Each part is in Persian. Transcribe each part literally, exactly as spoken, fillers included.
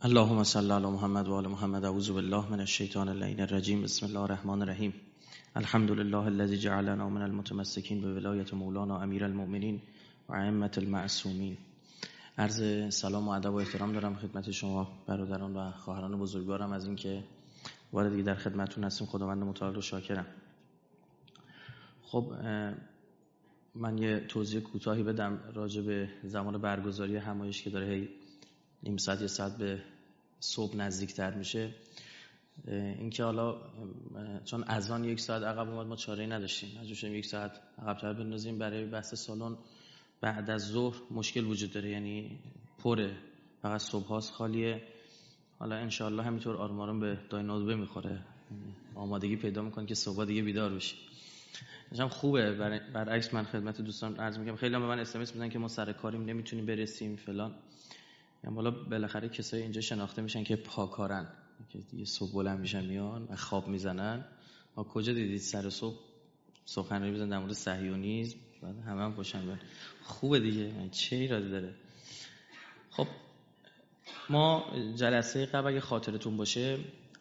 اللهم صل علی محمد و آل محمد. اعوذ بالله من الشیطان اللعین الرجیم. بسم الله الرحمن الرحیم. الحمد لله الذی جعلنا من المتمسکین بولایت مولانا امیر المؤمنین و ائمة المعصومین. عرض سلام و ادب و احترام دارم خدمت شما برادران و خواهران بزرگوارم از اینکه بار دیگه در خدمتتون هستیم. خداوند متعال رو شاکرم. خب من یه توضیح کوتاهی بدم راجع به زمان برگزاری همایش که داره هی نیم ساعت یه ساعت به صبح نزدیکتر میشه. اینکه حالا چون اذان یک ساعت عقب اومد ما چاره‌ای نداشتیم، مجبور شدیم یک ساعت عقب‌تر بندازیم. برای بحث سالن بعد از ظهر مشکل وجود داره، یعنی پره، فقط صبح‌هاست خالیه. حالا انشالله همینطور آروم آروم به داینادوبه میخوره، آمادگی پیدا میکنه که صبح دیگه بیدار بشی. مثلا خوبه. برعکس من خدمت دوستان عرض میکنم، خیلی هم به من اس ام اس میدن که ما سر کاریم نمیتونیم برسیم فلان. یعنی حالا بالاخره کسایی اینجا شناخته میشن که پاکارن، که دیگه صبح بلند میشن میان و خواب میزنن. ما کجا دیدید سر صبح سخنرانی بزنن در مورد صهیونیسم؟ بعد همه هم پشن بیان. خوبه دیگه، یعنی چه ایرادی داره؟ خب ما جلسه قبل اگه خاطرتون باشه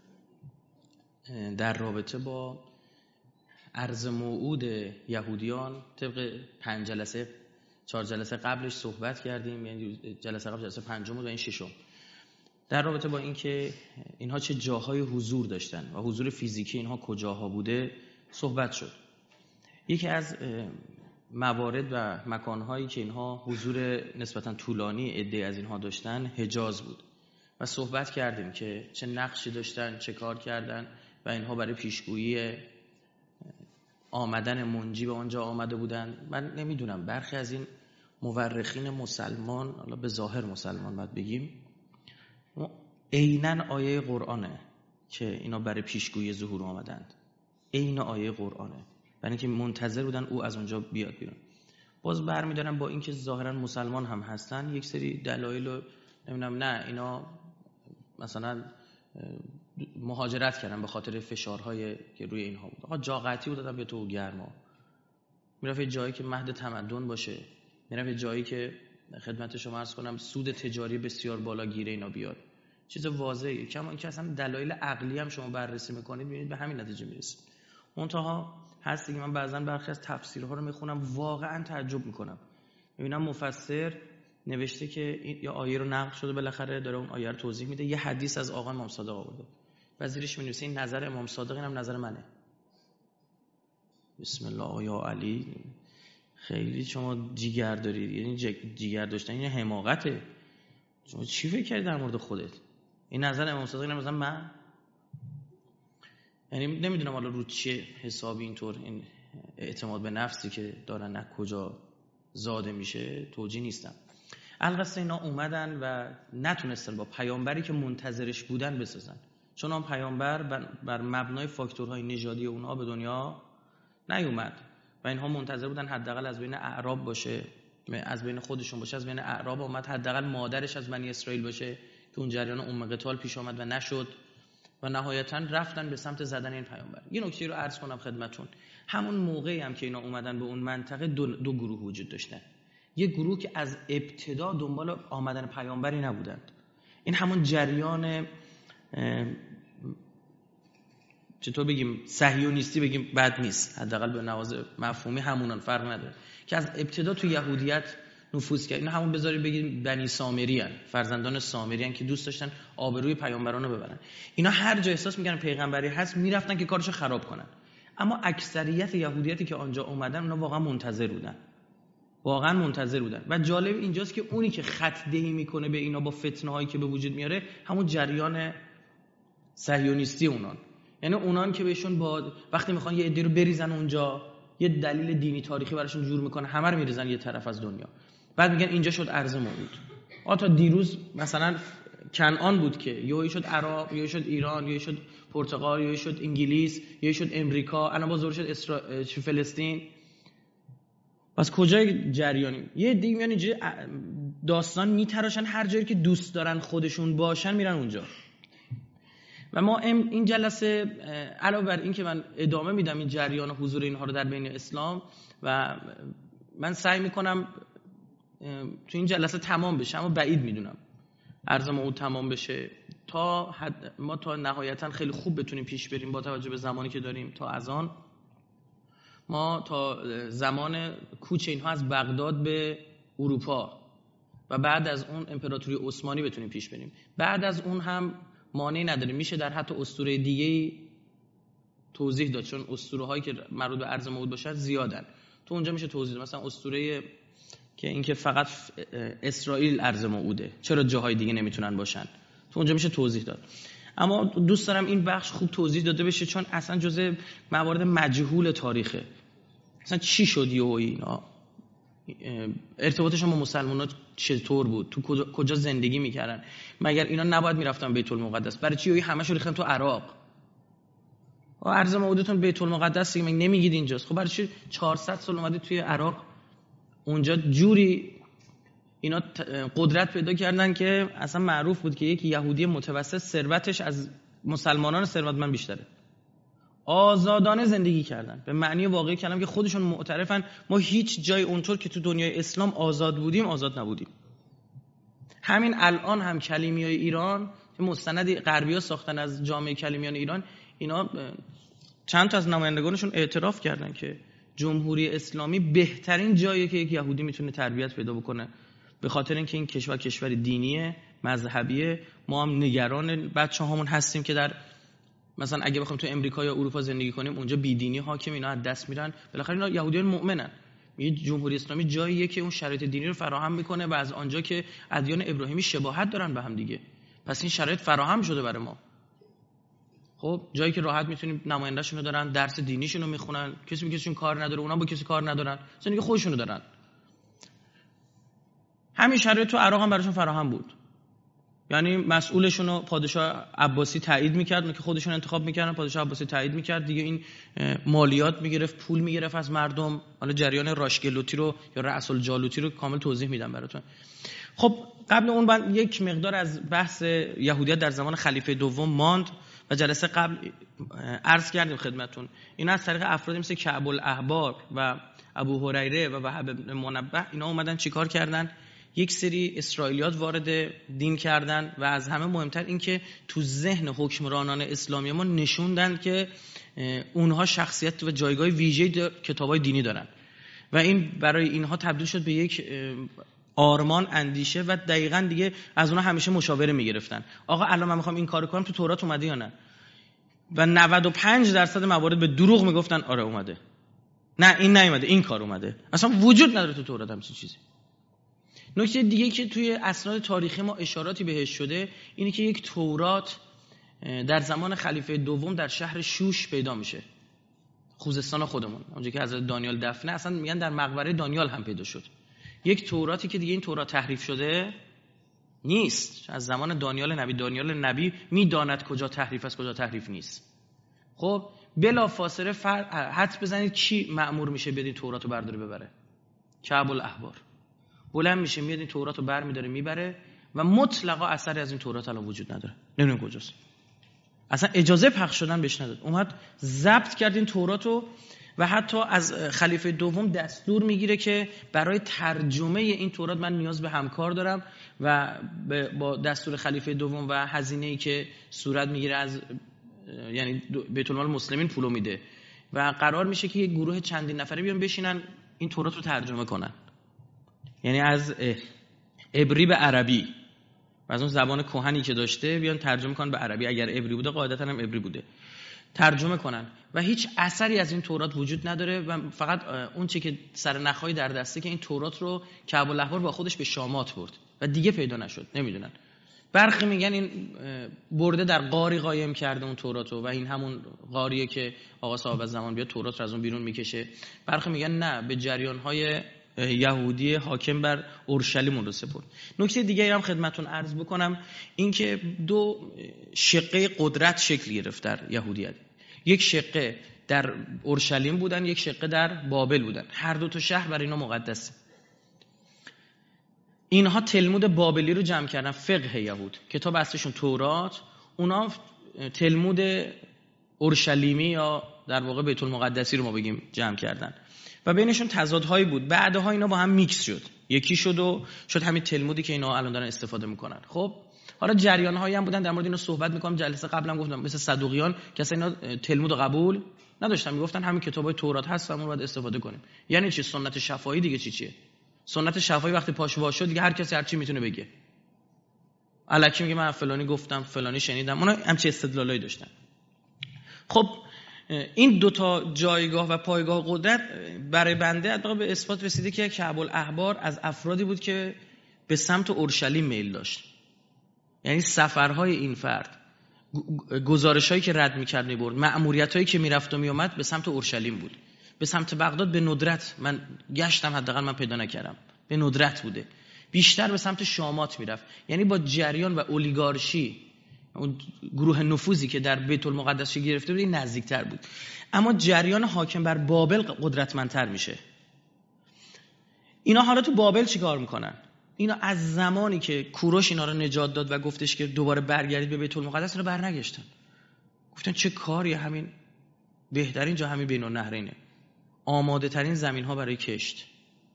در رابطه با عرض موعود یهودیان طبق پنج جلسه چهار جلسه قبلش صحبت کردیم. یعنی جلسه قبل جلسه پنجم بود و این ششم، در رابطه با اینکه اینها چه جاهای حضور داشتن و حضور فیزیکی اینها کجاها بوده صحبت شد. یکی از موارد و مکانهایی که اینها حضور نسبتا طولانی عده از اینها داشتن حجاز بود و صحبت کردیم که چه نقشی داشتن، چه کار کردن و اینها برای پیشگویی آمدن منجی به آنجا آمده بودن. من نمیدونم برخی از این مورخین مسلمان، حالا به ظاهر مسلمان باید بگیم، عیناً آیه قرآنه که اینا برای پیشگویی ظهور آمدند. عین آیه قرآنه، برای اینکه منتظر بودن او از اونجا بیاد بیرون. باز برمی‌دارن با اینکه ظاهراً مسلمان هم هستن یک سری دلایل رو نمیدونم، نه اینا مثلا مهاجرت کردن به خاطر فشارهای که روی اینها بود. آقا جا قطعی بود دادن به تو گرما، میرفت یه جایی که مهد تمدن باشه، میرفت یه جایی که خدمت شما عرض کنم سود تجاری بسیار بالا گیره اینا بیاد. چیز واضحه. کما اینکه اصلا دلایل عقلی هم شما بررسی میکنید میبینید به همین نتیجه میرسید. منتها هست دیگه، من بعضن برخی از تفسیرها رو میخونم واقعا تعجب میکنم. میبینم مفسر نوشته که این یا آیه رو نقل شده، بالاخره داره اون آیه رو توضیح میده، یه حدیث از آقا امام صادق آورده، وزیرش مینویسه این نظر امام صادق، اینم نظر منه. بسم الله یا علی. خیلی شما جیگر دارید، یعنی جیگر داشتن این حماقته. شما چی فکر کردید در مورد خودت؟ این نظر امام صادق، اینم مثلا من، یعنی نمیدونم حالا رو چه حسابی اینطور این اعتماد به نفسی که دارن نه کجا زاده میشه توجیه نیستم. القصه اینا اومدن و نتونستن با پیامبری که منتظرش بودن بسازن، چون اون پیامبر بر, بر مبنای فاکتورهای نژادی اونها به دنیا نیومد و اینها منتظر بودن حداقل از بین اعراب باشه، از بین خودشون باشه. از بین اعراب اومد، حداقل مادرش از بنی اسرائیل باشه که اون جریان ام قتال پیش آمد و نشد و نهایتاً رفتن به سمت زدن این پیامبر. یه نکته رو عرض کنم خدمتتون. همون موقعی هم که اینا اومدن به اون منطقه دو, دو گروه وجود داشتن. یه گروه که از ابتدا دنبال آمدن پیامبری نبودند. این همون جریان چطور بگیم صهیونیستی بگیم بد نیست، حداقل به نواز مفهومی همونان، فرق نداره، که از ابتدا تو یهودیت نفوذ کرد. اینا همون بذاری بگیم بنی سامری ان، فرزندان سامری ان که دوست داشتن آبروی پیامبران رو ببرن. اینا هر جا احساس می‌کردن پیغمبری هست میرفتن که کارشو خراب کنن. اما اکثریت یهودیتی که آنجا اومدن اونا واقعا منتظر بودن. واقعا منتظر بودن. و جالب اینجاست که اونی که خط دهی میکنه به اینا با فتنه‌هایی که به وجود میاره همون جریان صهیونیستی اونان. یعنی اونان که بهشون با وقتی میخوان یه عده رو بریزن اونجا، یه دلیل دینی تاریخی براشون جور میکنه، همه رو میریزن یه طرف از دنیا. بعد میگن اینجا شد ارض موعود. آ تا دیروز مثلا کنعان بود که یهو شد عراق، یهو شد ایران، یهو شد پرتغال، یهو شد انگلیس، یهو شد امریکا، الان باز دوباره شد اسرا... فلسطین. پس کجای جریانی؟ یه دیگه میان اینجا داستان میتراشن، هر جایی که دوست دارن خودشون باشن میرن اونجا. و ما این جلسه علاوه بر این که من ادامه میدم این جریان و حضور اینها رو در بین اسلام و من سعی میکنم تو این جلسه تمام بشه، اما بعید میدونم ارض موعود تمام بشه تا حد ما تا نهایتا خیلی خوب بتونیم پیش بریم با توجه به زمانی که داریم تا از آن ما تا زمان کوچ اینها از بغداد به اروپا و بعد از اون امپراتوری عثمانی بتونیم پیش بریم. بعد از اون هم مانعی نداریم، میشه در حتی اسطوره دیگه‌ای توضیح داد، چون اسطوره هایی که مربوط به ارض موعود باشد زیادن. تو اونجا میشه توضیح داد، مثلا اسطوره که اینکه فقط اسرائیل ارض موعوده، چرا جاهای دیگه نمیتونن باشن، تو اونجا میشه توضیح داد. اما دوست دارم این بخش خوب توضیح داده بشه، چون اصلا جزء موارد مجهول تاریخه. اصلا چی شد یهو اینا، ارتباطشون با مسلمان‌ها چطور بود، تو کجا زندگی میکردن، مگر اینا نباید میرفتن بیت المقدس؟ برای چی یهو همه‌شو ریختن تو عراق؟ و ارض موعودتون بیت المقدس دیگه نمیگید اینجاست، خب برای چی چهارصد سال اومدید توی عراق اونجا جوری اینا قدرت پیدا کردن که اصلا معروف بود که یک یهودی متوسط ثروتش از مسلمانان ثروتمند بیشتره. آزادانه زندگی کردن به معنی واقعی کلمه، که خودشون معترفن ما هیچ جای اونطور که تو دنیای اسلام آزاد بودیم آزاد نبودیم. همین الان هم کلیمیای ایران که مستند غربی‌ها ساختن از جامعه کلیمیان ایران، اینا چند تا از نمایندگانشون اعتراف کردن که جمهوری اسلامی بهترین جاییه که یک یهودی میتونه تربیت پیدا بکنه، به خاطر اینکه این کشور کشور دینیه، مذهبیه. ما هم نگران بچه‌هامون هستیم که در مثلا اگه بخوایم تو امریکا یا اروپا زندگی کنیم اونجا بیدینی حاکم، اینا از دست میرن. بالاخره اینا یهودیان مؤمنن. یه جمهوری اسلامی جاییه که اون شرایط دینی رو فراهم میکنه و از آنجا که ادیان ابراهیمی شباهت دارن به هم دیگه، پس این شرایط فراهم شده برای ما. خب جایی که راحت میتونیم نماینده‌شون رو دارن، درس دینیشون رو میخونن، کسی به کسیشون کار نداره، اونا با کسی کار ندارن، زندگی خودشون رو دارن. همین شرایط تو عراق هم براشون فراهم بود. یعنی مسئولشون رو پادشاه عباسی تایید میکرد، که خودشون انتخاب میکردن، پادشاه عباسی تایید میکرد دیگه، این مالیات میگرفت، پول میگرفت از مردم. حالا جریان راشگلوتی رو یا رأس الجالوتی رو کامل توضیح میدم براتون. خب قبل اون من یک مقدار از بحث یهودیت در زمان خلیفه دوم ماند و جلسه قبل عرض کردیم خدمتون. اینا از طریق افرادی مثل کعب الاحبار و ابو هریره و وهب بن منبه اینا اومدن چیکار کردن؟ یک سری اسرائیلیات وارد دین کردن و از همه مهمتر این که تو ذهن حکمرانان اسلامی ما نشوندن که اونها شخصیت و جایگاه ویژه‌ای کتابای دینی دارن و این برای اینها تبدیل شد به یک آرمان، اندیشه و دقیقاً دیگه از اونها همیشه مشاوره میگرفتن. آقا الان من میخوام این کارو کنم، تو تورات اومده یا نه؟ و نود و پنج درصد موارد به دروغ میگفتن آره اومده، نه این نیومده، این کار اومده. اصلا وجود نداره تو تورات همچین چیزی. نکته دیگه که توی اسناد تاریخی ما اشاراتی بهش شده اینه که یک تورات در زمان خلیفه دوم در شهر شوش پیدا میشه، خوزستان خودمون، اونجا که حضرت دانیال دفنه، اصلا میگن در مقبره دانیال هم پیدا شد. یک توراتی که دیگه این تورات تحریف شده نیست. از زمان دانیال نبی، دانیال نبی میداند کجا تحریف است کجا تحریف نیست. خب بلا فاصله فر... حدس بزنید کی مأمور میشه بیاد این توراتو برداره ببره؟ کعب الاحبار بلند میشه میاد این توراتو برمی‌داره میبره و مطلقا اثری از این تورات الان وجود نداره، نمیدونم کجاست، اصلا اجازه پخش شدن بهش نداد. اومد ضبط کرد این توراتو و حتی از خلیفه دوم دستور میگیره که برای ترجمه این تورات من نیاز به همکار دارم و با دستور خلیفه دوم و هزینه‌ای که صورت میگیره از یعنی بیت المال مسلمین پولو میده و قرار میشه که یک گروه چندین نفره بیان بشینن این تورات رو ترجمه کنن، یعنی از عبری به عربی و از اون زبان کهنی که داشته بیان ترجمه کنن به عربی. اگر عبری بوده قاعدتاً هم عبری بوده، ترجمه کنن و هیچ اثری از این تورات وجود نداره و فقط اون چه که سر نخای در دسته که این تورات رو کعب الاحبار با خودش به شامات برد و دیگه پیدا نشد. نمیدونن، برخی میگن این برده در غاری قایم کرده اون توراتو و این همون غاریه که آقا صاحب از زمان بیاد تورات رو از اون بیرون میکشه. برخی میگن نه، به جریان‌های یهودی حاکم بر اورشلیم اون رو سپرد. نکته دیگه هم خدمتون عرض بکنم، این که دو شقه قدرت شکل گرفت در یهودیت. یک شقه در اورشلیم بودن، یک شقه در بابل بودن. هر دو تا شهر برای اینا مقدسه. اینها تلمود بابلی رو جمع کردن، فقه یهود، کتاب اصلیشون تورات، اونا تلمود اورشلیمی یا در واقع بیت المقدسی رو ما بگیم جمع کردن و بینشون تضادهایی بود. بعدها اینا با هم میکس شد، یکی شد و شد همین تلمودی که اینا الان دارن استفاده میکنن. خب حالا جریان هایی هم بودن در مورد اینو صحبت میکنم، جلسه قبلا گفتم مثل صدوقیان که اصلا اینا تلمود رو قبول نداشتن، میگفتن همین کتابای تورات هست همون رو باید استفاده کنیم. یعنی چی؟ سنت شفاهی دیگه چی چیه؟ سنت شفاهی وقتی پاش وا شد دیگه هر کسی هر چی میتونه بگه. الکی میگه من فلانی گفتم فلانی شنیدم، اونا همچین استدلالایی داشتن. خب این دو تا جایگاه و پایگاه قدرت برای بنده اتفاقا به اثبات رسیده که کعب الاحبار از افرادی بود که به سمت اورشلیم میل داشت. یعنی سفرهای این فرد، گزارشایی که رد می‌کرد می‌برد، مأموریتایی که میرفت و میومد به سمت اورشلیم بود. به سمت بغداد به ندرت من گشتم، حداقل من پیدا نکردم، به ندرت بوده. بیشتر به سمت شامات میرفت. یعنی با جریان و اولیگارشی، اون گروه نفوذی که در بیت المقدس گرفته بود این نزدیکتر بود. اما جریان حاکم بر بابل قدرتمندتر میشه. اینا حالا تو بابل چیکار میکنن؟ اینا از زمانی که کوروش اینا رو نجات داد و گفتش که دوباره برگردید به بیت المقدس، اینا برنگشتن. گفتن چه کاری، همین بهترین جا همین بین النهرینه، آماده ترین زمین ها برای کشت،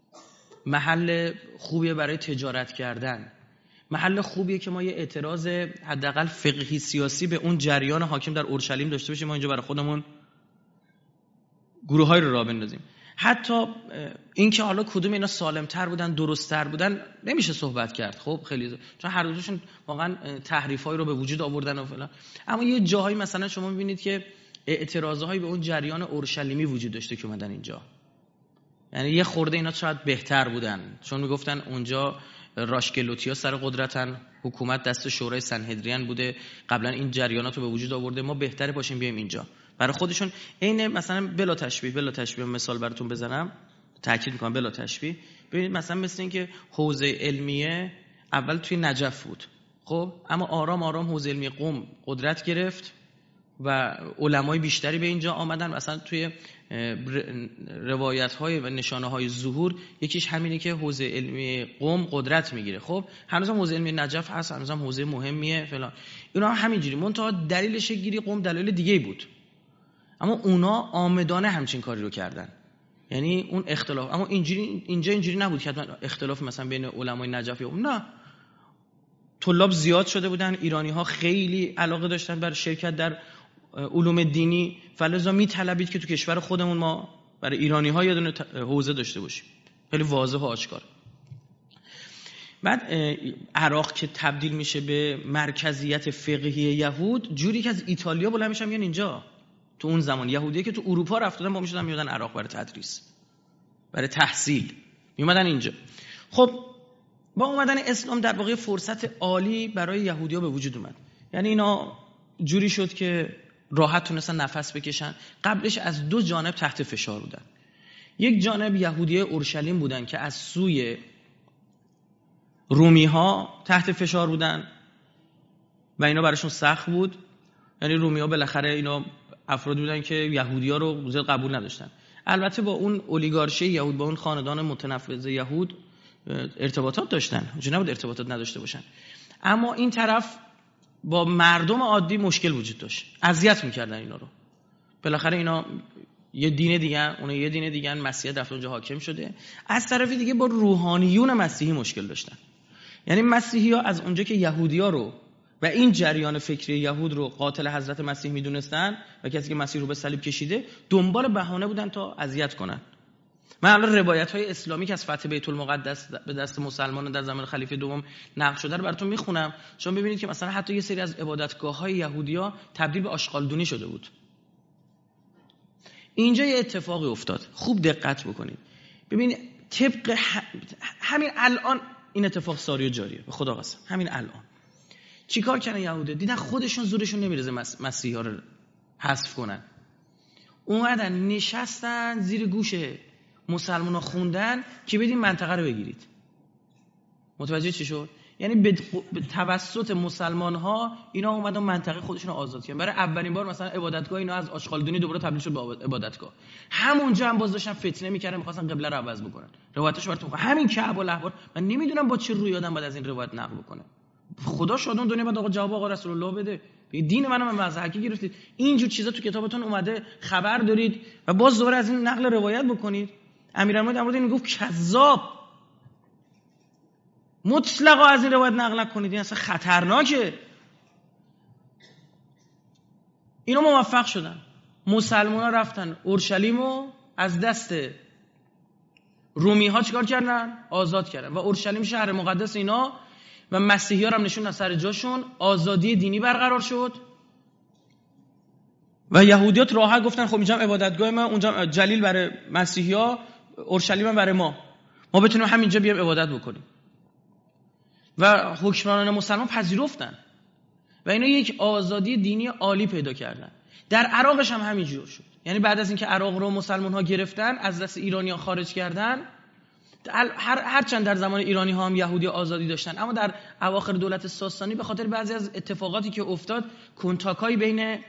محل خوبیه برای تجارت کردن، محل خوبیه که ما یه اعتراض حداقل فقهی سیاسی به اون جریان حاکم در اورشلیم داشته باشیم، ما اینجا برای خودمون گروه‌های رو راه بندازیم. حتی این که حالا کدوم اینا سالم‌تر بودن، درست‌تر بودن نمیشه صحبت کرد. خب خیلی زود. چون هر دوشون واقعا تحریف‌هایی رو به وجود آوردن و فلان. اما یه جاهایی مثلا شما می‌بینید که اعتراضهایی به اون جریان اورشلیمی وجود داشته که اومدن اینجا. یعنی یه خورده اینا شاید بهتر بودن، چون میگفتن اونجا راشکلوتیا سر قدرتن، حکومت دست شورای سنهدریان بوده، قبلا این جریانات رو به وجود آورده، ما بهتره باشیم بیایم اینجا. برای خودشون عین مثلا بلا تشبیه بلا تشبیه مثال براتون بزنم، تاکید میکنم بلا تشبیه. ببینید مثلا مثل این که حوزه علمیه اول توی نجف بود، خب اما آرام آرام حوزه علمی قم قدرت گرفت و علمای بیشتری به اینجا آمدن. مثلا توی روایت‌های و نشانه‌های ظهور یکیش همینه که حوزه علمی قم قدرت میگیره. خب هنوزم حوزه علمی نجف هست، هنوزم حوزه مهمیه فلان، اینا همینجوری. منتها دلیلش گیری قم دلیل دیگه‌ای بود، اما اونا آمدانه همچین کاری رو کردن. یعنی اون اختلاف، اما اینجوری اینجا اینجوری نبود که اختلاف مثلا بین علمای نجف یا نه، طلاب زیاد شده بودن، ایرانی‌ها خیلی علاقه داشتن بر شرکت در علوم دینی، فلذا میطلبید که تو کشور خودمون ما برای ایرانی‌ها یه دونه حوزه داشته باشیم. خیلی واضح و آشکار. بعد عراق که تبدیل میشه به مرکزیت فقهی یهود، جوری که از ایتالیا بلند میشن میان اینجا. تو اون زمان یهودیه که تو اروپا رفتن با میشدن میادن عراق برای تدریس، برای تحصیل میومدن اینجا. خب با اومدن اسلام در واقع فرصت عالی برای یهودی‌ها به وجود اومد. یعنی اینا جوری شد که راحت تونستن نفس بکشن. قبلش از دو جانب تحت فشار بودن. یک جانب یهودیای اورشلیم بودن که از سوی رومی ها تحت فشار بودن و اینا براشون سخت بود. یعنی رومی ها بالاخره اینا افرادی بودن که یهودی ها رو زیاد قبول نداشتن. البته با اون اولیگارشی یهود، با اون خاندان متنفذ یهود ارتباطات داشتن، اونجوری نبود ارتباطات نداشته باشن. اما این طرف با مردم عادی مشکل وجود داشت، اذیت میکردن اینا رو. بالاخره اینا یه دین دیگه، اون یه دین دیگه، مسیحیت رفت اونجا حاکم شده. از طرفی دیگه با روحانیون مسیحی مشکل داشتن. یعنی مسیحی‌ها از اونجا که یهودی‌ها رو و این جریان فکری یهود رو قاتل حضرت مسیح میدونستن و کسی که مسیح رو به صلیب کشیده، دنبال بهانه بودن تا اذیت کنن. من الان روایت‌های اسلامی که از فتح بیت المقدس به دست مسلمانان در زمان خلیفه دوم نقل شده رو براتون میخونم، چون ببینید که مثلا حتی یه سری از عبادتگاه‌های یهودی‌ها تبدیل به آشغالدونی شده بود. اینجا یه اتفاقی افتاد، خوب دقت بکنید. ببینید طبق همین الان این اتفاق ساری و جاریه، به خدا قسم. همین الان چیکار کردن یهودا؟ دیدن خودشون زورشون نمیرسه مس... مسیحا رو حذف کنن، اومدن نشستن زیر گوش مسلمان‌ها خوندن که بدین منطقه رو بگیرید. متوجه چی شد؟ یعنی به توسط مسلمان‌ها اینا اومدن منطقه خودشون رو آزاد کردن. برای اولین بار مثلا عبادتگاه اینا از آشغالدونی دوباره تبدیل شد به عبادتگاه. همونجا هم باز داشتن فتنه می‌کردن، می‌خواستن قبله رو عوض بکنن. روایتش براتون میگم. همین کعب الاحبار، من نمیدونم با چه روی آدم بعد از این روایت نقل بکنه. خدا شادون دنیا بعد آقا جواب آقا رسول الله بده. دین منو من مذهبی گرفتید. اینجور چیزا تو کتابتون اومده، خبر دارید و باز دوباره از این نقل روایت بکنید. امیرالمومنین در مورد این گفت کذاب. مطلقا از این روایت نقل نکنید، این اصلا خطرناکه. اینا موفق شدن، مسلمان ها رفتن اورشلیمو از دست رومی ها چیکار کردن؟ آزاد کردن و اورشلیم شهر مقدس اینا و مسیحی ها رو هم نشوندن سر جاشون، آزادی دینی برقرار شد و یهودیات راحت گفتن خب اینجا عبادتگاه ما، اونجا جلیل برای مسیحی ها، اورشلیم برای ما، ما بتونیم همینجا بیایم عبادت بکنیم و حکمرانان مسلمان پذیرفتن و اینا یک آزادی دینی عالی پیدا کردن. در عراقش هم همینجور شد، یعنی بعد از اینکه عراق رو مسلمان ها گرفتن از دست ایرانی ها خارج کردن، هر هرچند در زمان ایرانی ها هم یهودی آزادی داشتن، اما در اواخر دولت ساسانی به خاطر بعضی از اتفاقاتی که افتاد کنتاکای بین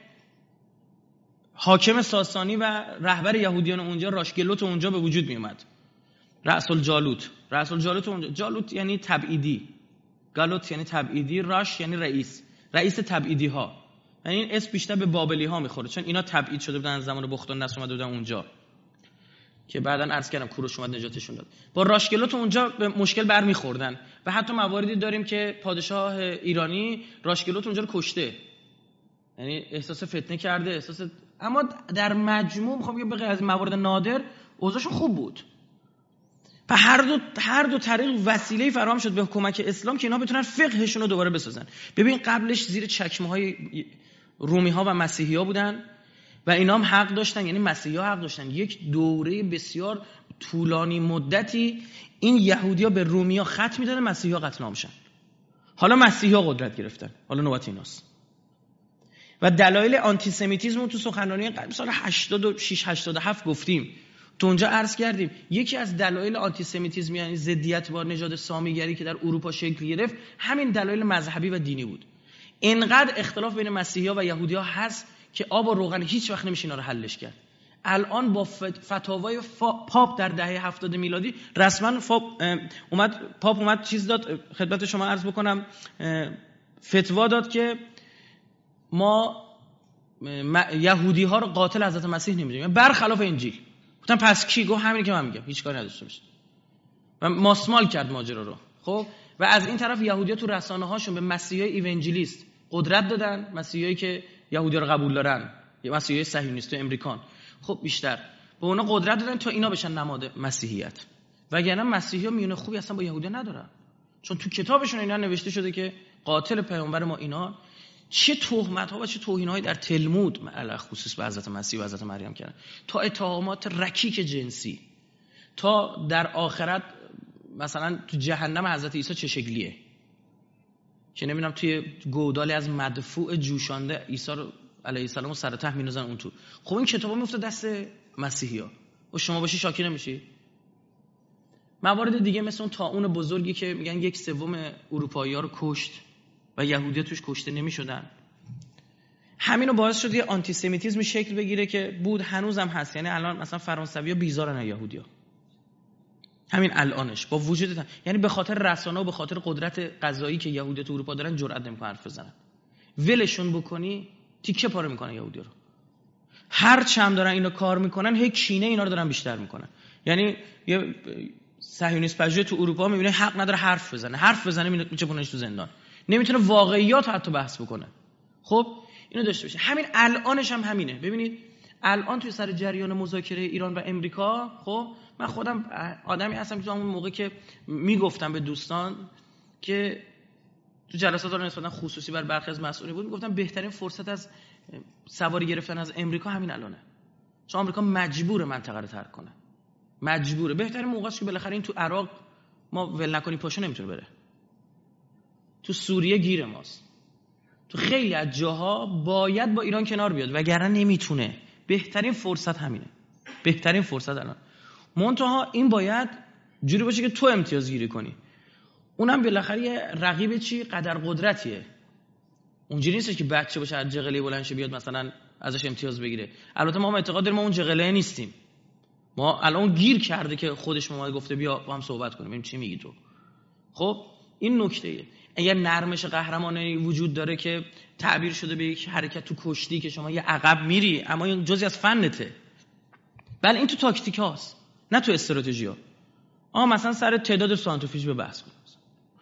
حاکم ساسانی و رهبر یهودیان اونجا، راشگلوت اونجا به وجود می اومد. رأس الجالوت، رأس الجالوت اونجا، جالوت یعنی تبعیدی، گالوت یعنی تبعیدی، راش یعنی رئیس، رئیس تبعیدی ها. یعنی این اسم بیشتر به بابلی ها میخوره چون اینا تبعید شده بودن از زمان بخت النصر اومده بودن اونجا که بعداً عرض کردم کوروش اومد نجاتشون داد. با راشگلوت اونجا به مشکل برمیخوردن و حتی مواردی داریم که پادشاه ایرانی راشگلوت اونجا رو کشته، یعنی احساس فتنه کرده، احساس، اما در مجموع میخوام بگم به غیر از موارد نادر اوضاعشون خوب بود و هر دو هر دو طریق وسیله‌ای فراهم شد به کمک اسلام که اینا بتونن فقهشون رو دوباره بسازن. ببین قبلش زیر چکمه‌های رومی‌ها و مسیحی‌ها بودن و اینا هم حق داشتن، یعنی مسیحی‌ها حق داشتن. یک دوره بسیار طولانی مدتی این یهودی‌ها به رومی‌ها خط می‌دادن، مسیحی‌ها قتل عام شدن. حالا مسیحی‌ها قدرت گرفتن، حالا نوبت ایناست. و دلایل آنتی سمیتیسم رو تو سخنرانی قبل سال هشتاد و شش هشتاد و هفت گفتیم، تو اونجا عرض کردیم یکی از دلایل آنتی سمیتیسم یعنی ضدیت با نژاد سامیگری که در اروپا شکل گرفت همین دلایل مذهبی و دینی بود. اینقدر اختلاف بین مسیحی‌ها و یهودی‌ها هست که آب و روغن هیچ وقت نمیشه اینا رو حلش کرد. الان با فتاوای پاپ در دهه هفتاد میلادی رسما اومد پاپ اومد چیز داد، خدمت شما عرض بکنم، فتوا داد که ما یهودی ها رو قاتل حضرت مسیح نمیدونیم، برخلاف انجیل. گفتم پس کی؟ گفت همینی که من میگم، هیچ کاری نداشته باشه و ماسمال کرد ماجرا رو. خب و از این طرف یهودی‌ها تو رسانه هاشون به مسیحای ایونجلیست قدرت دادن، مسیحایی که یهودی‌ها رو قبول دارن، یا مسیحای صهیونیست امریکان، خب بیشتر به اونا قدرت دادن تا اینا بشن نماد مسیحیت. وگرنه مسیحی‌ها میونه خوبی اصلا با یهودی‌ها ندارن، چون تو کتابشون اینا نوشته شده که قاتل پیامبر ما اینا. چه تهمت‌ها و چه توهین‌هایی در تلمود علی خصوص به حضرت مسیح و حضرت مریم کردن، تا اتهامات رکیک جنسی، تا در آخرت مثلا تو جهنم حضرت عیسی چه شکلیه که نمیدونم توی گودالی از مدفوع جوشانده عیسی رو علیه السلام سر ته می‌نازن اون تو. خب این کتابا میفته دست مسیحی‌ها و شما باشی شاکی نمیشی. موارد دیگه مثل اون طاعون بزرگی که میگن یک سوم اروپایی‌ها رو کشت و یهودی‌ها توش کشته نمی‌شدن، همینو باعث شد یه آنتی سمیتیسم شکل بگیره که بود، هنوزم هست. یعنی الان مثلا فرانسوی‌ها بیزارن از یهودی‌ها، همین الانش با وجود، یعنی به خاطر رسانه و به خاطر قدرت قضایی که یهودی‌ها تو اروپا دارن جرئت نمی‌کنن حرف بزنن. ولشون بکنی تیکه پاره می‌کنن یهودی‌ها رو. هر چند دارن اینو کار می‌کنن هی کینه اینا رو دارن بیشتر می‌کنن. یعنی یه صهیونیست پژوه تو اروپا می‌بینه حق نداره حرف بزنه، حرف بزنه می‌چپونش تو زندان، نمیتونه واقعیات حتی بحث بکنه. خب اینو داشته باشه. همین الانش هم همینه. ببینید الان توی سر جریان مذاکره ایران و امریکا، خب من خودم آدمی هستم که تو اون موقع که میگفتم به دوستان که تو جلسات رو نسبتا خصوصی بر برخی از مسئولین بود، میگفتم بهترین فرصت از سواری گرفتن از امریکا همین الانه، چون آمریکا مجبور منطقه رو ترک کنه، مجبوره. بهترین موقعش که بالاخره این تو عراق ما ول نکنی پاشو نمیتونه بره، تو سوریه گیر ماست، تو خیلی از جاها باید با ایران کنار بیاد وگرنه نمیتونه. بهترین فرصت همینه، بهترین فرصت الان. منتها این باید جوری باشه که تو امتیاز گیری کنی، اونم بالاخره یه رقیب چی قدر قدرتیه. اونجوری نیست که بچه باشه از جغله بلند شه بیاد مثلا ازش امتیاز بگیره. البته ما هم اعتقاد داریم ما اون جغله نیستیم، ما الان گیر کرده که خودش اومد گفته بیا با هم صحبت کنیم ببینیم چی میگی تو. خب این نکته‌ایه. اگر نرمش قهرمانانی وجود داره که تعبیر شده به یک حرکت تو کشتی که شما یه عقب میری، اما این جزئی از فنته. بله این تو تاکتیک هاست نه تو استراتژی ها. آها مثلا سر تعداد سانتریفیوژ به بحث کنیم،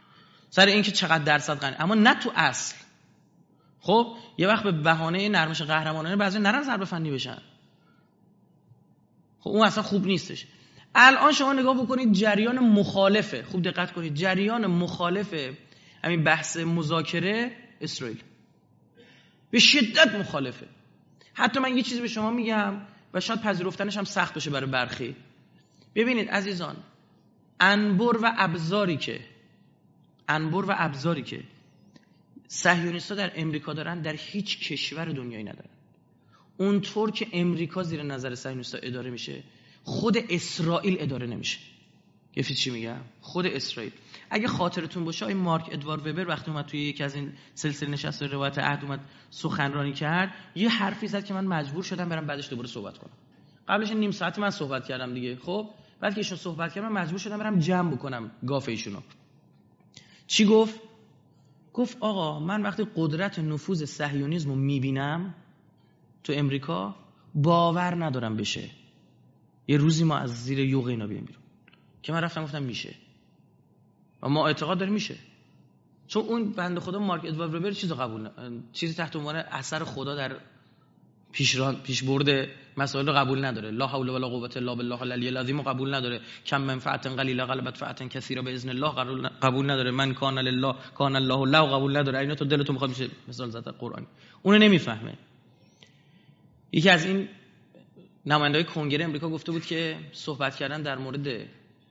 سر اینکه چقدر درصد غنی، اما نه تو اصل. خب یه وقت به بهانه نرمش قهرمانانه بعضی نرن ضربه فنی بشن، خب اون اصلا خوب نیستش. الان شما نگاه بکنید جریان مخالفه، خوب دقت کنید، جریان مخالفه همین بحث مذاکره اسرائیل به شدت مخالفه. حتی من یه چیزی به شما میگم و شاید پذیرفتنش هم سخت باشه برای برخی. ببینید عزیزان، انبر و ابزاری که انبر و ابزاری که صهیونیست‌ها در امریکا دارن در هیچ کشور دنیایی ندارن. اونطور که امریکا زیر نظر صهیونیست‌ها اداره میشه، خود اسرائیل اداره نمیشه. گفتی چی میگم؟ خود اسرائیل. اگه خاطرتون باشه آقای مارک ادوارد وبر وقتی اومد توی یکی از این سلسله نشست روایت عهد اومد سخنرانی کرد، یه حرفی زد که من مجبور شدم برم بعدش دوباره صحبت کنم. قبلش نیم ساعت من صحبت کردم دیگه. خب بعد که ایشون صحبت کردم من مجبور شدم برم جمع بکنم گاف ایشونو. چی گفت؟ گفت آقا من وقتی قدرت نفوذ صهیونیسم رو میبینم تو امریکا باور ندارم بشه یه روزی ما از زیر یوغ اینا بیایم بیرون. که من رفتم گفتم میشه و ما اعتقاد داریم میشه، چون اون بنده خدا مارک ادوارد وبر چیزو قبول نه، چیزی تحت عنوان اثر خدا در پیشران پیشبرد مسائل رو قبول نداره. لا حول ولا قوه الا بالله العلی العظیم قبول نداره. کم منفعت قلیله غلبت فعت کثیره باذن الله قبول نداره. من کان لله کان الله له قبول نداره. اینا تو دلتون میخواد میشه مثال زد قرآنی. اونو نمیفهمه. یکی از این نماینده‌های کنگره امریکا گفته بود که صحبت کردن در مورد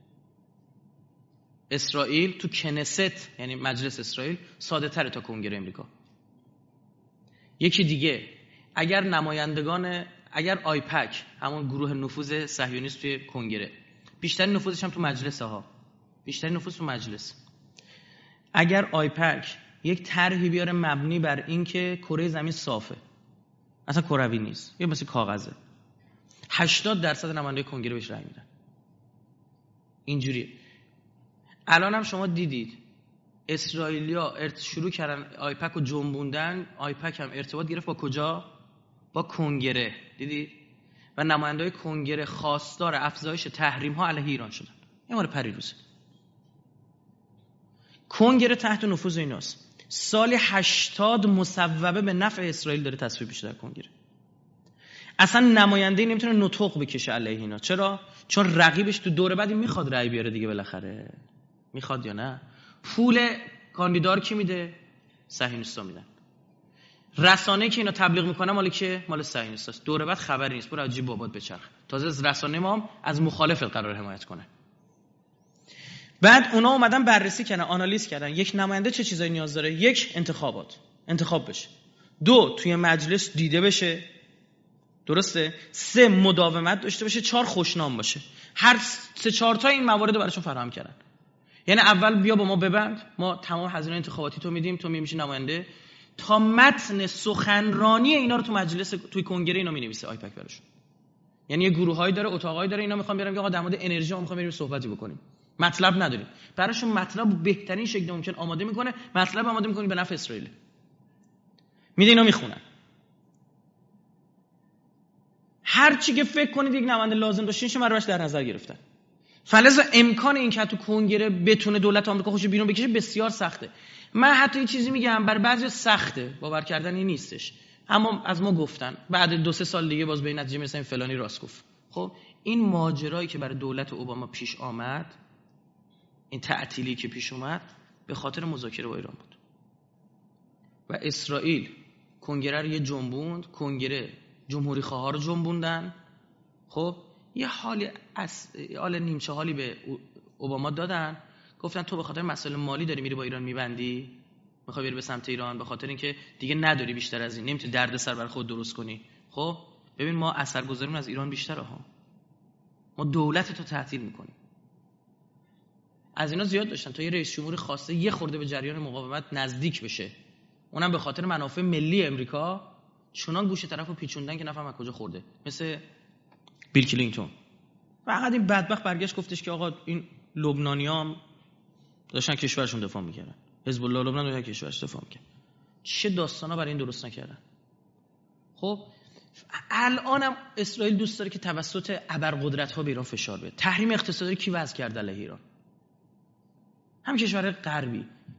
اسرائیل تو کنست، یعنی مجلس اسرائیل، ساده تره تا کنگره امریکا. یکی دیگه، اگر نمایندگان اگر آیپک همون گروه نفوذ صهیونیست توی کنگره، بیشترین نفوذش هم تو مجلس ها، بیشترین نفوذ تو مجلس، اگر آیپک یک طرحی بیاره مبنی بر این که کره زمین صافه، اصلا کروی نیست، یه مثل کاغذه، هشتاد درصد نماینده کنگره بهش رأی میدن. اینجوریه. الان هم شما دیدید اسرائیلیا شروع کردن آیپک رو جنبوندن، آیپک هم ارتباط گرفت با کجا؟ با کنگره. دیدید؟ و نماینده‌های کنگره خواستار افزایش تحریم ها علیه ایران شدن. این مال پریروزه. کنگره تحت نفوذ ایناست. سال هشتاد مصوبه به نفع اسرائیل داره تصویب میشه در کنگره. اصلا نماینده نمیتونه نطق بکشه علیه اینا. چرا؟ چون رقیبش تو دوره بعدی میخواد رأی بیاره دیگه، بالاخره میخواد یا نه. پول کاندیدار کی میده؟ صهیونیست‌ها میدن. رسانه‌ای که اینا تبلیغ میکنن مال که مال صهیونیستاست. دوره بعد خبری نیست، برو عجیب بابات بچرخ. تازه از رسانه ما هم از مخالف قرار حمایت کنه. بعد اونا اومدن بررسی کردن، آنالیز کردن یک نماینده چه چیزایی نیاز داره. یک، انتخابات، انتخاب بشه. دو، توی مجلس دیده بشه. درسته؟ سه، مداومت داشته باشه. چهار، خوشنام باشه. هر سه چهار تا این موارد رو براشون فراهم کردن. یعنی اول بیا با ما ببند، ما تمام هزینه انتخاباتی تو میدیم، تو میمیشی نماینده، تا متن سخنرانی اینا رو تو مجلس توی کنگره اینا مینویسه آیپک براشون. یعنی یه گروهایی داره، اتاقایی داره، اینا میخوان بیارن که آقا در مورد انرژی ما میخوام بریم صحبتی بکنیم. مطلب نداریم. براشون مطلب بهترین شکل ممکن آماده میکنه، مطلب آماده میکنه به نفع اسرائیل. میده اینا میخونن. هر چی که فکر کنید یک نماینده لازم داشتینش من روش در نظر گرفتن. فلذا امکان این که تو کنگره بتونه دولت آمریکا خوش بیرون بکشه بسیار سخته. من حتی یه چیزی میگم برای بعضی سخته، باور کردنی نیستش. اما از ما گفتن بعد دو سه سال دیگه باز به این نتیجه مثلا فلانی راست گفت. خب این ماجرایی که برای دولت اوباما پیش آمد، این تعطیلی که پیش اومد، به خاطر مذاکره با ایران بود. و اسرائیل کنگره رو یه جنبوند، کنگره جمهوری خواها رو جنبوندن. خب یه حالی از حال نیمچه حالی به اوباما دادن، گفتن تو به خاطر مسائل مالی داری میری با ایران میبندی، میخوای بری به سمت ایران، به خاطر اینکه دیگه نداری بیشتر از این، نمیتونی دردسر برای خود درست کنی. خب ببین ما اثرگذاریمون از ایران بیشتره ها، ما دولت تو تعطیل میکنیم. از اینا زیاد داشتن تا یه رئیس جمهور خواسته یه خورده به جریان مقاومت نزدیک بشه، اونم به خاطر منافع ملی امریکا چنان گوشه طرفو پیچوندن که نفهم از کجا خورده، مثل بیل کلینتون. فقط این بدبخت برگشت گفتش که آقا این لبنانیام داشتن کشورشون دفاع میکردن، حزب الله لبنان داشتن کشورش دفاع میکردن. چه داستانا برای این درست نکردن. خب الانم اسرائیل دوست داره که توسط ابرقدرت‌ها به ایران فشار بیاره. تحریم اقتصادی کی وضع کرد علیه ایران؟ هم کشورهای غربی.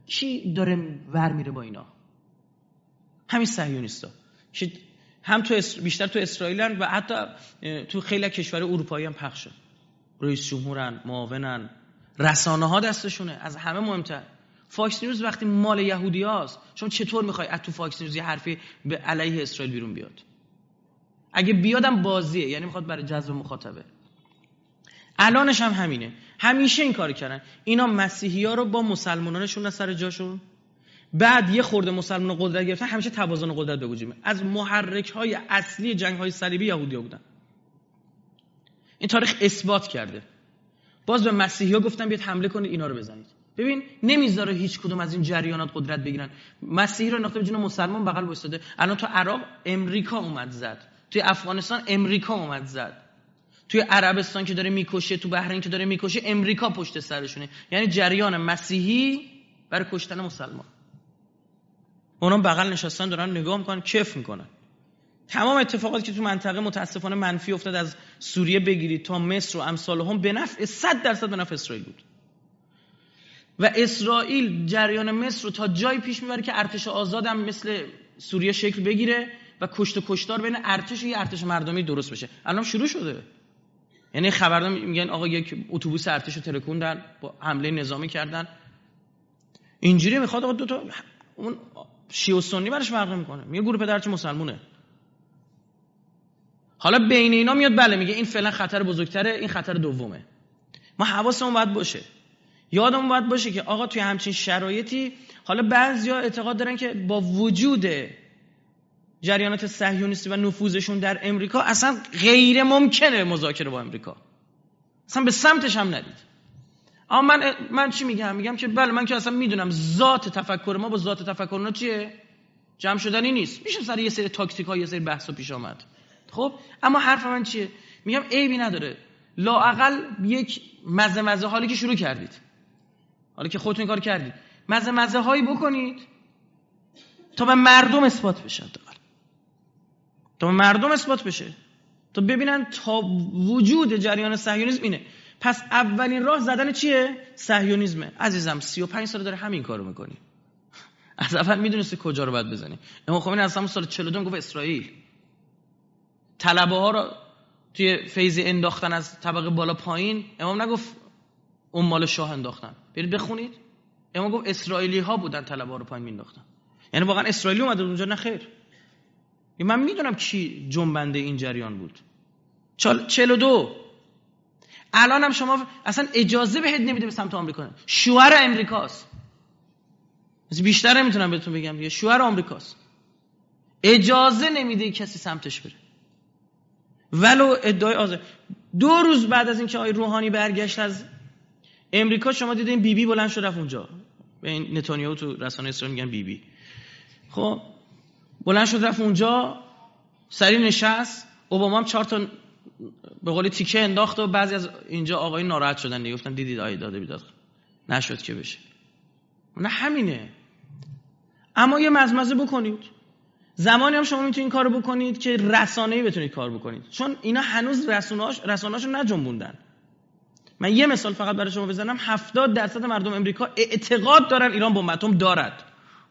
کی داره ور میره با اینا؟ همین صهیونیستا که هم تو اس... بیشتر تو اسرائیلن و حتی تو خیلی از کشورهای اروپایی هم پخشه. رئیس جمهورن، معاونن، رسانه ها دستشونه. از همه مهمتر فاکس نیوز وقتی مال یهودیاست، شما چطور میخوای از تو فاکس نیوز یه حرفی به علیه اسرائیل بیرون بیاد؟ اگه بیادم بازیه، یعنی میخواد برای جذب مخاطبه. الانش هم همینه، همیشه این کارو کردن. اینا مسیحی‌ها رو با مسلمانانشون سر جاشون، بعد یه خورده مسلمان قدرت گرفتن، همیشه توازن قدرت به وجود میاد. از محرک‌های اصلی جنگ‌های صلیبی یهودی‌ها بودن. این تاریخ اثبات کرده. باز به مسیحی‌ها گفتن بیاد حمله کنید اینا رو بزنید. ببین نمیذاره هیچ کدوم از این جریانات قدرت بگیرن. مسیحی رو انداخته به جون مسلمان بغل وایساده. الان تو عراق امریکا اومد زد. توی افغانستان امریکا اومد زد. توی عربستان که داره میکشه، تو بحرین که داره میکشه، امریکا پشت سرشونه. یعنی جریان مسیحی برای کشتن مسلمان. اونا بغل نشستن دارن نگاه میکنن، کیف میکنن. تمام اتفاقاتی که تو منطقه متاسفانه منفی افتاد، از سوریه بگیرید تا مصر و امثال هم، به نفع صد درصد به نفع اسرائیل بود. و اسرائیل جریان مصر رو تا جای پیش میبره که ارتش آزاد هم مثل سوریه شکل بگیره و کشت و کشتار بین ارتش و یه ارتش مردمی درست بشه. الان شروع شده. یعنی خبرنامه میگن آقا یک اتوبوس ارتش رو ترکوندن، با حمله نظامی کردن. اینجوری میخواد آقا دو تا اون شیعه و سنی برش فرق میکنه، میگه گروه پدرچه مسلمونه. حالا بین اینا میاد بله میگه این فعلا خطر بزرگتره، این خطر دومه. ما حواسمون باید باشه، یادمون باید باشه که آقا توی همچین شرایطی، حالا بعضیا اعتقاد دارن که با وجود جریانات صهیونیستی و نفوذشون در امریکا اصلا غیر ممکنه مذاکره با امریکا، اصلا به سمتش هم ندید. اما من من چی میگم؟ میگم که بله من که اصلا میدونم ذات تفکر ما با ذات تفکر اونا چیه؟ جمع شدنی نیست. میشه سر یه سری تاکتیک ها یه سری بحثا پیش آمد. خب اما حرف من چیه؟ میگم عیبی نداره، لااقل یک مزه مزه حالی که شروع کردید، حالا که خودتون این کار کردید، مزه مزه هایی بکنید تا به مردم اثبات بشه، تا به مردم اثبات بشه، تا ببینن تا وجود جریان صهیونیسم اینه. پس اولین راه زدن چیه؟ صهیونیسمه. عزیزم سی و پنج سال داره همین کارو میکنی. از اول میدونستی کجا رو باید بزنی. امام خمینی از همون سال چهل و دو گفت اسرائیل. طلبه ها رو توی فیض انداختن از طبقه بالا پایین، امام نگفت اون مال شاه انداختن. برید بخونید. امام گفت اسرائیلی ها بودن طلبه ها رو پایین مینداختن. یعنی واقعا اسرائیلی اومده اونجا؟ نه خیر. من میدونم کی جنبنده این جریان بود. چهل و دو. الان هم شما اصلا اجازه بهت نمیده به سمت آمریکا. شوهر امریکاست. بیشتر نمیتونم بهتون بگم دیگه. شوهر آمریکاست. اجازه نمیده کسی سمتش بره. ولو ادعای آزاد. دو روز بعد از اینکه آقای روحانی برگشت از امریکا، شما دیدین بی بی بلند شد رفت اونجا. به این نتانیاهو تو رسانه اسرائیل میگن بی بی. خب بلند شد رفت اونجا، سری نشست. اوباما هم چهار تا به قول تیکه انداخت و بعضی از اینجا آقای ناراحت شدن دیگه، گفتن دیدید آی داده بیداد نشد که بشه. نه همینه. اما یه مزمزه بکنید. زمانی هم شما میتونید این کارو بکنید که رسانه‌ای بتونید کار بکنید، چون اینا هنوز رسانه‌هاش رسانه‌هاشو نجنبوندن. من یه مثال فقط برای شما بزنم. هفتاد درصد مردم امریکا اعتقاد دارن ایران بمب اتم دارد.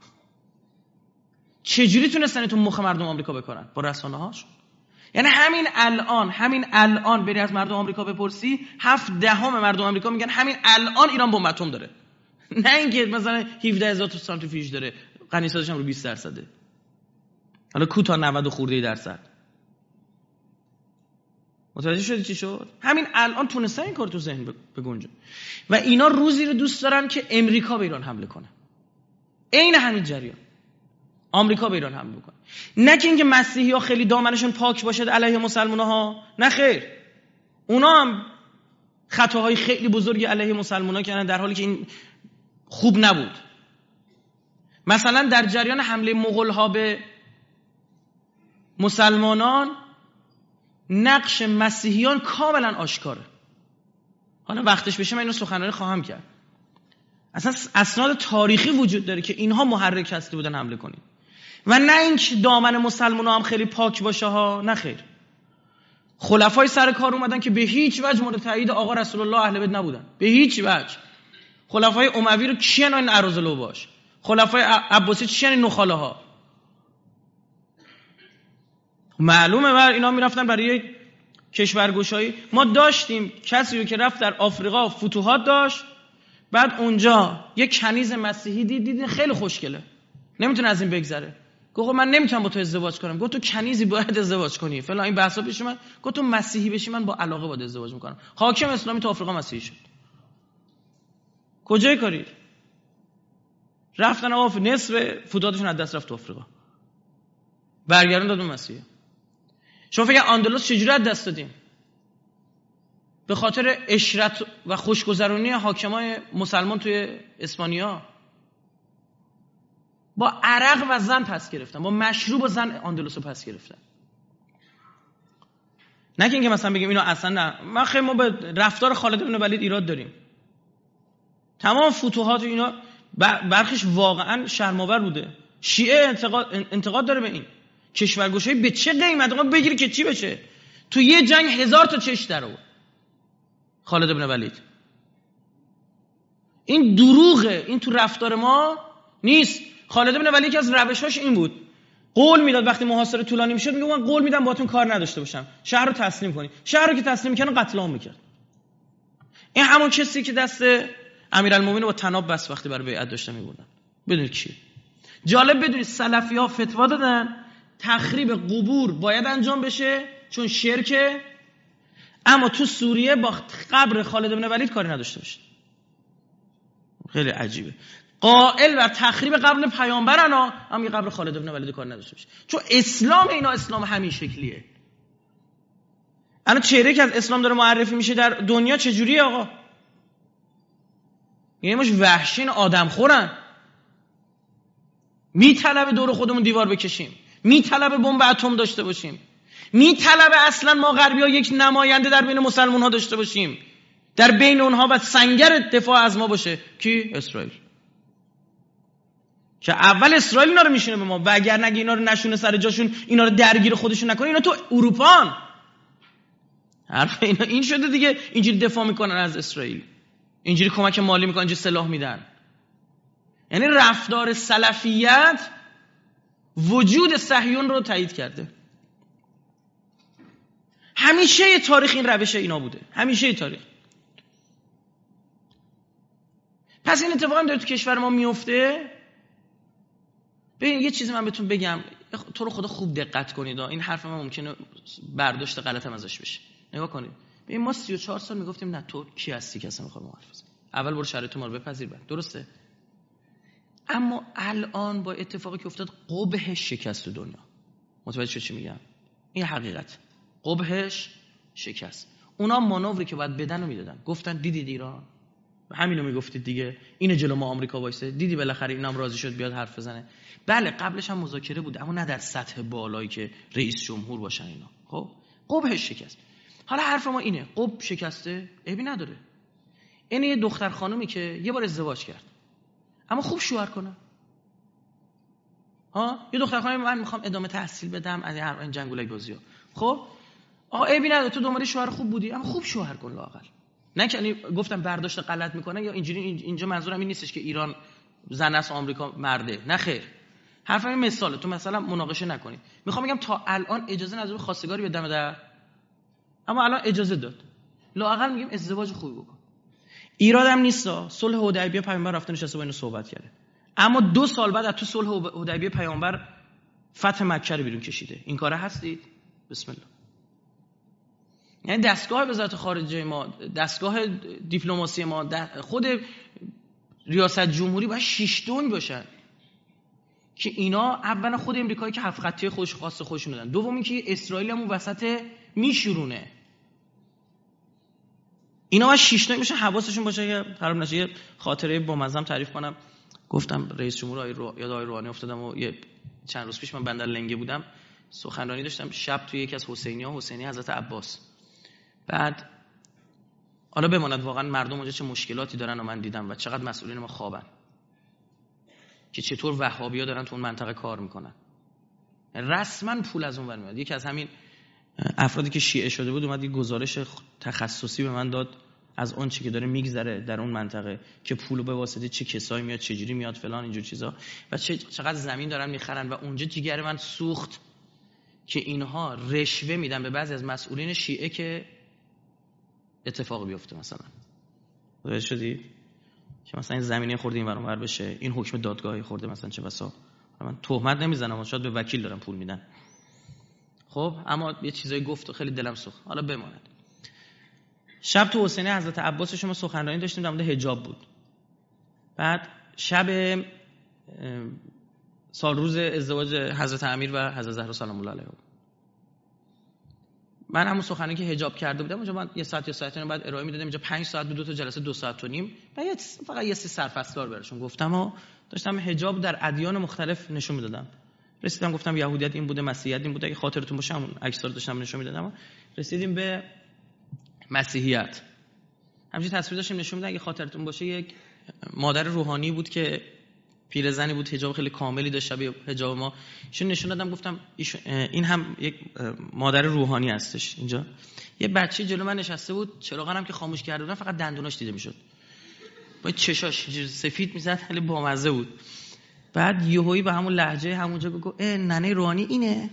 چجوری تونستن تو مخ مردم آمریکا بکنن؟ با رسانه‌هاش. یعنی همین الان همین الان بری از مردم آمریکا بپرسی، هفت دهم مردم آمریکا میگن همین الان ایران بمب اتم داره. نه اینکه مثلا هفده هزار تا سانتریفیوژ داره، غنیسازش هم رو بیست درصده. حالا کوتا نود خورده درصد. متوجه شدی چی شد؟ همین الان تونستن این کار تو ذهن بگنجه. و اینا روزی رو دوست دارن که امریکا به ایران حمله کنه. عین همین جریان. آمریکا به ایران حمله کنه. نه که اینکه مسیحی‌ها خیلی دامنشون پاک باشه علیه مسلمان‌ها، نه خیر. اونا هم خطاهای خیلی بزرگی علیه مسلمان‌ها کردن در حالی که این خوب نبود. مثلا در جریان حمله مغول‌ها به مسلمانان، نقش مسیحیان کاملا آشکاره. حالا وقتش بشه من اینو سخنرانی خواهم کرد. اصلا اسناد تاریخی وجود داره که اینها محرک هستی بودن حمله کنید. و نه اینکه دامن مسلمان‌ها هم خیلی پاک باشه ها، نه خیر. خلفای سر کار اومدن که به هیچ وجه مورد تایید آقا رسول الله اهل بیت نبودن، به هیچ وجه. خلفای اموی رو کیان این ارازلو باش؟ خلفای عباسی چیان این نخاله ها؟ معلومه بر اینا میرفتن برای کشورگشایی. ما داشتیم کسی رو که رفت در آفریقا فتوحات داشت، بعد اونجا یک کنیز مسیحی دید، دید خیلی خوشگله، نمیتونه از این بگذره. گفت من نمیتونم با تو ازدواج کنم. گفت تو کنیزی باید ازدواج کنی فلان، این بحثا پیش من. گفت تو مسیحی بشی من با علاقه باید ازدواج میکنم. حاکم اسلامی تو آفریقا مسیحی شد. کجای کاری؟ رفتن آف نصف فتوحاتشون از دست رفت تو آفریقا، برگردون داد به مسیحی. شما فکر اندلس چجوری از دست دادیم؟ به خاطر اشرت و خوشگذرونی حاکمای مسلمان توی اسپانیا. با عرق و زن پس گرفتن، با مشروب و زن اندلس رو پس گرفتن. نه اینکه مثلا بگیم اینا اصلا نه. ما خیلی ما به رفتار خالد بن ولید ایراد داریم. تمام فتوحات اینا برخیش واقعا شرم‌آور بوده. شیعه انتقاد انتقاد داره به این کشورگشایی. به چه قیمت آقا بگیری که چی بشه؟ تو یه جنگ هزار تا چش در آورد خالد بن ولید. این دروغه، این تو رفتار ما نیست. خالد بن ولید که از روشاش این بود، قول میداد وقتی محاصره طولانی میشد میگه من قول میدم باهاتون کار نداشته باشم، شهر رو تسلیم کنید. شهر رو که تسلیم میکنن قتل عام میکرد. این همون کسی که دست امیرالمومنین با طناب بس وقتی برای بیعت داشتن میبردن. بدونید کیه؟ جالب بدونید سلفی‌ها فتوا دادن تخریب قبور باید انجام بشه چون شرکه، اما تو سوریه با قبر خالد بن ولید کاری نداشته باشه. خیلی عجیبه. قائل بر تخریب قبر پیامبرن ها، هم یه قبر خالد بن ولید کار نداشته باشه. چون اسلام اینا اسلام همین شکلیه. الان چهره که از اسلام داره معرفی میشه در دنیا چجوریه آقا؟ یه مش وحشین آدم خورن. میطلبه دور خودمون دیوار بکشیم، میطلبه بمب اتم داشته باشیم، میطلبه اصلا ما غربی‌ها یک نماینده در بین مسلمان‌ها داشته باشیم، در بین اونها و سنگر دفاع از ما باشه. کی؟ اسرائیل. که اول اسرائیل اینا رو میشونه به ما و اگر نگه اینا رو نشونه سر جاشون، اینا رو درگیر خودشون نکنه، اینا تو اروپان. حرف اینا این شده دیگه، اینجوری دفاع میکنن از اسرائیل، اینجوری کمک مالی میکنن، اینجوری سلاح میدن. یعنی رفتار سلفیت وجود صهیون رو تایید کرده. همیشه تاریخ این روش اینا بوده، همیشه تاریخ. پس این اتفاق هم داره تو کشور ما میفته. ببین یه چیزی من بهتون بگم، تو رو خدا خوب دقت کنید. این حرف من ممکنه برداشت غلط هم ازش بشه. نگاه کنید. ببین ما سی و چهار سال میگفتیم نه تو کی هستی که اصلا میخوای ما حرف بزنی؟ اول برو شرایط ما رو بپذیر بعد. درسته؟ اما الان با اتفاقی که افتاد قبحش شکست تو دنیا. متوجه شد چی میگم؟ این حقیقت. قبحش شکست. اونا مانوری که باید بدن رو میدادن. گفتن دیدید ایران؟ همینو میگفتید دیگه. این جلو ما آمریکا وایسه. دیدی بالاخره اینم راضی شد بیاد حرف بزنه. بله قبلش هم مذاکره بود اما نه در سطح بالایی که رئیس جمهور باشن اینا. خب قبحش شکست. حالا حرف ما اینه، قبح شکسته عیبی نداره. این یه دختر خانومی که یه بار ازدواج کرد اما خوب شوهر کنه. ها یه دختر خانومی من میخوام ادامه تحصیل بدم از این جنگولای بازی‌ها. خب آقا عیبی نداره، تو دنبال شوهر خوب بودی اما خوب شوهر کن لااقل. نه که گفتم برداشت غلط میکنه یا اینجوری. اینجا منظورم این نیستش که ایران زن است آمریکا مرده، نه خیر. حرفم این مثاله، تو مثلا مناقشه نکنی. میخوام بگم تا الان اجازه نداره خواستگاری به دم در، اما الان اجازه داد. لااقل میگیم ازدواج خوبی بکن. ایرادم نیستا. صلح حدیبیه پیامبر رفته نشسته با اینو صحبت کرده، اما دو سال بعد از تو صلح حدیبیه پیامبر فتح مکه رو بیرون کشیده. این کاره هستید؟ بسم الله. یعنی دستگاه وزارت خارجه ما، دستگاه دیپلماسی ما، خود ریاست جمهوری باید شش دنگ باشن که اینا اولا خود امریکایی که هفت خطی خودش خاص خودشون دادن، دوم اینکه اسرائیل هم اون وسط میشورونه. اینا باید شش دنگ باشن، حواسشون باشه که خراب نشه. یه خاطره با مزم تعریف کنم. گفتم رئیس جمهور آقای رو... یاد آقای روحانی افتادم و یه چند روز پیش من بندر لنگه بودم، سخنرانی داشتم شب توی یکی از حسینی‌ها، حسینی حضرت عباس. بعد حالا بماند واقعا مردم اونجا چه مشکلاتی دارن و من دیدم و چقدر مسئولین ما خوابن که چطور وهابی‌ها دارن تو اون منطقه کار میکنن. رسما پول از اون ور میاد. یکی از همین افرادی که شیعه شده بود اومد یه گزارش تخصصی به من داد از اون چیزی که داره میگذره در اون منطقه که پول به واسطه چه کسایی میاد، چجوری میاد، فلان اینجور چیزا و چه چقدر زمین دارن میخرن. و اونجا جیگر من سوخت که اینها رشوه میدن به بعضی از مسئولین شیعه که اتفاق بیفته. مثلا متوجه شدید که مثلا این زمینه خورده این ور اونور بشه، این حکم دادگاهی خورده مثلا، چه بسا من تهمت نمیزنم، شاید به وکیل دارن پول میدن. خب اما یه چیزایی گفت و خیلی دلم سوخت. حالا بماند. شب تو حسینی حضرت عباس شما سخنرانی داشتیم در مورد حجاب بود. بعد شب سال روز ازدواج حضرت امیر و حضرت زهرا سلام الله علیها، من همون سخنرانی که حجاب کرده بودم اونجا من یه ساعت یا ساعت و نیم بعد ارائه میدادم. اینجا پنج ساعت بود، دو تا جلسه دو ساعت و نیم و یه فقط یه سی سرفصلار براشون گفتم و داشتم حجاب در ادیان مختلف نشون میدادم. رسیدم گفتم یهودیت این بوده، مسیحیت این بوده، اگه خاطرتون باشه همون عکس‌ها رو داشتم نشون میدادم. رسیدیم به مسیحیت، همین تصویر داشتیم نشون میدادم. اگه خاطرتون باشه یک مادر روحانی بود که پیرزنی بود، حجاب خیلی کاملی داشت شبیه حجاب ما. ایشون نشون دادم گفتم این هم یک مادر روحانی هستش. اینجا یه بچه جلو من نشسته بود، چراغانم که خاموش کرده بودن فقط دندوناش دیده میشد، با چشاش سفید میزد، خیلی بامزه بود. بعد یهویی به همون لهجه همونجا گفت اه ننه روحانی اینه.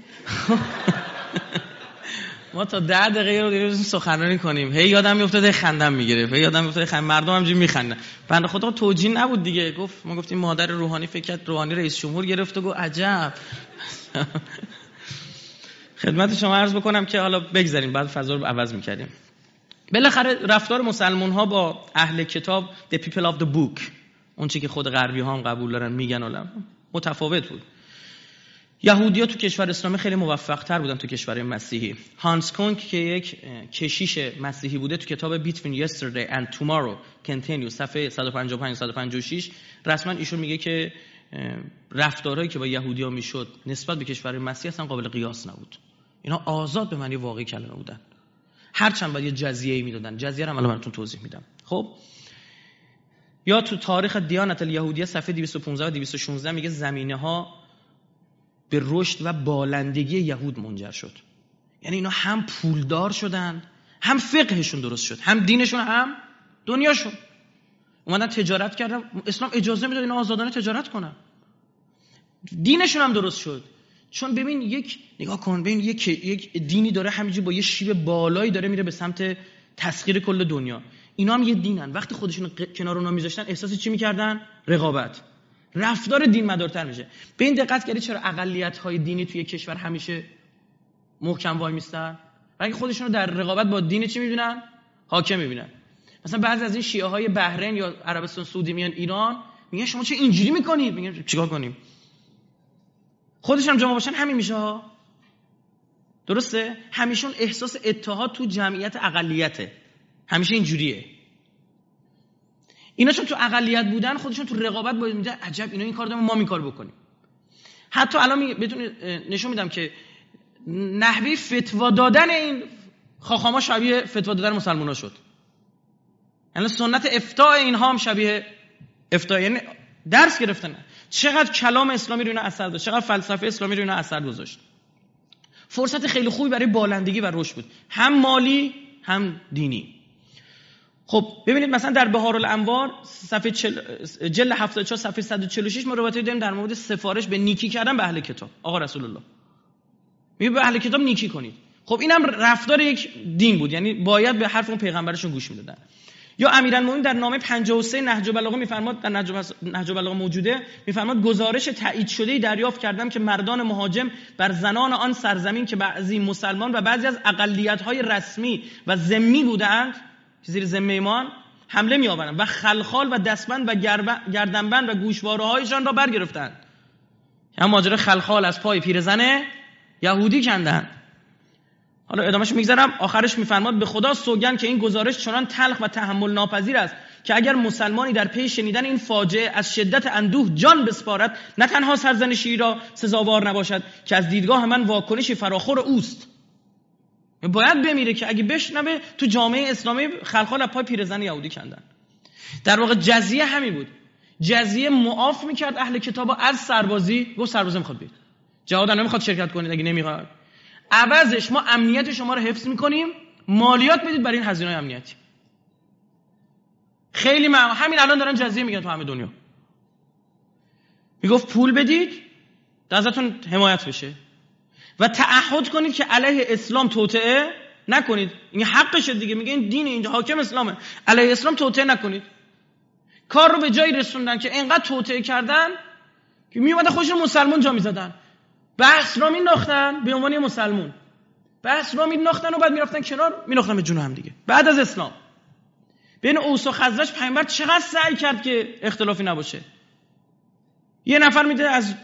ما تا ده دقیقه رو دیگه سخنرانی کنیم، هی یادم میافتاد خندم میگرفت، هی یادم میافتاد خند، مردم همینجوری میخندن. بنده خدا توجیه نبود دیگه، گفت ما گفتیم مادر روحانی، فکر کرد روحانی رئیس جمهور گرفت و گفت عجب. خدمت شما عرض بکنم که حالا بگذاریم بعد فضا رو عوض میکردیم. بالاخره رفتار مسلمان ها با اهل کتاب the people of the book، اون چیزی که خود غربی ها هم قبول دارن میگن ولی متفاوت بود. یهودی‌ها تو کشور اسلامی خیلی موفق‌تر بودن تو کشور مسیحی. هانس کونگ که یک کشیش مسیحی بوده تو کتاب Between Yesterday and Tomorrow Continues صفحه صد و پنجاه و پنج صد و پنجاه و شش رسما ایشون میگه که رفتارهایی که با یهودی‌ها میشد نسبت به کشور مسیحی اصلا قابل قیاس نبود. اینا آزاد به معنی واقعی کلمه بودن، هرچند بعد یه جزیه‌ای میدادن. جزیه رو الان براتون توضیح میدم. خب یا تو تاریخ دیانت الیهودیه صفحه دویست و پانزده و دویست و شانزده میگه زمینه‌ها به رشد و بالندگی یهود منجر شد. یعنی اینا هم پولدار شدن، هم فقهشون درست شد، هم دینشون، هم دنیاشون. اومدن تجارت کردن، اسلام اجازه میداد اینا آزادانه تجارت کنن. دینشون هم درست شد. چون ببین یک نگاه کن، ببین یک یک دینی داره همینجوری با یه شیب بالایی داره میره به سمت تسخیر کل دنیا. اینا هم یه دینن. وقتی خودشون کنار اونا میذاشتن احساس چی میکردن؟ رقابت. رفتار دین مدارتر میشه. به این دقت کردید چرا اقلیت‌های دینی توی کشور همیشه محکم وای میستن؟ برای اینکه خودشون رو در رقابت با دین چی میبینن؟ حاکم میبینن. مثلا بعضی از این شیعه های بحرین یا عربستان سعودی میان ایران میگن شما چه اینجوری میکنید؟ میگن چیکار کنیم؟ خودش هم جمع باشن همین میشه ها. درسته؟ همیشون احساس اتحاد تو جمعیت اقلیته. همیشه اینجوریه. اینا چون تو اقلیت بودن خودشون تو رقابت باید میگن عجب اینا این کار دارن ما این کار بکنیم. حتی الان بهتون نشون میدم که نحوه فتوا دادن این خاخاما شبیه فتوا دادن مسلمان‌ها شد. یعنی سنت افتاء اینها هم شبیه افتاء، یعنی درس گرفتن. چقدر کلام اسلامی رو اینا اثر داشت، چقدر فلسفه اسلامی رو اینا اثر گذاشت. فرصت خیلی خوبی برای بالندگی و رشد بود، هم مالی هم دینی. خب ببینید مثلا در بهار الانوار صفحه جلد هفتاد و چهار صفحه صد و چهل و شش ما روایتی داریم در مورد سفارش به نیکی کردن به اهل کتاب. آقا رسول الله میگه به اهل کتاب نیکی کنید. خب اینم رفتار یک دین بود، یعنی باید به حرف اون پیغمبرشون گوش میدادن. یا امیرالمومنین در نامه پنجاه و سه نهج البلاغه میفرماد، در نهج البلاغه موجوده، میفرماد گزارش تایید شده‌ای دریافت کردم که مردان مهاجم بر زنان آن سرزمین که بعضی مسلمان و بعضی از اقلیت‌های رسمی و ذمی بودند زیر ذمه ایمان حمله می‌آورند و خلخال و دستبند و گردنبند و گوشواره‌هایشان را برگرفتند. هم ماجرا خلخال از پای پیرزن یهودی کندند. حالا ادامهش میگذارم، آخرش میفرماد به خدا سوگند که این گزارش چنان تلخ و تحمل ناپذیر است که اگر مسلمانی در پی شنیدن این فاجعه از شدت اندوه جان بسپارد نه تنها سرزنشی را سزاوار نباشد که از دیدگاه من واکنشی فراخور اوست. باید بمیره که اگه بشنوه تو جامعه اسلامی خلخال از پای پیرزن یهودی کندن. در واقع جزیه همین بود. جزیه معاف میکرد اهل کتابا از سربازی، گفت سربازی میخواد بیاد جهاد نمیخواد شرکت کنید، اگه نمیخواد عوضش ما امنیت شما رو حفظ میکنیم، مالیات بدید برای این هزینه‌های امنیتی. خیلی مهم. همین الان دارن جزیه میگن تو همه دنیا. میگفت پول بدید تا ازتون حمایت بشه و تعهد کنید که علیه اسلام توطئه نکنید. این حقشه دیگه، میگه این دین اینجا حاکم اسلامه، علیه اسلام توطئه نکنید. کار رو به جایی رسوندن که اینقدر توطئه کردن که میومدن خودشون مسلمان جا میزدن، بحث را مینداختن به عنوان مسلمان، بحث را مینداختن و بعد میرفتن کنار، مینداختن به جون هم دیگه. بعد از اسلام بین اوس و خزرج پیامبر چقدر سعی کرد که اختلافی نباشه. یه نفر میده از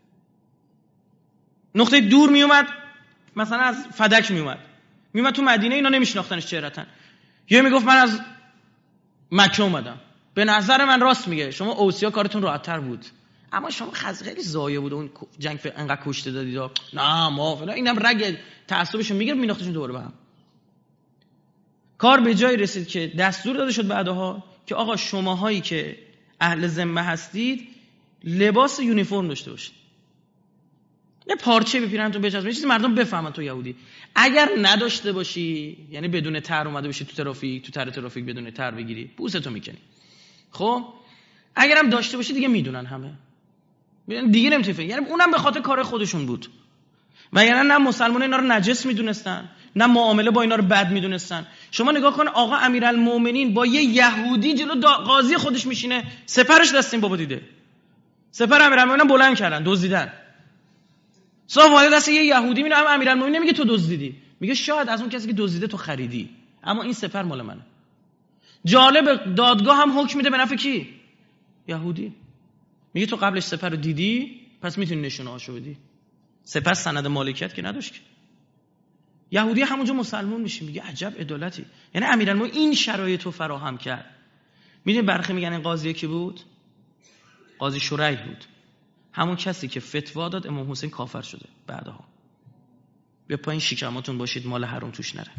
نقطه دور میومد، مثلا از فدک میومد میومد تو مدینه، اینا نمیشناختنش چهره‌تن. یه میگفت من از مکه اومدم. به نظر من راست میگه، شما اوسیا کارتون راحت‌تر بود، اما شما خز خیلی ضایع بود اون جنگ، انقدر کشته دادید. نه ما فلان، اینم رگ تعصبشون میگیره، میناختشون دوباره به هم. کار به جایی رسید که دستور داده شد بعدها که آقا شماهایی که اهل ذمه هستید لباس یونیفرم داشته باشید، یه پارچه بپیرن تو بچسبن، چیزی مردم بفهمن تو یهودی. اگر نداشته باشی، یعنی بدون تر اومده باشی تو ترافیک، تو تر ترافیک بدون تر بگیری، بوستو میکنی. خب اگرم داشته باشی دیگه میدونن همه، دیگه نمیتونی فکر، یعنی اونم به خاطر کار خودشون بود. و یعنی نه مسلمان اینا رو نجس میدونستن، نه معامله با اینا رو بد میدونستن. شما نگاه کن آقا امیرالمومنین با یه یهودی جلو قاضی خودش میشینه، سپرش دست این بابا دیده، سپر امیرالمومنین بلند کردن، دزدیدن. صاحب وارد دست یه یهودی میره، اما امیرالمومنین نمیگه تو دزدیدی، میگه شاید از اون کسی که دزدیده تو خریدی، اما این سپر مال منه. جالب، دادگاه هم حکم میده به نفع کی؟ یهودی. میگه تو قبلش سپر رو دیدی، پس میتونی نشونه هاشو بدی. سپر سند مالکیت که نداشت که. یهودی همونجا مسلمان میشه. میگه عجب عدالتی. یعنی امیرالمومنین این شرایط رو فراهم کرد. میدونی برخی میگن این قاضی کی بود؟ قاضی شریح بود، همون کسی که فتوا داد امام حسین کافر شده بعدها. به پایین شکماتون باشید مال حرام توش نره.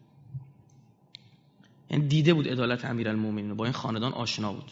یعنی دیده بود عدالت امیرالمومنین، با این خاندان آشنا بود.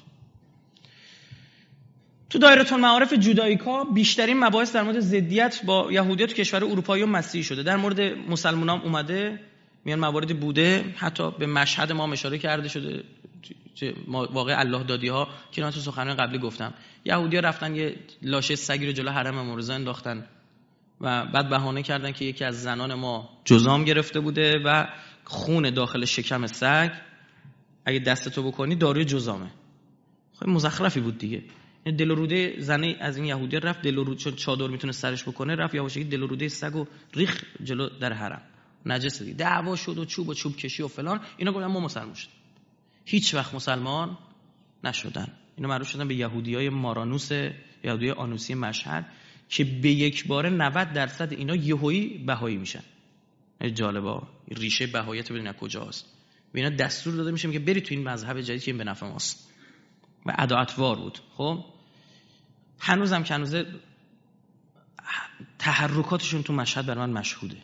تو دایره المعارف جودائیکا بیشترین مباحث در مورد ضدیت با یهودیت تو کشور اروپایی و مسیحی شده. در مورد مسلمانان اومده، میان مواردی بوده، حتی به مشهد ما اشاره کرده شده، واقع الله دادی ها که من تو سخنرانی قبلی گفتم. یهودی‌ها رفتن یه لاشه سگی رو جلو حرم امام رضا انداختن و بعد بهانه کردن که یکی از زنان ما جذام گرفته بوده و خون داخل شکم سگ اگه دستتو بکنی داروی جذامه. خب مزخرفی بود دیگه. دل و روده زنه از این یهودی رفت، دل و روده چون چادر میتونه سرش بکنه، رفت یواشکی دل و روده سگو ریخ جلو در حرم، نجس دیگه. دعوا شد و چوب و چوب کشی و فلان. اینا گفتن ما مسلمان شدیم. هیچ وقت مسلمان نشدن. اینا معروف شدن به یهودیای مارانوس، یهودیای آنوسی مشهد، که به یک باره نود درصد اینا یهویی بهایی میشن. جالبه، ریشه بهاییت ببینید از کجاست. و اینا دستور داده میشه که بری تو این مذهب جدید که این به نفع ماست. و عداوتوار بود. خب هنوزم که هنوزه تحرکاتشون تو مشهد برای من مشهوده.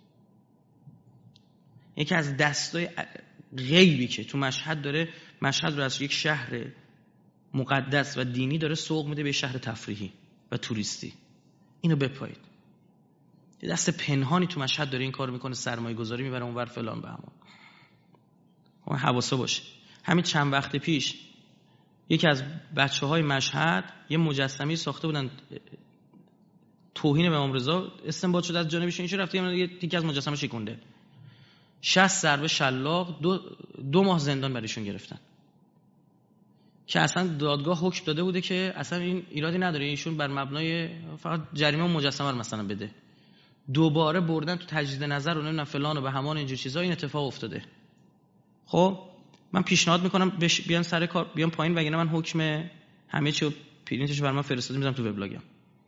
یکی از دستای غیبی که تو مشهد داره، مشهد رو از یک شهر مقدس و دینی داره سوق میده به شهر تفریحی و توریستی. اینو بپایید. یه دست پنهانی تو مشهد داره این کار میکنه، سرمایه گذاری میبره اونور فلان به همان. حواسا باشه. همین چند وقت پیش یکی از بچه‌های مشهد یه مجسمه ساخته بودن توهین به امام رضا، استنباط شده از جانبش، این چه رفته یه تیکه از مجسمه شکونده. شصت ضربه شلاق، دو, دو ماه زندان برایشون گرفتن که اصلا دادگاه حکم داده بوده که اصلا این ایرادی نداره، ایشون بر مبنای فقط جریمه و مجسمه رو مثلا بده. دوباره بردن تو تجدید نظر و نمیدونم فلان و به همان اینجور چیزا، این اتفاق افتاده. خب من پیشنهاد میکنم بیان سر کار، بیان پایین، وگرنه من حکم همه چی رو پرینتش برام فرستادم میذارم تو وبلاگم.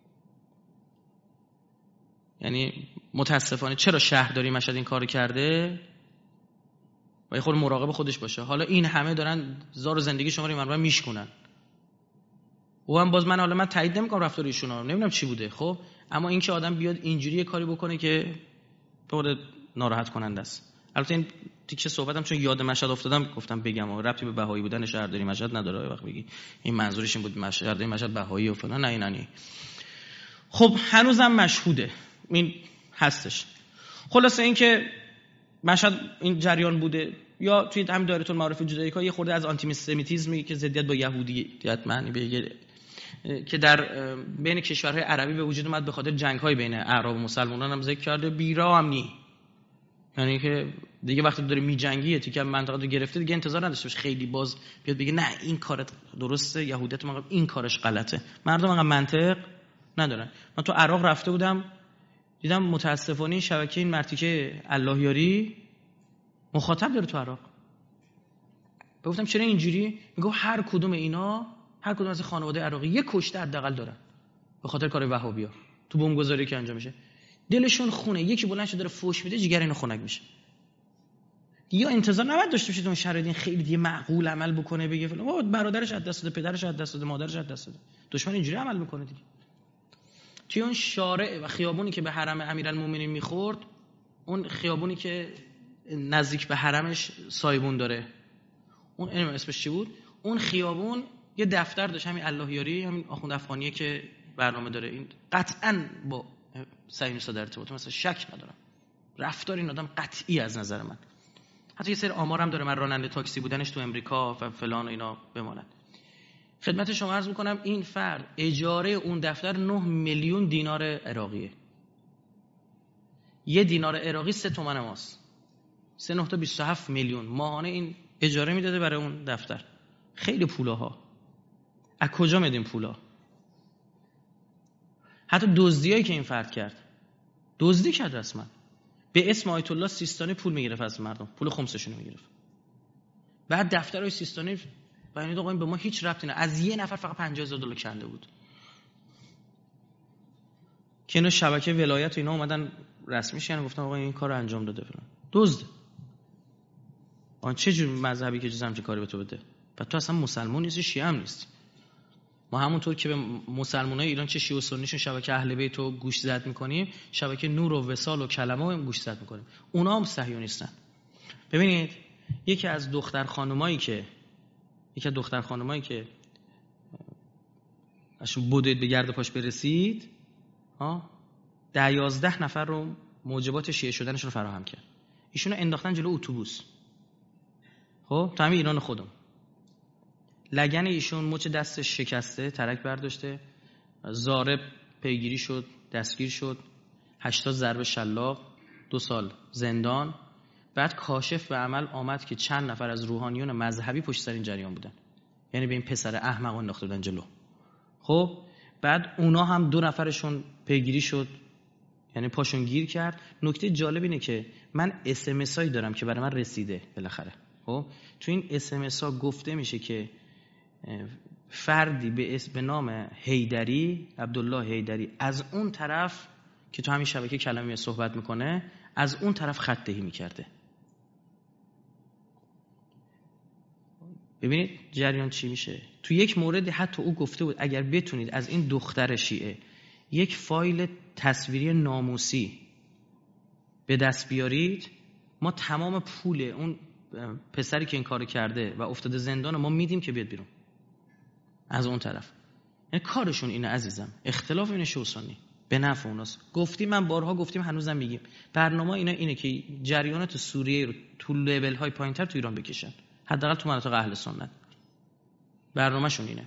یعنی متاسفانه چرا شهرداری مشهد این کارو کرده و یه خورده مراقب خودش باشه. حالا این همه دارن زار و زندگی شما رو این منبع میشکنن، و هم باز من حالا من تایید نمیکنم رفتار ایشون رو، نمیدونم چی بوده. خب اما این که آدم بیاد اینجوری یه کاری بکنه که به خود ناراحت کننده است. البته این تیکه صحبتم چون یاد مشهد افتادم گفتم بگم، و ربطی به بهایی بودن شهرداری مشهد نداره. وقت بگی این منظورش این بود شهرداری مشهد بهایی و فلان، نه نه نه. خب هنوزم مشهوده، این هستش. خلاصه این که مشهد این جریان بوده، یا توی همین دایره المعارف جدایی‌ها یه خورده از آنتی سمیتیسمی که ضدیت با یهودیت معنی به که در بین کشورهای عربی به وجود اومد به خاطر جنگ‌های بین اعراب و مسلمانان هم ذکر کرده. بیرا هم نی، یعنی که دیگه وقتی داره میجنگی تیکه منطقه رو گرفته دیگه انتظار نداشته باشه خیلی باز بیاد بگه نه این کارت درسته، یهودیت مگه این کارش غلطه. مردم انقدر منطق ندارن. من تو عراق رفته بودم دیدم متاسفانه این شبکه این مرتیکه اللهیاری مخاطب داره تو عراق. گفتم چرا اینجوری؟ میگه هر کدوم اینا، هر کدوم از خانواده عراقی یک کشته حداقل دارن به خاطر کار وهابیا تو بمبگذاری که انجام میشه. دلشون خونه، یکی بلند شده داره فوش میده جیگر اینو خنک میشه. یا انتظار نباید داشته باشید اون شرایط خیلی دیگه معقول عمل بکنه، بگه فلان برادرش از دست داده، پدرش از دست داده، مادرش از دست داده. دشمن اینجوری عمل میکنه دیگه. توی اون شارع و خیابونی که به حرم امیرالمومنین میخورد، اون خیابونی که نزدیک به حرمش سایبون داره، اون اسمش چی بود؟ اون خیابون یه دفتر داشت همین اللهیاری، همین آخوند افغانیه که برنامه داره. این قطعاً با صهیونیست‌ها در ارتباطه، مثلا شک ندارم. رفتار این آدم قطعی از نظر من. حتی یه سری آمارم داره من راننده تاکسی بودنش تو امریکا و فلان و اینا بماند. خدمت شما عرض می‌کنم این فرد اجاره اون دفتر نه میلیون دینار عراقیه. یه دینار عراقی سه تومن ماست. سه نه تا بیست و هفت میلیون ماهانه این اجاره میداده برای اون دفتر. خیلی پولاها. از کجا میاد این پولا؟ حتی دزدیایی که این فرد کرد، دزدی کرد رسما. به اسم آیت الله سیستانی پول میگرفت از مردم، پول خمسشون میگرفت. بعد دفترهای سیستانی بیانید آقا این به ما هیچ ربطی نه، از یه نفر فقط پنجاه هزار دلار کنده بود. که اینا شبکه ولایت و اینا اومدن رسمیش یعنی گفتن آقا این کارو انجام داده فلان. دزد. آن چه جور مذهبی که چه کاری به تو بده؟ و تو اصلا مسلمان نیستی، شیعه هم نیستی. ما همونطور که به مسلمانای ایران چه شیعه و سنیشون شبکه اهل بیت رو گوش زد میکنیم، شبکه نور و وصال و کلمه رو گوش زد میکنیم. اونا هم صهیونیستن. ببینید یکی از دختر خانمایی که یکی از دختر خانمایی که اشون بودید به گرد پاش برسید، ها ده یازده نفر رو موجبات شیعه شدنشون رو فراهم کرد. ایشونو انداختن جلو اتوبوس. خب تو همین ایران خودم. لگن ایشون مچ دستش شکسته، ترک برداشته، ضارب پیگیری شد، دستگیر شد، هشتاد ضربه شلاق، دو سال زندان. بعد کاشف به عمل آمد که چند نفر از روحانیون مذهبی پشت سر این جریان بودن، یعنی به این پسر احمق انداخته بودن جلو. خب بعد اونا هم دو نفرشون پیگیری شد، یعنی پاشون گیر کرد. نکته جالب اینه که من اس ام اس هایی دارم که برای من رسیده بالاخره. خب تو این اس ام اس ها گفته میشه که فردی به اسم به نام حیدری، عبدالله حیدری، از اون طرف که تو همین شبکه کلامی صحبت میکنه، از اون طرف خط دهی میکرده. ببینید جریان چی میشه. تو یک موردی حتی او گفته بود اگر بتونید از این دختر شیعه یک فایل تصویری ناموسی به دست بیارید، ما تمام پول اون پسری که این کارو کرده و افتاده زندان ما میدیم که بیاد بیرون. از اون طرف یعنی کارشون اینه عزیزم. اختلاف این شیعه و سنی به نفع اوناست. گفتیم، من بارها گفتیم، هنوزم میگیم برنامه اینا اینه که جریانات سوریه رو تو لول های پایینتر تو ایران بکشن، حداقل تو مناطق اهل سنت. برنامه‌شون اینه.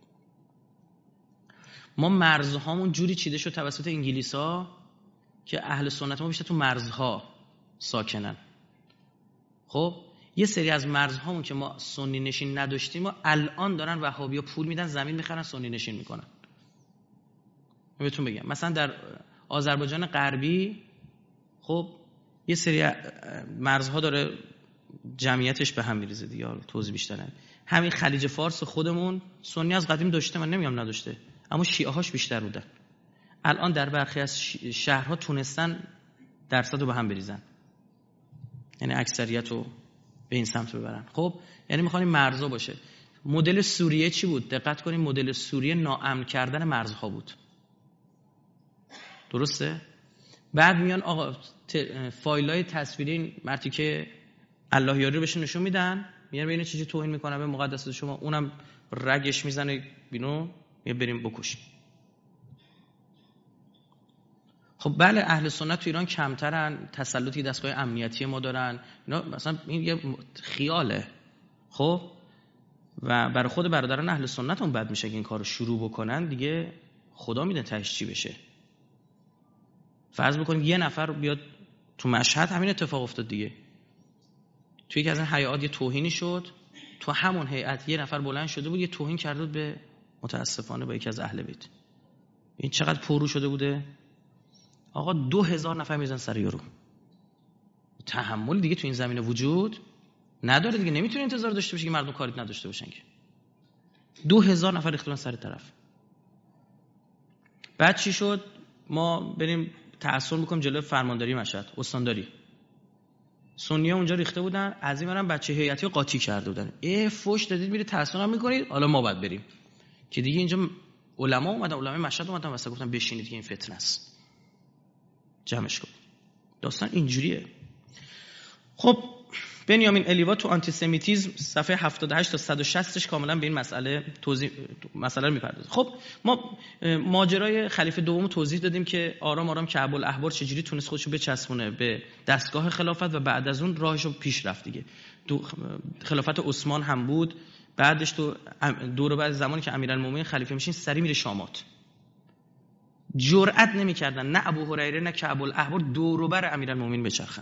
ما مرزهامون جوری چیده شد توسط انگلیسا که اهل سنت ما بیشتر تو مرزها ساکنن. خب یه سری از مرزهامون که ما سنی نشین نداشتیم، ما الان دارن وهابیا پول میدن زمین میخرن سنی نشین میکنن. بهتون بگم مثلا در آذربایجان غربی خب یه سری مرزها داره جمعیتش به هم میریزه دیگه، توضیح بیشتره. همین خلیج فارس خودمون سنی از قدیم داشته، من نمیگم نداشته، اما شیعه هاش بیشتر بودن. الان در برخی از شهرها تونستن درصد رو به هم بریزن، یعنی اکثریت رو به این سمت ببرن. خب یعنی میخوان این مرزها باشه. مدل سوریه چی بود؟ دقت کنید، مدل سوریه ناامن کردن مرزها بود. درسته؟ بعد میان آقا فایلای تصویری مرتی که الله یاری رو بهشون نشون میدن، میان ببینید چیزی توهین میکنه به مقدسات شما، اونم رگش میزنه بینو، میگه بریم بکشیم. خب بله اهل سنت تو ایران کمترن، تسلطی دستگاه امنیتی ما دارن، اینا مثلا این یه خیاله. خب و برای خود برادران اهل سنت هم بد میشه که این کارو شروع بکنن دیگه، خدا میدونه تهش چی بشه. فرض بکنیم یه نفر بیاد تو مشهد، همین اتفاق افتاد دیگه، توی یکی از این هیئات یه توهینی شد، تو همون هیئت یه نفر بلند شده بود یه توهین کرده بود به متاسفانه با یکی از اهل بیت. این چقدر پررو شده بوده آقا، دو هزار نفر میزن سر یارو. تحمل دیگه تو این زمینه وجود نداره دیگه، نمیتونه انتظار داشته باشه که مردم کاری نداشته باشن که. دو هزار نفر ریختن سر طرف. بعد چی شد؟ ما بریم تعصب میکنیم جلوی فرمانداری مشهد، استانداری. سنی‌ها اونجا ریخته بودن، از این برم بچه هیئتی قاطی کرده بودن. ای فوش دادید میره تعصب هم میکنید، حالا ما باید بریم. که دیگه اینجا علما اومدن، علمای مشهد اومدن واسه گفتن بشینید که این فتنه است. جمعش کن. داستان اینجوریه. خب بنیامین الیوا تو آنتیسمیتیسم صفحه هفتاد و هشت تا صد و شصت کاملا به این مسئله توضیح مسئله رو میپردازه. خب ما ماجرای خلیفه دوم توضیح دادیم که آرام آرام کعب الاحبار چجوری تونست خودشو بچسبونه به دستگاه خلافت و بعد از اون راهشو پیش رفت دیگه. تو خلافت عثمان هم بود، بعدش تو دور بعد زمانی که امیرالمومنین خلیفه میشین سری میره شامات. جرئت نمیکردن نه ابو هریره نه کعب الاحبار دور و بر امیرالمومنین بچرخن،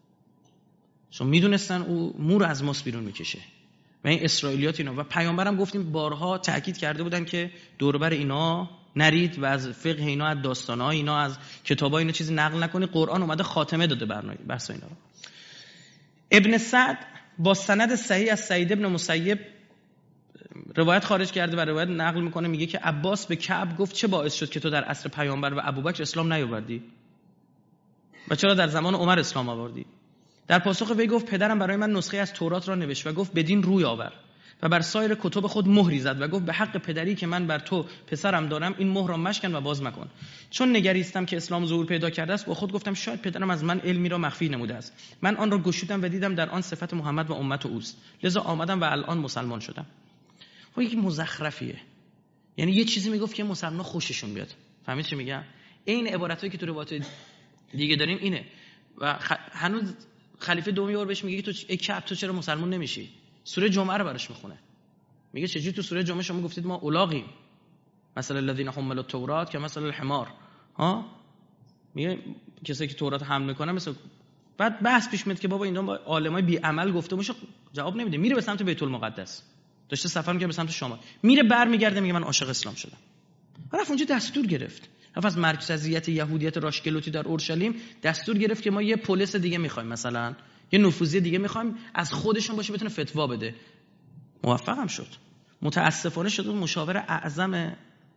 چون میدونستن او مور از ماست بیرون میکشه و این اسرائیلیات اینا. و پیامبرم گفتیم بارها تاکید کرده بودن که دور و بر اینا نرید و از فقه اینا، از داستان‌ها اینا، از کتابا اینا چیزی نقل نکنید. قرآن اومده خاتمه داده برنامه بحث اینا رو. ابن سعد با سند صحیح از سعید ابن مسیب روایت خارج کرده و روایت نقل میکنه، میگه که عباس به کعب گفت چه باعث شد که تو در عصر پیامبر و ابوبکر اسلام نیاوردی و چرا در زمان عمر اسلام آوردی؟ در پاسخ وی گفت پدرم برای من نسخه از تورات را نوشت و گفت بدین روی آور و بر سایر کتب خود مهری زد و گفت به حق پدری که من بر تو پسرم دارم این مهر را مشکن و باز مکن. چون نگریستم که اسلام ظهور پیدا کرده است با خود گفتم شاید پدرم از من علمی را مخفی نموده است. من آن را گشودم و دیدم در آن صفت محمد و امت اوست، لذا آمدم و الان مسلمان شدم. خب یک مزخرفیه، یعنی یه چیزی میگفت که مسلمان خوششون بیاد. فهمید چی میگم؟ این عبارتایی که تو روایت دیگه داریم اینه. و خ... هنوز خلیفه دومی بار بهش میگه که تو ای کعب تو چرا مسلمان نمیشی؟ سوره جمعه رو براش میخونه، میگه چجوری تو سوره جمعه شما گفتید ما اولاغیم، مثلا الذين حملوا التوراة که مثلا الحمار، ها میگه کسایی که تورات حمل میکنن مثلا. بعد بحث پیش میاد که بابا اینا با عالمای بی عمل گفته باشه، جواب نمیده، میره به سمت بیت المقدس، داشته سفر میکنه به سمت شام، میره برمیگرده میگه من عاشق اسلام شدم. رفت اونجا دستور گرفت، رفت از مرکزیت یهودیت راشکلوتی در اورشلیم دستور گرفت که ما یه پلیس دیگه میخوایم، مثلا یه نفوذی دیگه میخوایم، از خودشون باشه بتونه فتوا بده. موفقم شد. متاسفانه شد مشاور اعظم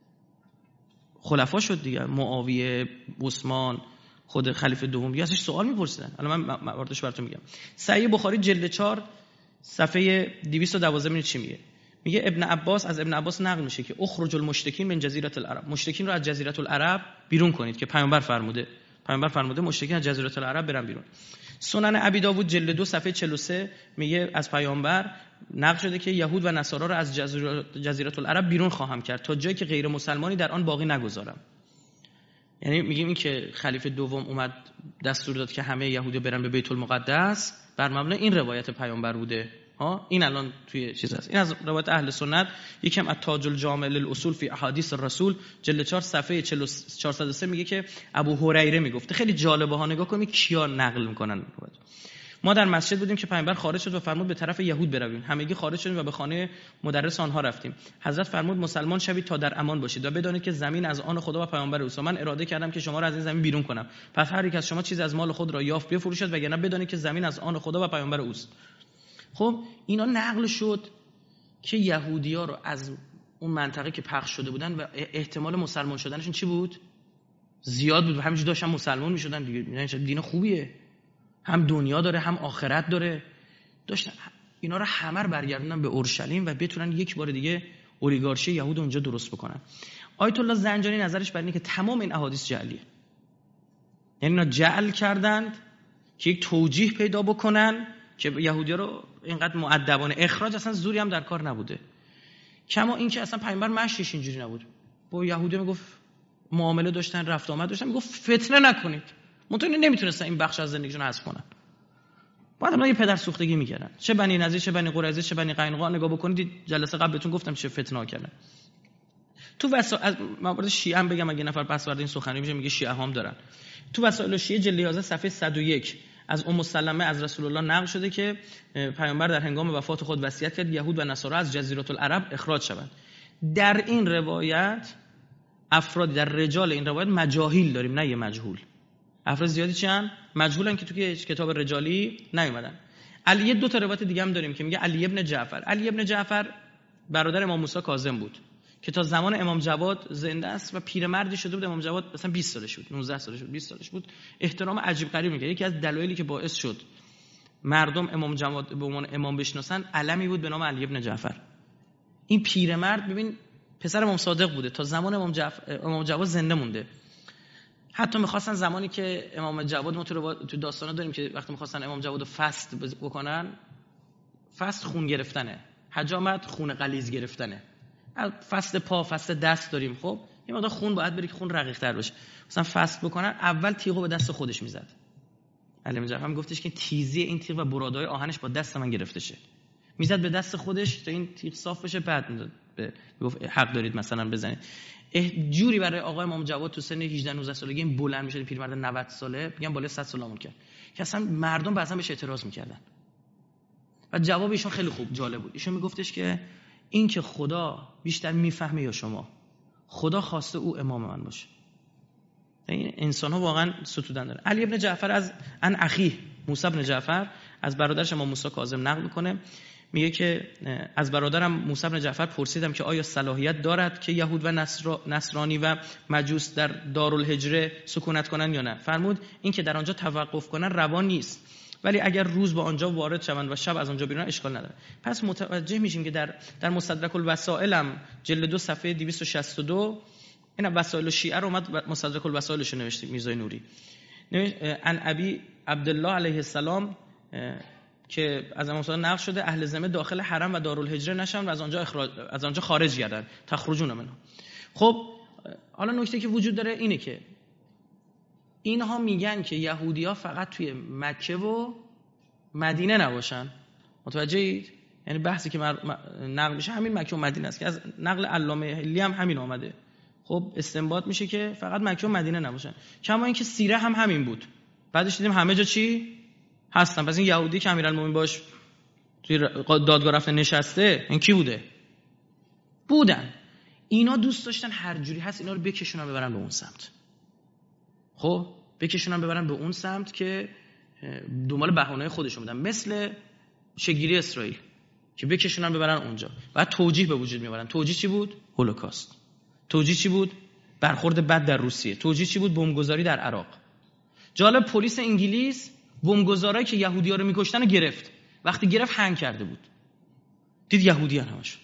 خلفا شد دیگه، معاویه، عثمان، خود خلیفه دوم ازش سوال میپرسیدن. الان من مواردش براتون میگم. صحیح بخاری جلد چهار صفحه دویست و دوازده میگه چی میگه؟ میگه ابن عباس، از ابن عباس نقل میشه که اخرج المشرکین من جزیره العرب، مشرکین رو از جزیره العرب بیرون کنید، که پیامبر فرموده، پیامبر فرموده مشرکین از جزیره العرب برن بیرون. سنن ابی داوود جلد دو صفحه چهل و سه میگه از پیامبر نقل شده که یهود و نصارا رو از جزیره العرب بیرون خواهم کرد تا جایی که غیر مسلمانی در آن باقی نگذارم. یعنی میگیم این که خلیفه دوم اومد دستور داد که همه یهودی برن به بیت المقدس بر مبنای این روایت پیامبر بوده. ها این الان توی چیز هست. این از روایت اهل سنت. یکم از تاج الجامع للاصول فی احادیث الرسول جلد چهار صفحه چهارصد و سه میگه که ابو هریره میگفته. خیلی جالبه ها، نگاه کنید کیا نقل میکنن. ما در مسجد بودیم که پیامبر خارج شد و فرمود به طرف یهود برویم. همگی خارج شدیم و به خانه مدرس آنها رفتیم. حضرت فرمود مسلمان شوید تا در امان باشید و بدانید که زمین از آن خدا و پیامبر اوست. من اراده کردم که شما را از این زمین بیرون کنم، پس هر یک از شما چیز از مال خود را یافت بفروشد وگرنه بدانید که زمین از آن خدا و پیامبر اوست. خب اینا نقل شد که یهودی‌ها رو از اون منطقه که پخش شده بودن و احتمال مسلمان شدنشون چی بود؟ زیاد بود و همینجوری داشتن مسلمان می‌شدن دیگه. یعنی دین خوبیه، هم دنیا داره هم آخرت داره. داشتن اینا رو همه رو برگردوندن به اورشلیم و بتونن یک بار دیگه اولیگارشی یهود اونجا درست بکنن. آیت الله زنجانی نظرش بر اینه که تمام این احادیث جعلیه. یعنی اینا جعل کردند که یک توجیه پیدا بکنن که یهودی‌ها رو اینقدر مؤدبانه اخراج، اصلا زوری هم در کار نبوده. کما این که اصلا پیامبر مشیش اینجوری نبود. با یهودی میگفت معامله داشتن، رفت آمد داشتن، میگفت فتنه نکنید. منتها نمیتونستن این بخش از زندگیشون حذف کنن. بعد اونا یه پدر سوختگی میکردن. چه بنی نضیر، چه بنی قریظه، چه بنی قینقاع نگاه بکنید، جلسه قبل بهتون گفتم چه فتنه‌ها کردن. تو وسایل موارد شیعه هم بگم، اگه نفر پس وارد این سخنرانی میشه میگه شیعه هم دارن. تو وسایل شیعه جلد یازده صفحه صد و یک از ام سلمه از رسول الله نقل شده که پیامبر در هنگام وفات خود وصیت کرد یهود و نصارا از جزیره العرب اخراج شوند. در این روایت افرادی در رجال این روایت مجاهیل داریم، نه یه مجهول. افراد زیادی چند مجهولن که تو کتاب رجالی نیومدن. علی دو تا روایت دیگه هم داریم که میگه علی ابن جعفر. علی ابن جعفر برادر امام موسی کاظم بود که تا زمان امام جواد زنده است و پیرمردی شده بود. امام جواد مثلا بیست سالش بود، نوزده سالش بود، بیست سالش بود. احترام عجیب غریب می‌کرد. یکی از دلایلی که باعث شد مردم امام جواد به عنوان امام بشناسن علمی بود به نام علی ابن جعفر. این پیرمرد ببین پسر امام صادق بوده، تا زمان امام جعفر امام جواد زنده مونده. حتی می‌خواستن زمانی که امام جواد ما تو تو داستانا داریم که وقتی می‌خواستن امام جوادو فست بکنن، فست خون گرفتنه، حجامت خون غلیظ گرفتنه. فست پا، فست دست داریم. خب یه مقدار خون باید بری که خون رقیق‌تر بشه. مثلا فست بکنن اول تیغو به دست خودش میزد. علی بن جعفر میگفتش که تیزی این تیغ و براده‌های آهنش با دست من گرفته شه. میزد به دست خودش تا این تیغ صاف بشه، بعد میداد. میگفت حق دارید مثلا بزنید. جوری برای آقای امام جواد تو سن هجده نوزده سالگی این بلند میشد، پیرمرد نود ساله، میگم بالای صد سالمون کرد که اصلا مردم بعضا بهش اعتراض میکردن. و جواب ایشون خیلی خوب جالب بود. ایشون میگفتش که این که خدا بیشتر میفهمه یا شما، خدا خواسته او امام من باشه. این انسان ها واقعا ستودن داره. علی ابن جعفر از ان اخی موسی ابن جعفر از برادرش امام موسی کاظم نقل میکنه، میگه که از برادرم موسی ابن جعفر پرسیدم که آیا صلاحیت دارد که یهود و نصرانی و مجوس در دارالهجره سکونت کنن یا نه؟ فرمود این که در آنجا توقف کنن روا نیست، ولی اگر روز با آنجا وارد شوند و شب از آنجا بیرون اشکال نداره. پس متوجه میشیم که در در مستدرک الوسائلم جلد دو صفحه دویست و شصت و دو این وسائل شیعه رو اومد مستدرک الوسائلش نوشته میرزای نوری. ان ابی عبدالله علیه السلام که از امام صادق نقل شده اهل ذمه داخل حرم و دارالهجره نشن و از آنجا اخراج از آنجا خارج گردن، تخرجون منها. خب حالا نکته که وجود داره اینه که اینها میگن که یهودی‌ها فقط توی مکه و مدینه نباشن. متوجهید؟ یعنی بحثی که نقل میشه همین مکه و مدینه است که از نقل علامه حلی هم همین اومده. خب استنباط میشه که فقط مکه و مدینه نباشن. کما اینکه سیره هم همین بود. بعدش دیدیم همه جا چی هستن. پس این یهودی که امیرالمومنین باش توی دادگاه رفته نشسته، این کی بوده؟ بودن. اینا دوست داشتن هر جوری هست اینا رو بکشونن ببرن به اون سمت. خب بکشونن ببرن به اون سمت که دنبال بهانه‌های خودشون بودن، مثل شگیری اسرائیل که بکشونن ببرن اونجا. بعد توجیه به وجود میارن. توجیه چی بود؟ هولوکاست. توجیه چی بود؟ برخورد بد در روسیه. توجیه چی بود؟ بمبگذاری در عراق. جالب پلیس انگلیس بمبگذارایی که یهودی‌ها رو می‌کشتن رو گرفت. وقتی گرفت هنگ کرده بود. دید یهودیان همش.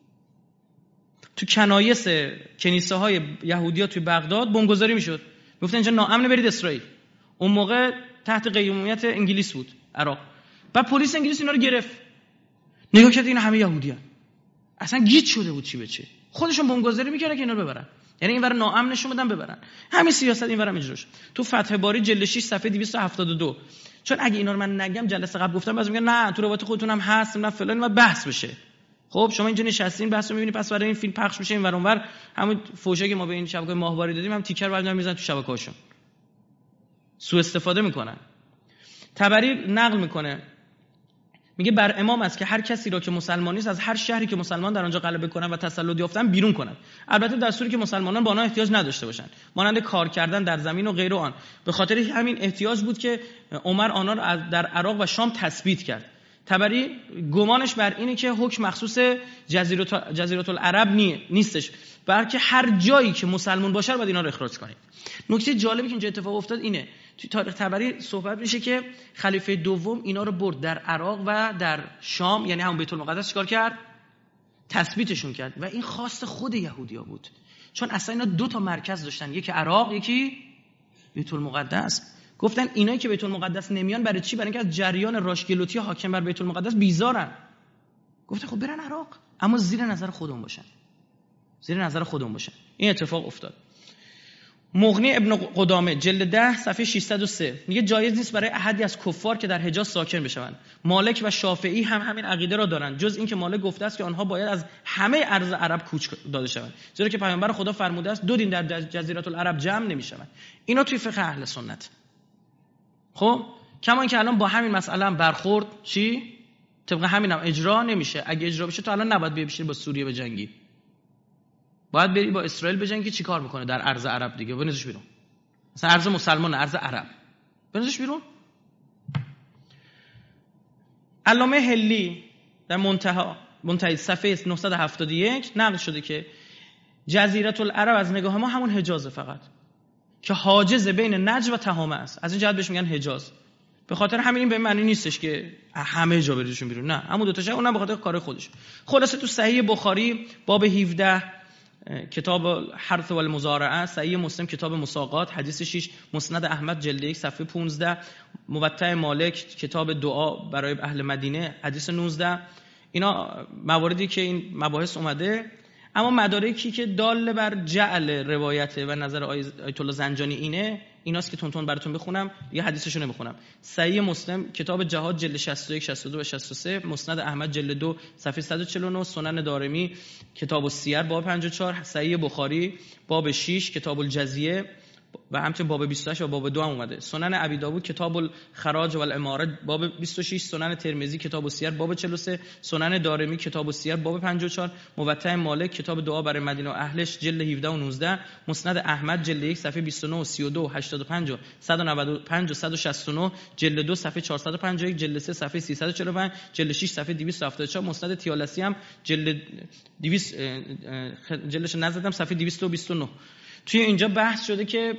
تو کنایس کنیسه‌های یهودی‌ها توی بغداد بمبگذاری میشد. گفتن اینجا ناامن برید اسرائیل. اون موقع تحت قیمومیت انگلیس بود عراق. بعد پلیس انگلیس اینا رو گرفت. نگاه کرد اینا همه یهودیان. اصلا گیج شده بود چی به چه. خودشون بمبگذاری می‌کردن که اینا رو ببرن. یعنی اینور ناامنشون بدن ببرن. همین سیاست اینورم اجرا شد. تو فتح باری جلد شش صفحه دویست و هفتاد و دو. چون اگه اینا رو من نگم جلسه قبل گفتم بعضی میگن نه تو روایت خودتون هم هست نه فلان و بحث بشه. خب شما اینجا نشستین بحث رو می‌بینید، پس برای این فیلم پخش میشه اینور اونور، همون فوشایی که ما به این شبکه ماهواره دادیم هم تیکر برمی‌دارن میزنن تو شبکه‌هاشون. سوء استفاده میکنن. طبری نقل میکنه میگه بر امام است که هر کسی را که مسلمانی است از هر شهری که مسلمان در آنجا غلبه کنن و تسلط یافتن بیرون کنن، البته در صورتی که مسلمانان با آنها احتیاج نداشته باشند، مانند کار کردن در زمین و غیر آن. به خاطر همین احتیاج بود که عمر آنها را در عراق و شام تثبیت کرد. طبری گمانش بر اینه که حکم مخصوص جزیره جزیره العرب نیستش، بلکه هر جایی که مسلمان باشه رو باید اینا رو اخراج کنید. نکته جالبی که اینجا اتفاق افتاد اینه، توی تاریخ طبری صحبت میشه که خلیفه دوم اینا رو برد در عراق و در شام، یعنی همون بیت المقدس چیکار کرد؟ تثبیتشون کرد. و این خواست خود یهودیا بود، چون اصلا اینا دو تا مرکز داشتن، یکی عراق یکی بیت المقدس. گفتن اینایی که بیت المقدس نمیان برای چی؟ برای اینکه از جریان راشگلوتی حاکم بر بیت المقدس بیزارن. گفتن خب برن عراق، اما زیر نظر خودمون باشن، زیر نظر خودمون باشن. این اتفاق افتاد. مغنی ابن قدامه جلد ده صفحه ششصد و سه میگه جایز نیست برای احدی از کفار که در حجاز ساکن بشوند. مالک و شافعی هم همین عقیده را دارند، جز اینکه مالک گفته است که آنها باید از همه ارض عرب کوچ داده شوند، زیرا که پیامبر خدا فرموده است دو دین در جزیره العرب جمع نمیشوند. اینا توی فقه اهل سنت. خب کما اینکه الان با همین مسئله هم برخورد چی طبق همین هم اجرا نمیشه. اگه اجرا بشه تو الان نباید بشینی با سوریه بجنگی، باید بری با اسرائیل بجنگی. چی کار میکنه در ارض عرب دیگه؟ بنزش بیرون. مثلا ارض مسلمان، ارض عرب، بنزش بیرون. علامه حلی در منتها منتهی صفحه نهصد و هفتاد و یک نقل شده که جزیره العرب از نگاه ما همون حجازه، فقط که حاجز بین نجد و تهامه است. از این جهت بهش میگن حجاز. به خاطر همین این به معنی نیستش که همه جا بریزشون بیرون، نه، همون دو تا اونم به خاطر کار خودش. خلاصه تو صحیح بخاری باب هفده کتاب حرث و المزارعه، صحیح مسلم کتاب مساقات حدیث شش، مسند احمد جلد یک صفحه پانزده، موطأ مالک کتاب دعا برای اهل مدینه حدیث نوزده. اینا مواردی که این مباحث اومده. اما مدارکی که دال بر جعل روایته و نظر آیت الله زنجانی اینه، ایناست که تونتون براتون بخونم، یه حدیثشو نمیخونم. صحیح مسلم کتاب جهاد جلد شصت و یک، شصت و دو و شصت و سه، مسند احمد جلد دو صفحه صد و چهل و نه، سنن دارمی کتاب السیر باب پنجاه و چهار، صحیح بخاری باب شش کتاب الجزیه و همچنین باب بیست و هشت و باب دو هم اومده. سنن ابی داوود کتاب الخراج و الاماره باب بیست و شش، سنن ترمذی کتاب السیر باب چهل و سه، سنن دارمی کتاب السیر باب پنجاه و چهار، موطأ مالک کتاب دعا برای مدینه و اهلش جلد هفده و نوزده، مسند احمد جلد یک صفحه بیست و نه و سی و دو و هشتاد و پنج و صد و نود و پنج و صد و شصت و نه، جلد دو صفحه چهارصد و پنجاه و یک، جلد سه صفحه سیصد و چهل و پنج، جلد شش صفحه دویست و هفتاد و چهار، مسند طیالسی هم جلد دویست جلدش نزدم صفحه دویست و بیست و نه. توی اینجا بحث شده که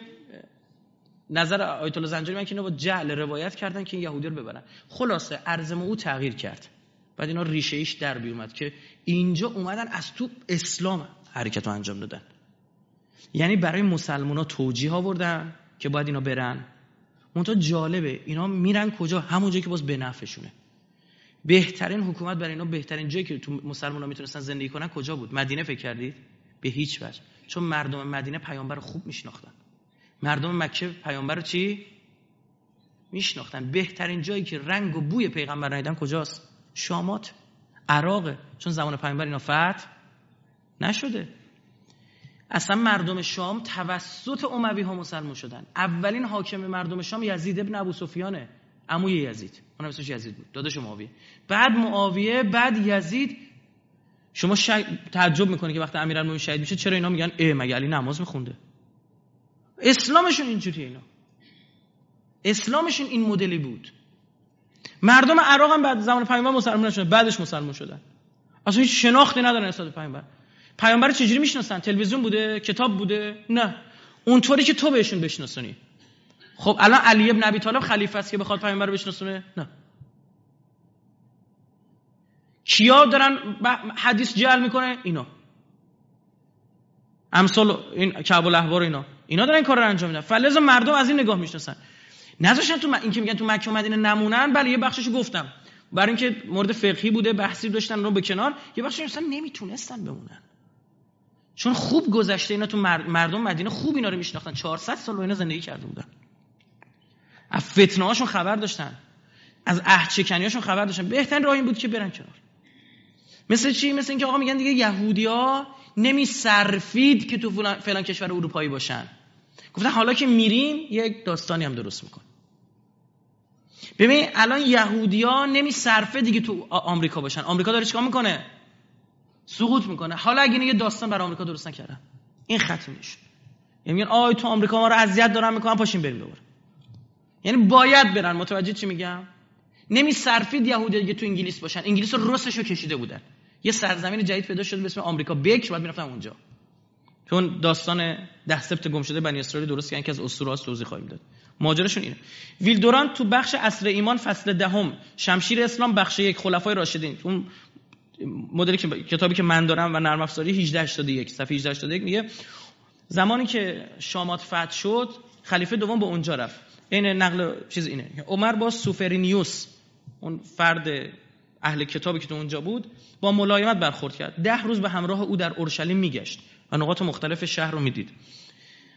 نظر آیت الله زنجانی من که اینا با جعل روایت کردن که این یهودی رو ببرن. خلاصه عرض ما او تغییر کرد، بعد اینا ریشه ایش در بیومد که اینجا اومدن از تو اسلام حرکت رو انجام دادن. یعنی برای مسلمان‌ها توجیه آوردن که باید اینا برن. منتها جالبه اینا میرن کجا؟ همون جایی که باز به نفعشونه. بهترین حکومت برای اینا، بهترین جایی که تو مسلمان‌ها میتونستن زندگی کنن کجا بود؟ مدینه. فکر کردید؟ به هیچ وجه. چون مردم مدینه پیامبر خوب میشناختن. مردم مکه پیامبر رو چی؟ میشناختن. بهترین جایی که رنگ و بوی پیغمبر ندیدن کجاست؟ شامات، عراقه. چون زمان پیامبر اینا فتح نشده. اصلا مردم شام توسط اموی ها مسلمان شدن. اولین حاکم مردم شام یزید ابن ابو سفیانه، عموی یزید، اونم اسمش یزید بود، داداش معاویه. بعد معاویه، بعد یزید. شما شا... تعجب میکنه که وقتی امیرالمومنین شهید میشه چرا اینا میگن ای مگه علی نماز میخونده؟ اسلامشون اینجوریه. اینا اسلامشون این مدلی بود. مردم عراق هم بعد زمان پیامبر مسلمان شدن، بعدش مسلمان شدن. اصلا هیچ شناختی ندارن نسبت به پیامبر. پیامبر چجوری میشناسن؟ تلویزیون بوده؟ کتاب بوده؟ نه، اونطوری که تو بهشون بشناسونی. خب الان علی ابن ابی طالب خلیفه است که بخواد پیامبر رو بشناسونه؟ نه. کیا دارن حدیث جعل میکنه؟ اینا. امثال این کعب الاحبار اینا اینا دارن این کار رو انجام میدن. فلذا مردم از این نگاه میشناسن. نذاشتن تو م... این که میگن تو مکه و مدینه نمونن. بله یه بخششو گفتم برای اینکه مورد فقهی بوده، بحثی داشتن رو به کنار. یه بخشش اصلا نمیتونستن بمونن چون خوب گذشته. اینا تو مر... مردم مدینه خوب اینا رو میشناختن. چهارصد سال با اینا زندگی کرده بودن. از فتنه هاشون خبر داشتن، از عهد شکنیاشون خبر داشتن. بهترین راه این بود که برن کنار. مثل چی؟ مثل اینکه آقا میگن دیگه یهودی‌ها نمی صرفید که تو فلان, فلان کشور اروپایی باشن. گفتن حالا که میریم یک داستانی هم درست میکن. ببین الان یهودی‌ها نمی صرفه دیگه تو آمریکا باشن. آمریکا داره چیکار میکنه؟ سقوط میکنه. حالا اگه یه داستان برای آمریکا درست نکردن، این ختم میشه. یعنی میگن آی تو آمریکا ما رو اذیت دارن میکنن، پاشیم بریم دوباره. یعنی باید برن. متوجه چی میگم؟ نمی صرفید یهودی‌ها دیگه تو انگلیس باشن. انگلیس رو رسشو کشیده بودن. یه سرزمین جدید پیدا شده به اسم آمریکا بکر، بعد میرفتن اونجا. چون داستان ده سبت گم شده بنی اسرائیل درست کردن که از اسطوره‌ها توضیح خواهیم داد. ماجراشون اینه. ویلدوران تو بخش اصل ایمان فصل دهم شمشیر اسلام بخش یک خلفای راشدین، اون مدلی که کتابی که من دارم و نرم افزاری هجده هشتاد و یک صفحه هجده هشتاد و یک میگه زمانی که شامات فتح شد خلیفه دوم به اونجا رفت. این نقل چیز اینه. عمر با سوفرینیوس اون فرد اهل کتابی که تو اونجا بود با ملایمت برخورد کرد. ده روز به همراه او در اورشلیم میگشت و نقاط مختلف شهر رو میدید.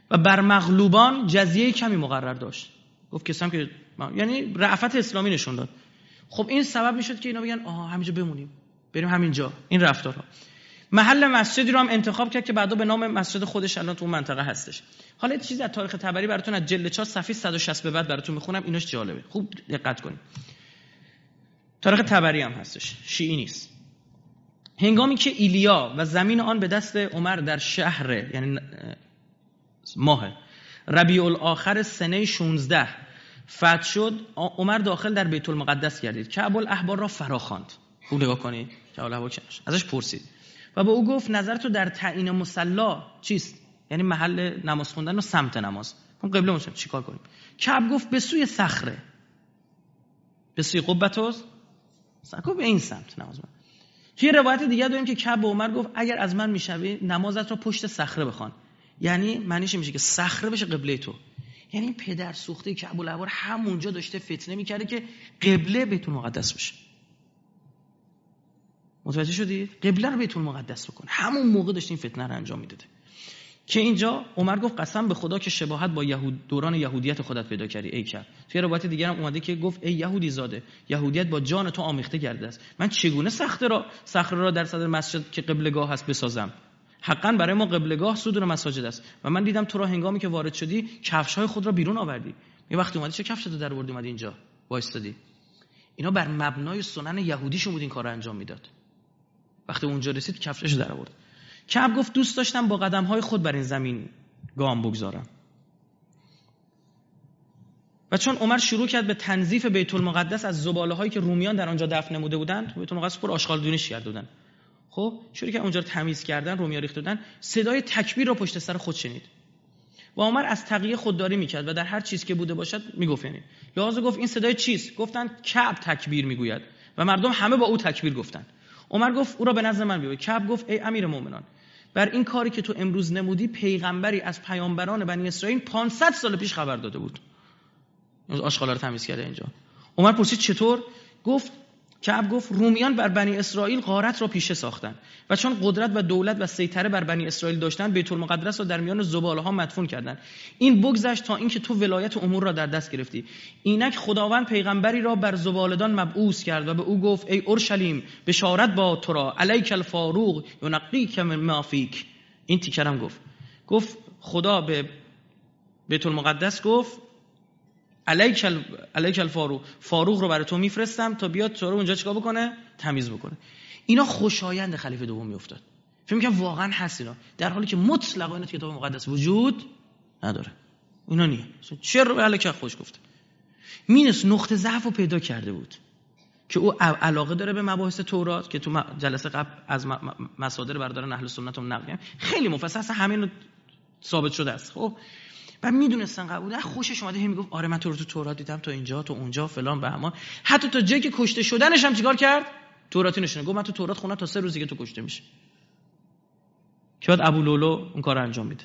و بر مغلوبان جزیه کمی مقرر داشت. گفت کسام که یعنی رأفت اسلامی نشون داد. خب این سبب میشد که اینا بگن آها همینجا بمونیم، بریم همینجا. این رفتارها. محل مسجدی رو هم انتخاب کرد که بعدا به نام مسجد خودش الان تو اون منطقه هستش. حالا یه چیزی از تاریخ طبری براتون از جلد چهار صفحه صد و شصت به بعد براتون میخونم، ایناش جالبه. خوب دقت کنید. تاریخ طبری هم هستش، شیعی نیست. هنگامی که ایلیا و زمین آن به دست عمر در شهر یعنی ماه ربیع الاخر سنه شانزده فتح شد، عمر داخل در بیت المقدس گردید. کعب الاحبار را فراخواند. خوب نگاه کنید. کعب الاحبار ازش پرسید و به او گفت نظر تو در تعیین مصلا چیست؟ یعنی محل نماز خوندن و سمت نماز. اون قبله مون چیکار کنیم؟ کعب گفت به سوی صخره، به سوی قبتوس صخره، به این سمت نماز بخوان. توی روایت دیگه داریم که کعب به عمر گفت اگر از من میشوی نمازت رو پشت صخره بخوان. یعنی معنیش میشه که صخره بشه قبله تو. یعنی این پدر سوخته کعب الاحبار همونجا داشته فتنه میکرده که قبله بیت المقدس بشه. متوجه شدید؟ قبله رو بیت المقدس بکن. همون موقع داشت این فتنه رو انجام میداده. که اینجا عمر گفت قسم به خدا که شباهت با یهود دوران یهودیت خودت پیدا کردی ای کعب. توی روایت دیگه هم اومده که گفت ای یهودی زاده، یهودیت با جان تو آمیخته کرده است. من چگونه صخره را صخره را در صدر مسجد که قبله‌گاه هست بسازم؟ حقاً برای ما قبله‌گاه صدور مساجد است و من دیدم تو را هنگامی که وارد شدی کفش‌های خود را بیرون آوردی. یه وقتی اومدی چه کفشتو در آوردی اومدی اینجا وایستادی؟ اینا بر مبنای سنن یهودیشون بود این کارو انجام میداد. وقتی اونجا رسید کفشش در آورد. کعب گفت دوست داشتم با قدم‌های خود بر این زمین گام بگذارم. و چون عمر شروع کرد به تنظیف بیت المقدس از زباله‌هایی که رومیان در آنجا دفن نموده بودند، بیت المقدس پر آشغالدونیش کرده بودند. خب شروع که اونجا رو تمیز کردن، رومیان ریخته بودن، صدای تکبیر رو پشت سر خود شنید. و عمر از تقیه خودداری میکرد و در هر چیز که بوده باشد میگفت. یعنی لازم گفت این صدای چیست؟ گفتن کعب تکبیر میگوید و مردم همه با او تکبیر گفتند. عمر گفت او را به نزد من بیاور. کعب گفت ای امیر مومنان، بر این کاری که تو امروز نمودی پیغمبری از پیامبران بنی اسرائیل پانصد سال پیش خبر داده بود. این آشغالا رو تمیز کرده اینجا. عمر پرسید چطور؟ گفت کعب گفت رومیان بر بنی اسرائیل غارت را پیشه ساختند و چون قدرت و دولت و سیطره بر بنی اسرائیل داشتند بیت المقدس را در میان زباله‌ها مدفون کردند. این بگذشت تا اینکه تو ولایت امور را در دست گرفتی. اینک خداوند پیغمبری را بر زبالدان مبعوث کرد و به او گفت ای اورشلیم بشارت با تو را علیک الفاروق ینقیک من ما فیک. این تیکرم گفت گفت خدا به بیت المقدس گفت علیک علیک الفاروق، فاروق رو برای تو میفرستم تا بیاد تو رو اونجا چیکار بکنه؟ تمیز بکنه. اینا خوشایند خلیفه دوم میافتاد. فکر می‌کنم واقعا هست اینا، در حالی که مطلقاً این کتاب مقدس وجود نداره. اینا نیه. چرا به علیک خوش گفته؟ مینس نقطه ضعف رو پیدا کرده بود که او علاقه داره به مباحث تورات که تو جلسه قبل از مصادر برادران اهل سنت هم نقل کردیم. خیلی مفصل همین ثابت شده است. خب و میدونستن قبوله، خوشش اومده هم میگفت آره من تو رو تو تورات دیدم، تو اینجا تو اونجا فلان بهمان. حتی تا جایی که کشته شدنش هم چیکار کرد؟ توراتی نشونه. گفت من تو تورات خوندم تا سه روزی که تو کشته میشه. که بعد ابو لولو اون کارو انجام میده.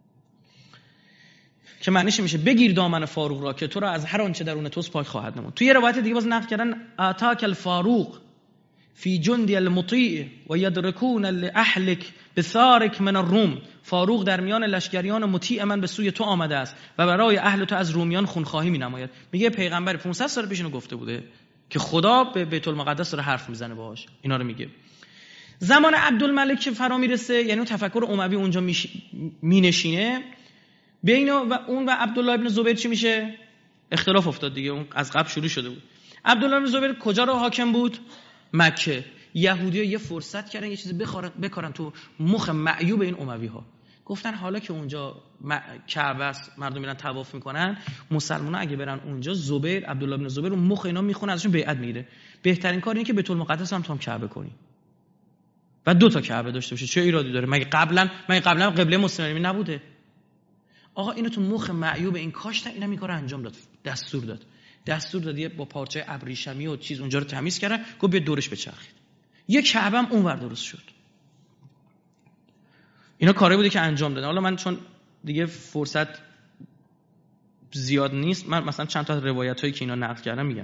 که معنیش میشه بگیر دامن فاروق را که تو را از هر آنچه درون توست پاک خواهد نمود. تو یه روایت دیگه باز نقل کردن اتاک الفاروق فی جند المطیع و یدرکون لاهلک بثارک من الروم. فاروق در میان لشکریان مطیع من به سوی تو آمده است و برای اهل تو از رومیان خونخواهی می‌نماید. میگه پیغمبر پانصد سال پیش اینو گفته بوده که خدا به بیت المقدس داره حرف میزنه باهاش. اینا رو میگه. زمان عبدالملک که فرا میرسه، یعنی تفکر اموی اونجا مینشینه، بین و اون و عبدالله ابن زبیر چی میشه؟ اختلاف افتاد دیگه. اون از قبل شروع شده بود. عبدالله ابن زبیر کجا رو حاکم بود؟ مکه. یهودی‌ها یه فرصت کردن یه چیزی بخورن بکارن تو مخ معیوب این اموی‌ها. گفتن حالا که اونجا کعبه است، مردم میرن طواف میکنن، مسلمان‌ها اگه برن اونجا، زبیر عبدالله ابن زبیر اون مخ اینا میخونه، ازشون بیعت میگیره. بهترین کار اینه که بیت المقدس هم تو هم کعبه کنی و دو تا کعبه داشته باشه. چه ایرادی داره؟ مگه قبلا مگه قبلا قبله مسلمانی نبوده؟ آقا اینو تو مخ معیوب این کاشتن، اینا میکاره انجام داد، دستور داد. دستور داد با پارچه ابریشمی و چیز اونجا رو تمیز کردن، گفت بیا دورش بچرخید. یک کعبه هم اونور درست شد. اینا کاری بوده که انجام دادن. حالا من چون دیگه فرصت زیاد نیست، من مثلا چند تا روایتایی که اینا نقل کردم میگم.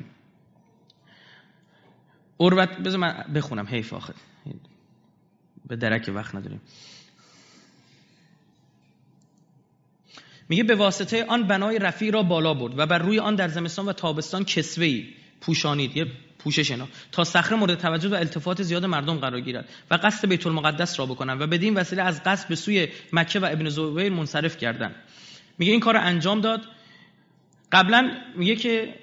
اروت بذار من بخونم، حیف آخه به درک وقت نداریم. میگه به واسطه آن بنای رفیع را بالا برد و بر روی آن در زمستان و تابستان کسوه‌ای پوشانید، یه پوشش اینا، تا صخره مورد توجه و التفات زیاد مردم قرار گیرد و قصد بیت المقدس را بکنند و بدین وسیله از قصد به سوی مکه و ابن زبیر منصرف کردند. میگه این کار انجام داد. قبلا میگه که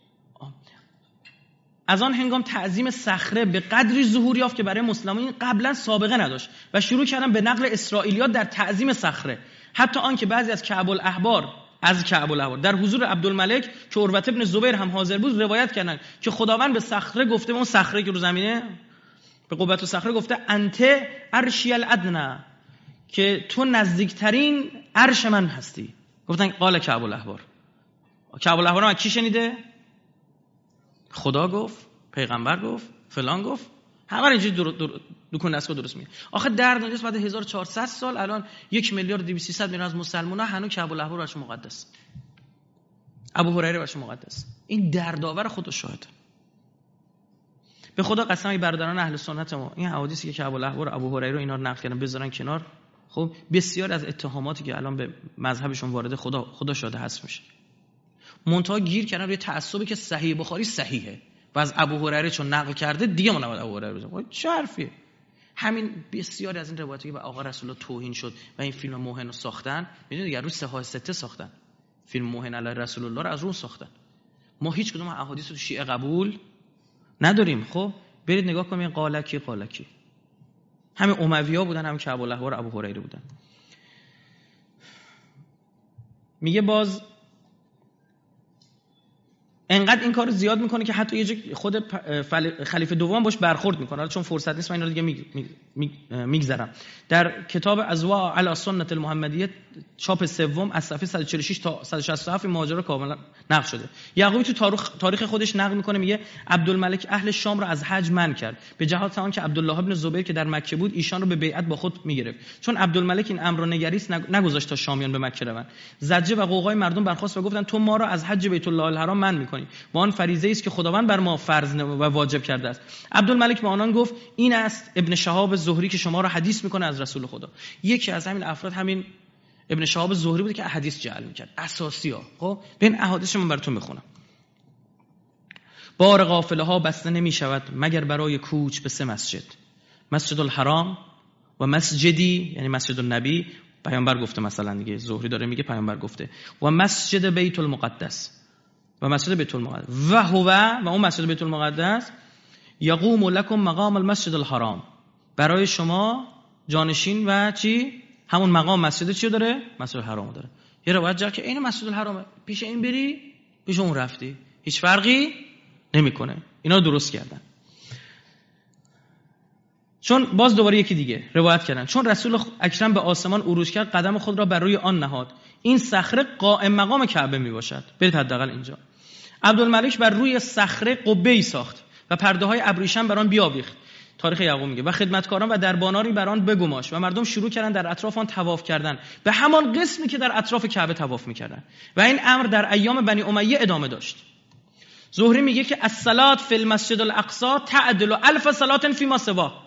از آن هنگام تعظیم صخره به قدری ظهور یافت که برای مسلمانین قبلا سابقه نداشت و شروع کردن به نقل اسرائیلیات در تعظیم صخره، حتی آن که بعضی از کعب الاحبار از کعب الاحبار در حضور عبدالملک که عروة ابن زبیر هم حاضر بود روایت کردند که خداوند به صخره گفته، به اون صخره که رو زمینه به قبة الصخره گفته انت عرشی الادنی، که تو نزدیکترین عرش من هستی. گفتن قال کعب الاحبار. کعب الاحبار هم کی شنیده؟ خدا گفت، پیغمبر گفت، فلان گفت، همه اینجوری دور دور دکون دستگاه درست میگه. آخه در دنیا بعد هزار و چهارصد سال الان یک میلیارد و دویست میلیون از مسلمان‌ها هنوز کعب الاحبار براشون مقدس، ابو هریره براشون مقدس. این دردآور خود شاهد. به خدا قسم ای برادران اهل سنت ما، این احادیثی که کعب الاحبار ابو هریره اینا رو نقل کردن بذارن کنار، خب بسیار از اتهاماتی که الان به مذهبشون وارد خدا خدا شاده هست میشه. منتها گیر کردن روی تعصبی که صحیح بخاری صحیحه و از ابو هریره چون نقل کرده دیگه ما نباید ابو هریره بزنیم. چه حرفیه؟ همین بسیاری از این روایاتی که به آقا رسول الله توهین شد و این فیلم موهن رو ساختن، میدونید دیگه رو سه سته ساختن، فیلم موهن علی رسول الله رو از اون ساختن. ما هیچ کدوم احادیث رو شیعه قبول نداریم. خب برید نگاه کنید قالکی قالکی همین اموی‌ها بودن، همین کعب الاحبار ابو هریره بودن. میگه باز انقدر این کارو زیاد میکنه که حتی یه جا خود خلیفه دوم باش برخورد میکنه. حالا چون فرصت نیست من اینا رو دیگه میگذرم. در کتاب ازواء علی سنت المحمدیه چاپ سوم از صفحه صد و چهل و شش تا صد و شصت و هفت ماجرا کاملا نقل شده. یعقوبی تو تاریخ تاریخ خودش نقل میکنه، میگه عبدالملک اهل شام را از حج منع کرد به جهت آن که عبدالله ابن زبیر که در مکه بود ایشان رو به بیعت با خود میگرفت. چون عبدالملک این امر رو نگریست نگذاشت تا شامیان به مکه روند. زجه و غوغای مردم برخاست و گفتند تو ما را از حج بیت الله الحرام منع میکنی و آن فریضه است که خداوند بر ما فرض و واجب کرده است. عبدالملک به آنان گفت این است ابن شهاب زهری که شما را حدیث میکنه از رسول خدا. یکی از همین افراد همین ابن شهاب زهری بود که حدیث جعل میکرد، اساسی ها. خب ببین احادیث من براتون میخونم. بار قافله ها بسته نمیشود مگر برای کوچ به سه مسجد، مسجد الحرام و مسجدی یعنی مسجد النبی، پیامبر گفته مثلا دیگه، زهری داره میگه پیامبر گفته، و مسجد بیت المقدس و مسجد بیت المقدس و هو و اون مسجد بیت المقدس یقوم لکم مقام المسجد الحرام، برای شما جانشین و چی همون مقام مسجد چی داره؟ مسجد الحرام داره. یه روایت جا که این مسجد الحرامه، پیش این بری پیش اون رفتی، هیچ فرقی نمیکنه. اینا درست کردن. چون باز دوباره یکی دیگه روایت کردن چون رسول اکرم به آسمان عروج کرد قدم خود را بر روی آن نهاد، این صخره قائم مقام کعبه می باشد. برید حداقل اینجا. عبدالملک بر روی صخره قبه‌ای ساخت و پرده‌های ابریشم بر آن بیاویخت. تاریخ یعقوب میگه و خدمتکاران و دربانانی بر آن بگماشت و مردم شروع کردن در اطراف آن طواف کردن به همان قسمی که در اطراف کعبه طواف میکردن و این امر در ایام بنی امیه ادامه داشت. زهری میگه که الصلاة فی المسجد الاقصی تعدل الف صلاة فیما سوا،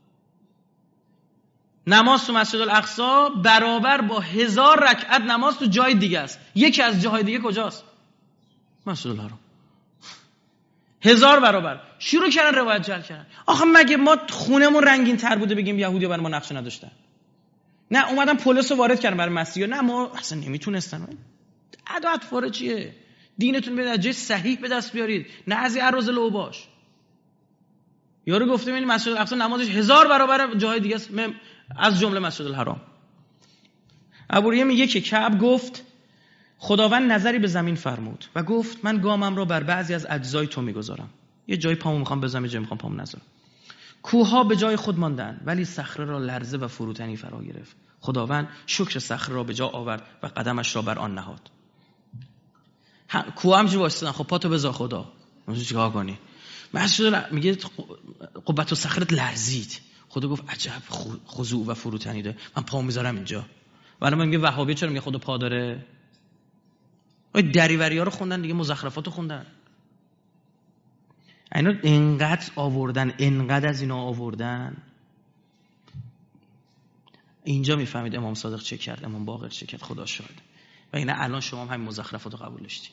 نماز تو مسجد الاقصی برابر با هزار رکعت نماز تو جای دیگه است. یکی از جاهای دیگه کجاست؟ مسجد الحرام. هزار برابر. شروع کردن روایت جعل کردن. آخه مگه ما خونمون رنگین تر بوده بگیم یهودی‌ها برای ما نقشه نداشتن؟ نه اومدن پلیس رو وارد کردن برای مسیحا، نه ما اصلا نمیتونستن. عادت فاره چیه؟ دینتون به جای صحیح به دست بیارید، نه از این عرض لو باش. یارو گفته این مسجد الاقصی نمازش هزار برابر جای دیگه است از جمله مسجد الحرام. ابوریه میگه که کعب گفت خداوند نظری به زمین فرمود و گفت من گامم را بر بعضی از اجزای تو میگذارم. یه جای پامو میخوام بزنم، یه جای میخوام پامو نذارم. کوه‌ها به جای خود ماندند ولی صخره را لرزه و فروتنی فرا گرفت. خداوند شکر صخره را به جا آورد و قدمش را بر آن نهاد. کوه هم جو واسطن، خب پاتو بذار خدا. میشه چیکار کنی؟ مسجد میگه قبة الصخره لرزید. خدا گفت عجب خضوع و فروتنی داره، من پامو میذارم اینجا. ولی من میگه وهابی چرا میگه خدا پا داره؟ اوی دریوریا رو خوندن دیگه، مزخرفاتو خوندن. اینا انقدر آوردن، انقدر از اینا آوردن. اینجا میفهمید امام صادق چه کرد، امام باقر چه کرد. خدا شاهد. و اینا الان شما هم همین مزخرفات رو قبول داشتید.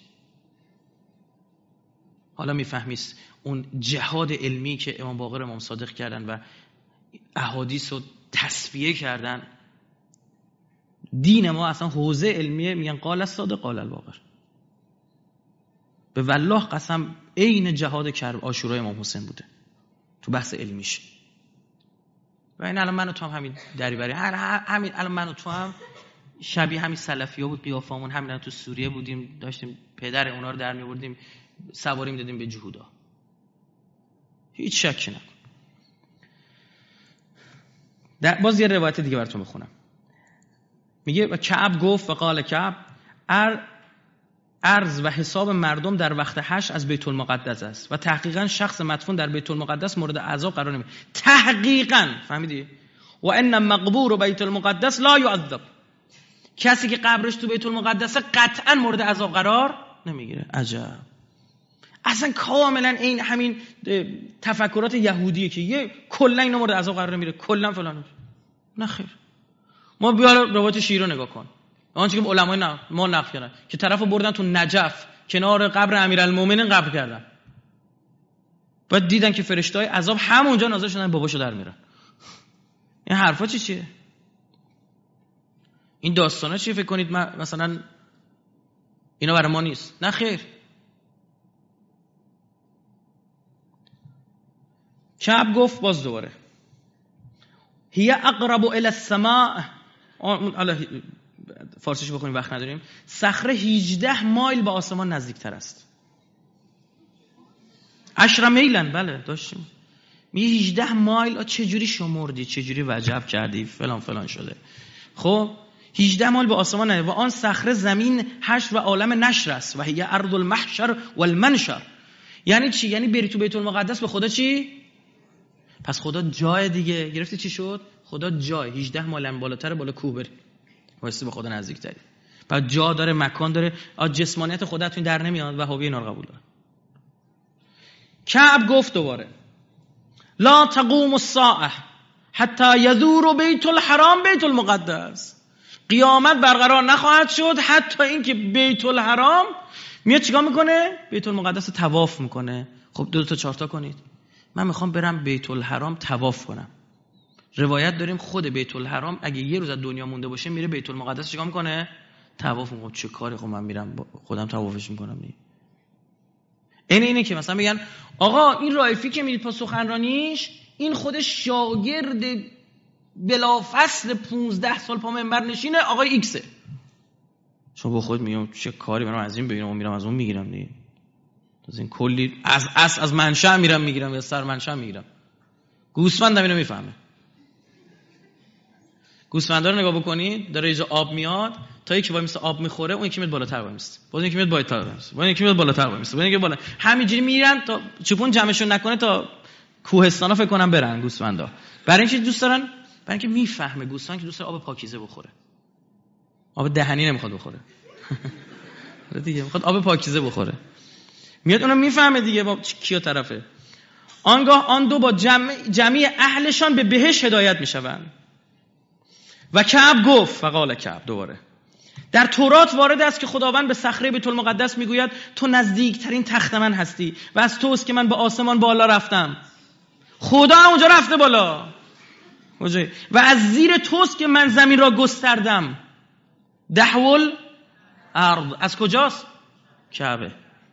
حالا میفهمید اون جهاد علمی که امام باقر امام صادق کردن و احادیث رو تصفیه کردن. دین ما اصلا حوزه علمیه، میگن قال الصادق قال الباقر. به والله قسم عین جهاد کرب عاشورای امام حسین بوده تو بحث علمیش. و این الان من و تو هم همین دریوری، همین الان من و تو هم شبیه همین سلفی‌ها بود قیافمون، همین تو سوریه بودیم داشتیم پدر اونا رو در می‌آوردیم، سواری می‌دادیم به جهودا. هیچ شکی نکن. در باز یه روایت دیگه براتون بخونم. میگه و کعب گفت و قال کعب ار ارز و حساب مردم در وقت حشر از بیت المقدس است و تحقیقاً شخص مدفون در بیت المقدس مورد عذاب قرار نمیگیره. تحقیقاً فهمیدی؟ و ان مقبور بیت المقدس لا يعذب. کسی که قبرش تو بیت المقدس قطعاً مورد عذاب قرار نمیگیره. عجب. اصلا کاملا این همین تفکرات یهودیه که یه کلا اینا مورد عذاب قرار نمیگیره، کلا فلان. نه خیر. ما بیا روایت شیعه رو نگاه کن. آنچه که علمای نه ما نقل کردن که طرفو بردن تو نجف کنار قبر امیرالمومنین قبر کردن. بعد دیدن که فرشته‌های عذاب همونجا نازل شدن، باباشو در میرن. این حرفا چی چیه؟ این داستانا چیه؟ فکر کنید مثلا اینا برای ما نیست. نه خیر. کعب گفت باز دوباره هی اقرب الی السماء. الله فارسیش بخونیم وقت نداریم. صخره هجده مایل به آسمان نزدیکتر است. عشر میلن. بله داشتیم. میگه هجده مایل. چجوری شمردی؟ چجوری وجب کردی؟ فلان فلان شده. خب هجده مایل به آسمان نزدیک و آن صخره زمین حشر و عالم نشر است و هی ارض المحشر والمنشر. یعنی چی؟ یعنی بری تو بیت المقدس به خدا چی؟ پس خدا جای دیگه. گرفتی چی شد؟ خدا جای هجده مایل بالاتر، بالا کوه بری واسه به خدا نزدیک تری. بعد جا داره، مکان داره. جسمانیت خدا تو این در نمیاد. وهابی اینا رو قبول داره. کعب گفت دوباره لا تقوم الساعه حتی یزور بیت الحرام بیت المقدس. قیامت برقرار نخواهد شد حتی این که بیت الحرام میاد چیکار میکنه؟ بیت المقدس طواف میکنه. خب دو تا چهار تا کنید. من میخوام برم بیت الحرام طواف کنم. روایت داریم خود بیت الحرام اگه یه روز از دنیا مونده باشه میره بیت المقدس چیکار میکنه؟ طواف میکنه. چه کاری؟ خب من میرم خودم طوافش میکنم. نه این اینه که مثلا میگن آقا این رایفی که میرید پا سخنرانیش این خودش شاگرد بلافصل پونزده سال پا منبر نشینه آقای ایکسه. شما با خود میگم چه کاری؟ منم از این ببینم و میرم از اون میگیرم. دیگه از این کلی از از از منشأ میرم میگیرم یا سر منشأ میگیرم. گوسفندم اینو میفهمه. گوسفندا رو نگاه بکنید، داره اینجا آب میاد، تا یکی وای میسته آب میخوره، اون یکی میاد بالاتر وای میسته، باز یکی میاد بالاتر وای میسته، باز یکی میاد بالاتر وای میسته، باز یکی بالا. همینجوری میرن تا چپون جمعشون نکنه تا کوهستانا فکر کنم برن گوسفندا. برای اینکه دوست دارن، برای اینکه میفهمه گوسفند که دوست داره آب پاکیزه بخوره. آب دهنی نمیخواد بخوره. دیگه میخواد آب پاکیزه بخوره. میاد اونم میفهمه دیگه با کیا طرفه. آنگاه آن دو با جمع جمعی اهلشان به بهشت هدایت میشوند. و کعب گفت فقال کعب دوباره در تورات وارد است که خداوند به صخره بیت المقدس میگوید تو نزدیکترین تخت من هستی و از توست که من به آسمان بالا رفتم. خدا اونجا رفته بالا. و از زیر توست که من زمین را گستردم. دحول ارض از کجاست؟ کعبه.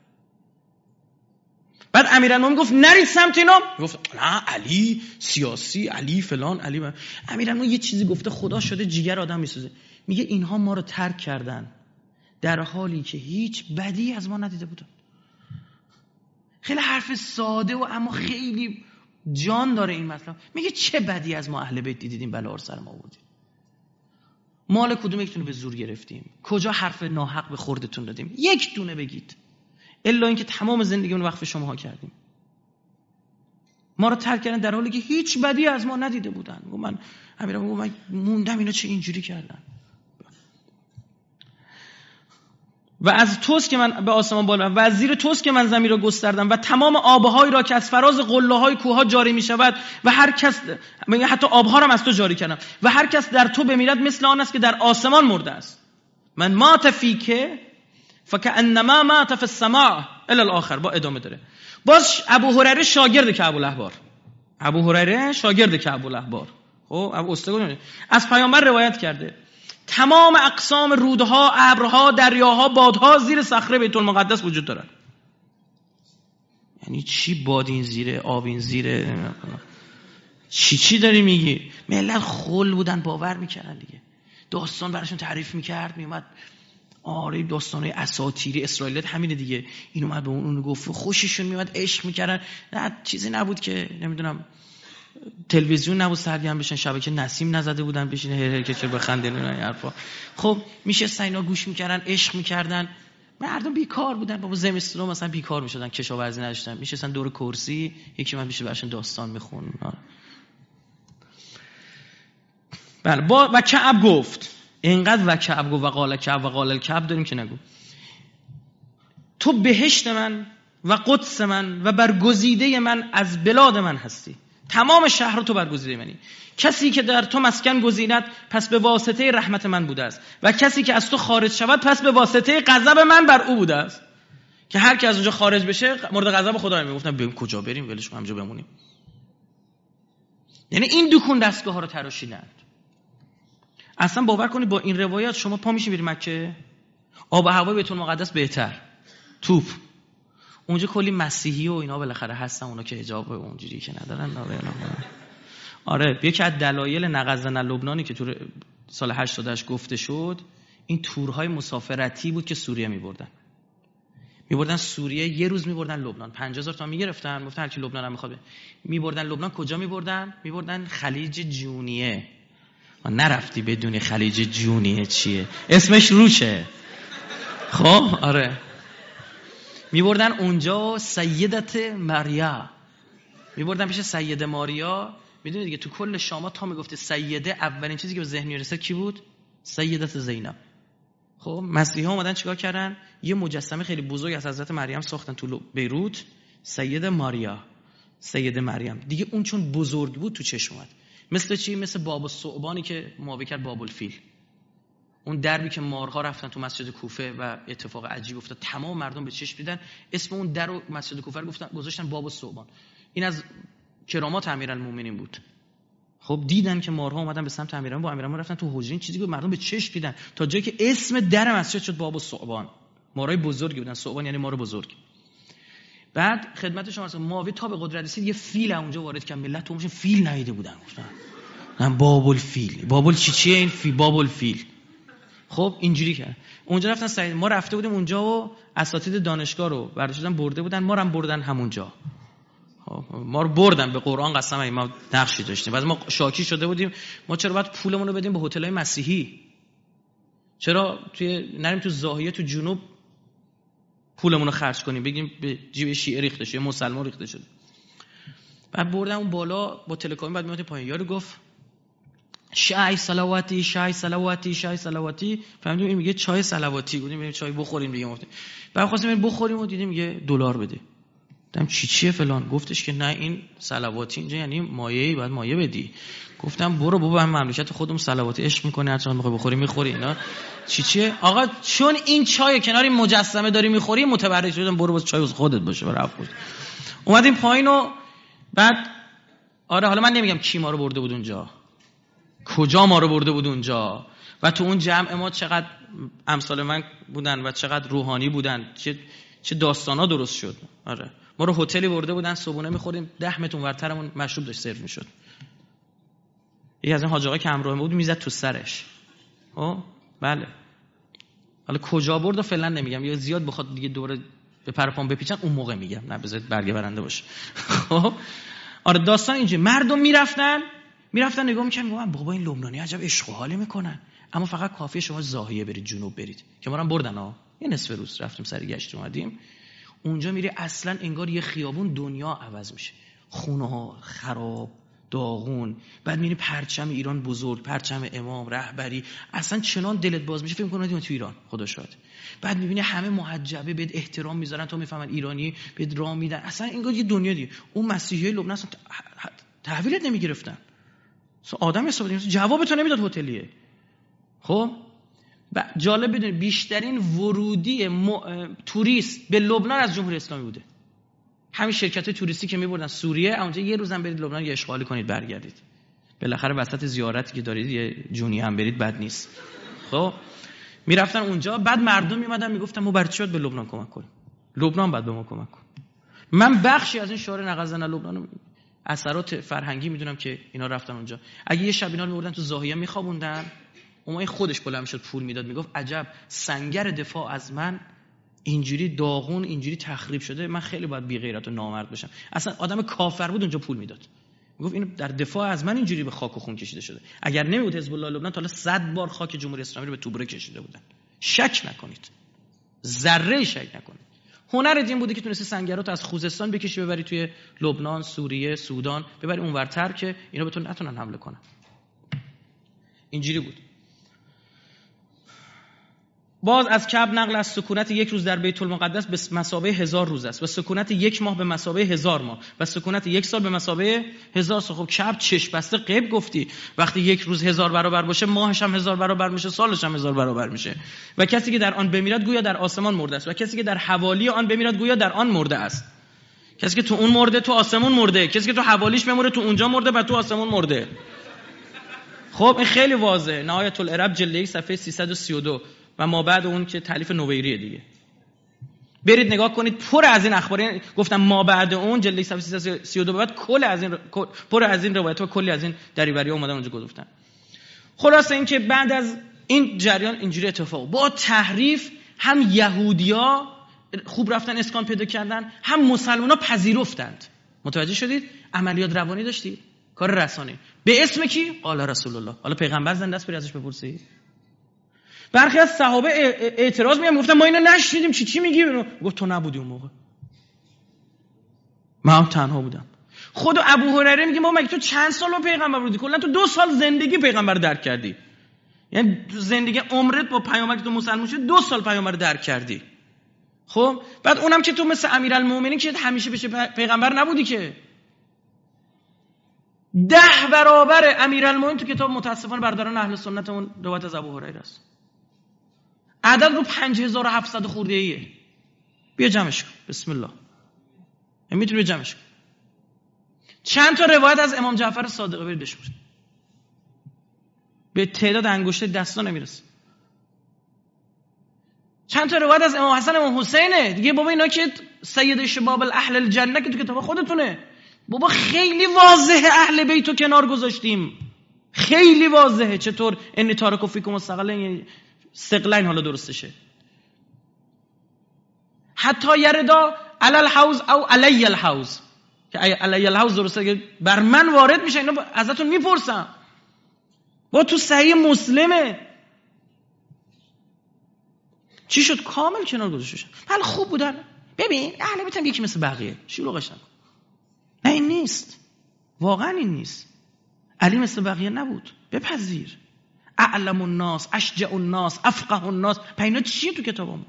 بعد امیرالمومنین گفت نرید سمت اینا. گفت نه علی سیاسی، علی فلان، علی من. امیرالمومنین یه چیزی گفته خدا شده جیگر آدم میسوزه. میگه اینها ما رو ترک کردن در حالی که هیچ بدی از ما ندیده بودن. خیلی حرف ساده و اما خیلی جان داره این مطلب. میگه چه بدی از ما اهل بیت دیدیم بلا رو سر ما آوردیم. مال کدوم یکتون رو به زور گرفتیم؟ کجا حرف ناحق به خوردتون دادیم؟ یک دونه بگید. الا اینکه تمام زندگیمون وقف شماها کردیم. ما رو ترک کردن در حالی که هیچ بدی از ما ندیده بودن. گفت من امیرم گفت من موندم اینا چه اینجوری کردن. و از توست که من به آسمان بالا و از زیر توست که من زمین را گستردم و تمام آبهایی را که از فراز قله‌های کوه‌ها جاری می‌شود و هر کس حتی آبها را هم از تو جاری کردم و هر کس در تو بمیرد مثل آن است که در آسمان مرده است. من مات فیک فکأنما مات فی السماء الی الاخر. با ادامه داره. باز ابو هریره شاگرد کعب الاحبار، ابو هریره شاگرد کعب الاحبار، خب ابو استگون از پیامبر روایت کرده تمام اقسام رودها، ابرها، دریاها، بادها زیر صخره بیت المقدس وجود دارن. یعنی چی باد این زیره، آب این زیره، چی چی داری میگی؟ ملت خل بودن، باور میکردن دیگه. داستان براشون تعریف میکرد، میومد آره داستانای اساطیری اسرائیلیت همینه دیگه. این اومد به اون گفت، خوششون میومد، عشق میکردن. نه چیزی نبود که نمیدونم تلویزیون نبود سرگرم بشن، شبکه نسیم نزده بودن بشین هر هر که بخندن این حرفا. خب میشه سینا گوش میکردن، عشق میکردن. مردم بیکار بودن، بابا زمستون مثلا بیکار میشدن، کشاورزی نداشتن، میشستن دور کرسی، یکی من میشه براشون داستان میخون. بله. با و کعب گفت، اینقدر و کعب گفت و قال کعب و قال الکعب داریم که نگو، تو بهشت من و قدس من و برگزیده من از بلاد من هستی. تمام شهر تو برگزیده منی. کسی که در تو مسکن گزیند پس به واسطه رحمت من بوده است و کسی که از تو خارج شود پس به واسطه غضب من بر او بوده است. که هر کی از اونجا خارج بشه مورد غضب خدا میگفتن بریم کجا بریم، ولش کن همونجا بمونیم. یعنی این دکون دستگاه ها رو تراشیدند. اصلا باور کنید با این روایات شما پا میشین برید مکه، آب و هوای بیت المقدس بهتر، توپ اونجا کلی مسیحی و اینا بالاخره هستن، اونا که حجاب اونجوری که ندارن. آره یکی از دلایل نقض لبنانی که تو سال هشتاد و هشت گفته شد این تورهای مسافرتی بود که سوریه میبردن میبردن سوریه، یه روز میبردن لبنان، پنجاه هزار تا میگرفتن، گفتن هر کی لبنان هم میخواد میبردن لبنان. کجا میبردن؟ میبردن خلیج جونیه. نرفتی بدونی خلیج جونیه چیه؟ اسمش روشه. خب آره میبردن اونجا سیدت مریا، میبردن پیش سیده ماریا. میدونید دیگه تو کل شام تا میگفته سیده، اولین چیزی که به ذهن میرسه کی بود؟ سیدت زینب. خب مسیحا اومدن چیکار کردن؟ یه مجسمه خیلی بزرگ از حضرت مریم ساختن تو بیروت، سید ماریا، سید مریم دیگه. اون چون بزرگ بود تو چشم اومد. مثل چی؟ مثل باب الثعبانی که معاویه کرد باب الفیل. اون دربی که مارها رفتن تو مسجد کوفه و اتفاق عجیب افتاد، تمام مردم به چشم دیدن، اسم اون در رو مسجد کوفه رو گفتن گذاشتن باب الثعبان. این از کرامات امیرالمومنین بود. خب دیدن که مارها اومدن به سمت امیرالمومنین، با امیرالمومنین رفتن تو حجره، چیزی که مردم به چشم دیدن تا جایی که اسم در مسجد شد باب الثعبان. مارای بزرگی بودن، ثعبان یعنی مار بزرگ. بعد خدمت شما هستم، معاویه تا به قدرت رسید یه فیل اونجا وارد کرد، ملت اونجا فیل ندیده بودن، گفتن من باب الفیل. باب ال چی چیه این فیل؟ باب الفیل. خب اینجوری کرد. اونجا رفتن سعید، ما رفته بودیم اونجا و اساتید دانشگاه رو برداشتن برده بودن، ما رو هم بردن همونجا. ما رو بردن، به قرآن قسم ما نقشی داشتیم. بعد ما شاکی شده بودیم ما چرا باید پولمون رو بدیم به هتل‌های مسیحی؟ چرا توی نریم تو زاهیه تو جنوب پولمون رو خرج کنیم بگیم به جیب شیعه ریخته شده، مسلمان ریخته شده؟ بعد بردن اون بالا با تلکامی، بعد میاد پایین. یارو گفت شای صلواتی، شای صلواتی، شای صلواتی. فهمیدیم این میگه چای صلواتی. گفتیم بریم چای بخوریم دیگه. گفتیم بعد خواستیم بریم بخوریم و دیدیم میگه دلار بده. گفتم چی چیه فلان؟ گفتش که نه این صلواتی اینجا یعنی مایه‌ای، بعد مایه بدی. گفتم برو بابا هم مملکت خودمون صلواتی عشق می‌کنی، هر چقدر می‌خوای بخوری می‌خوری. اینا چی چیه؟ آقا چون این چای کنار این مجسمه داری می‌خوری متبرک شدم، برو باز چای از خودت باشه برا افغان. اومدیم پایین و بعد آره حالا من نمیگم کی ما رو برده بود اونجا، کجا ما رو برده بود اونجا، و تو اون جمع ما چقدر امثال من بودن و چقدر روحانی بودن، چه چه داستانا درست شد. آره ما رو هتلی برده بودن، صبحونه می‌خوردیم، ده متر ورترمون مشروب داشت سرو می‌شد. یکی از این حاج آقا که همراه بود میزد تو سرش. خب بله حالا کجا برد فعلا نمیگم، یا زیاد بخواد دیگه دوره به پرپام بپیچن اون موقع میگم، نه بذارید برگه برنده باشه. خب آره داستان اینجوری، مردم میرفتن میرفتن نگاه میکنن، میگن بابا این لبنانی عجب عشق و حالی میکنن، اما فقط کافیه شما زاهیه برید جنوب برید که ما رو بردن ها. یه نصف روز رفتیم سری گشت اومدیم اونجا، میری اصلا انگار یه خیابون دنیا عوض میشه، خونه ها خراب داغون، بعد میری پرچم ایران بزرگ، پرچم امام رهبری، اصلا چنان دلت باز میشه فکر می‌کنی تو ایران خدا شاهد. بعد میبینی همه محجبه بهت احترام میذارن، تو میفهمن ایرانی بهت راه میدن، اصلا انگار یه دنیا دیگه. اون مسیحیای لبنان اصلا تحویلت نمیگرفتن، آدم حساب دیگه جواب تو نمیداد هتلیه. خب و جالب بدونید بیشترین ورودی م... توریست به لبنان از جمهوری اسلامی بوده. همین شرکت توریستی که می‌بردن سوریه، اونجا یه روزم برید لبنان یه اشغالی کنید برگردید. بالاخره وسط زیارتی که دارید یه جونی هم برید بد نیست. خب میرفتن اونجا، بعد مردم میمدن میگفتن ما برای چی باید به لبنان کمک کنیم؟ لبنان باید به ما کمک کنه. من بخشی از این شعار نغزن لبنان اثرات فرهنگی میدونم که اینا رفتن اونجا. اگه یه شب اینا رو می‌بردن تو زاهیه میخوابوندن، اون خودش بلند شد پول میداد، میگفت عجب سنگر دفاع از من اینجوری داغون، اینجوری تخریب شده، من خیلی باید بی غیرت و نامرد باشم. اصلا آدم کافر بود اونجا پول میداد، میگفت اینو در دفاع از من اینجوری به خاک و خون کشیده شده. اگر نمیبود حزب الله لبنان تا حالا صد بار خاک جمهوری اسلامی رو به توبره کشیده بودن. شک نکنید، ذره شک نکنید. هنر این بوده که تونستی سنگرات از خوزستان بکشی ببری توی لبنان، سوریه، سودان، ببری اونورتر که اینا بتونن نتونن حمله کنن. اینجوری بود. باز از کعب نقل از سکونت یک روز در بیت المقدس به مثابه هزار روز است و سکونت یک ماه به مثابه هزار ماه و سکونت یک سال به مثابه هزار سال. خب کعب چشم بسته غیب گفتی، وقتی یک روز هزار برابر باشه ماهش هم هزار برابر میشه، سالش هم هزار برابر میشه. و کسی که در آن بمیرد گویا در آسمان مرده است و کسی که در حوالی آن بمیرد گویا در آن مرده است. کسی که تو اون مرده تو آسمون مرده، کسی که تو حوالیش بمره تو اونجا مرده و تو آسمون مرده. خب این خیلی واضحه. نهایت العرب جلد یک صفحه سیصد و سی و دو و ما بعد اون که تالیف نویریه دیگه. برید نگاه کنید، پر از این اخبار. گفتم ما بعد اون جلد صفحه سیصد و سی و دو بعد کل از این پر از این روایت و کلی از این دریوری اومدن اونجا گفتن. خلاصه این که بعد از این جریان اینجوری اتفاق با تحریف هم یهودیا خوب رفتن اسکان پیدا کردن، هم مسلمانا پذیرفتند. متوجه شدید؟ عملیات روانی داشتید، کار رسانه به اسم کی؟ قال رسول الله. حالا پیغمبر زنده است، بری ازش بپرسید. برخی از صحابه اعتراض می‌کردن، گفتن ما اینو نشنیدیم، چی چی میگی؟ گفت تو نبودی اون موقع، من هم تنها بودم. خود ابو هریره میگه ما مگه تو چند سال پیغمبر بودی؟ کلا تو دو سال زندگی پیغمبر درک کردی، یعنی زندگی عمرت با پیامبر که تو مسلمان شدی دو سال پیامبر درک کردی. خب بعد اونم که تو مثل امیرالمومنین که همیشه بشه پیغمبر نبودی که، ده برابر امیرالمومنین تو کتاب متاسفانه برادران اهل سنت اون روایت از ابو هریره است. عدد رو پنج هزار و هفتصد خورده ایه. بیا جمعش کن. بسم الله. میتونی بیا جمعش کن. چند تا روایت از امام جعفر صادق برید بشمرید. به تعداد انگشت دستا نمیرسه. چند تا روایت از امام حسن امام حسینه. دیگه بابا اینا که سید شباب الاهل الجنه که تو کتاب خودتونه. بابا خیلی واضحه اهل بیتو کنار گذاشتیم. خیلی واضحه. چطور انی تارک فیکم مستقلین استقلین حالا درستشه. حتی یردا علی الحوض او علی الحوض، که علی الحوض درسته که بر من وارد میشه. اینا ازتون میپرسم. با تو صحیح مسلمه. چی شد؟ کامل کنار گذاشتن. حالا خوب بودن. ببین اهل بیت هم یکی مثل بقیه. شلوغش نکن. نه این نیست. واقعا این نیست. علی مثل بقیه نبود. بپذیر. اعلم الناس، اشجع الناس، افقه الناس. پینا چیه تو کتابمون؟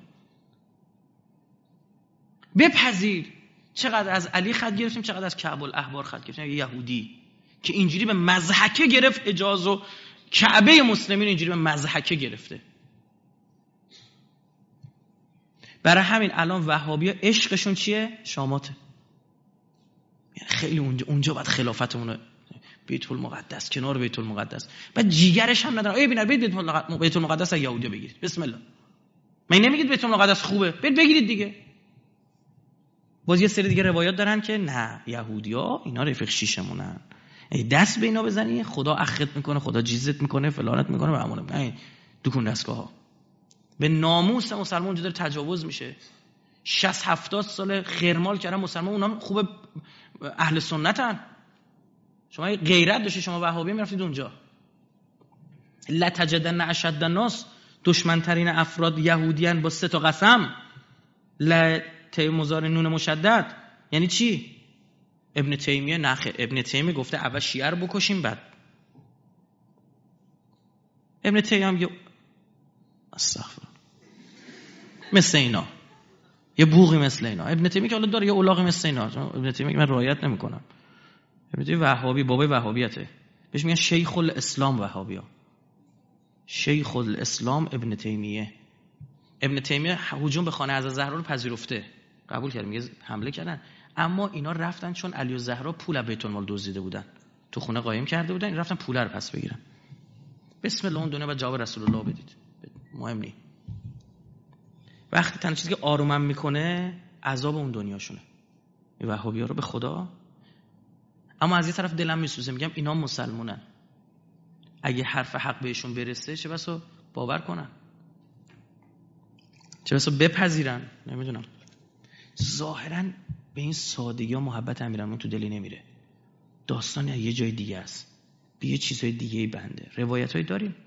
بپذیر. چقدر از علی خط گرفتیم، چقدر از کعب الاحبار خط گرفتیم. یهودی که اینجوری به مضحکه گرفت اجازه و کعبه مسلمین اینجوری به مضحکه گرفته. برای همین الان وهابی‌ها عشقشون چیه؟ شاماته. یعنی خیلی اونجا اونجا بعد خلافتمون رو بیت المقدس، کنار بیت المقدس، بعد جیگرش هم ندارن. آیا ببین بیت بیت المقدس از یهودی بگیرید. بسم الله. من نمیگید بیت المقدس خوبه، برید بگیرید دیگه. باز یه سری دیگه روایات دارن که نه یهودیا اینا رفیق شیشمونن، دست به اینا بزنی خدا اخت میکنه، خدا جیزت میکنه، فلانت میکنه و همون نه دکون دستگاه‌ها. به ناموس مسلمان اونجا داره تجاوز میشه. شصت هفتاد سال خیرمال کردن مسلمان، اونام خوب اهل سنتن. شما غیرت داشتید، شما وهابی میرفتید اونجا. لا تجدن اشد الناس، دشمن ترین افراد یهودیان با سه تا قسم. لا ته مضارع نون مشدد یعنی چی؟ ابن تیمیه نخه، ابن تیمیه گفته اول شیعه رو بکشیم بعد. ابن تیمیه هم یه استغفر مثل اینا، یه بوقی مثل اینا. ابن تیمیه که حالا داره یه اولاغی مثل اینا. ابن تیمیه که من رعایت نمی‌کنم. ابن تیمیه وهابی، بابای وهابیته. بهش میگن شیخ الاسلام وهابیا. شیخ الاسلام ابن تیمیه. ابن تیمیه هجوم به خانه حضرت زهرا رو پذیرفته، قبول کرد، میگه حمله کردن، اما اینا رفتن چون علی و زهرا پول از بیت المال دزدیده بودن، تو خونه قایم کرده بودن، این رفتن پول رو پس بگیرن. بسم الله اون دنیا بعد جواب رسول الله بدید، مهم نیست. وقتی تنها چیزی که آرومم میکنه عذاب اون دنیاشونه این وهابی‌ها رو به خدا. اما از یه طرف دلم میسوزه، میگم اینا مسلمونن، اگه حرف حق بهشون برسه چه بسا باور کنن، چه بسا بپذیرن. نمیدونم، ظاهرا به این سادگی ها محبت امیرالمومنین تو دلی نمیره، داستان یه جای دیگه است، به یه چیزهای دیگه بنده. روایت های داریم،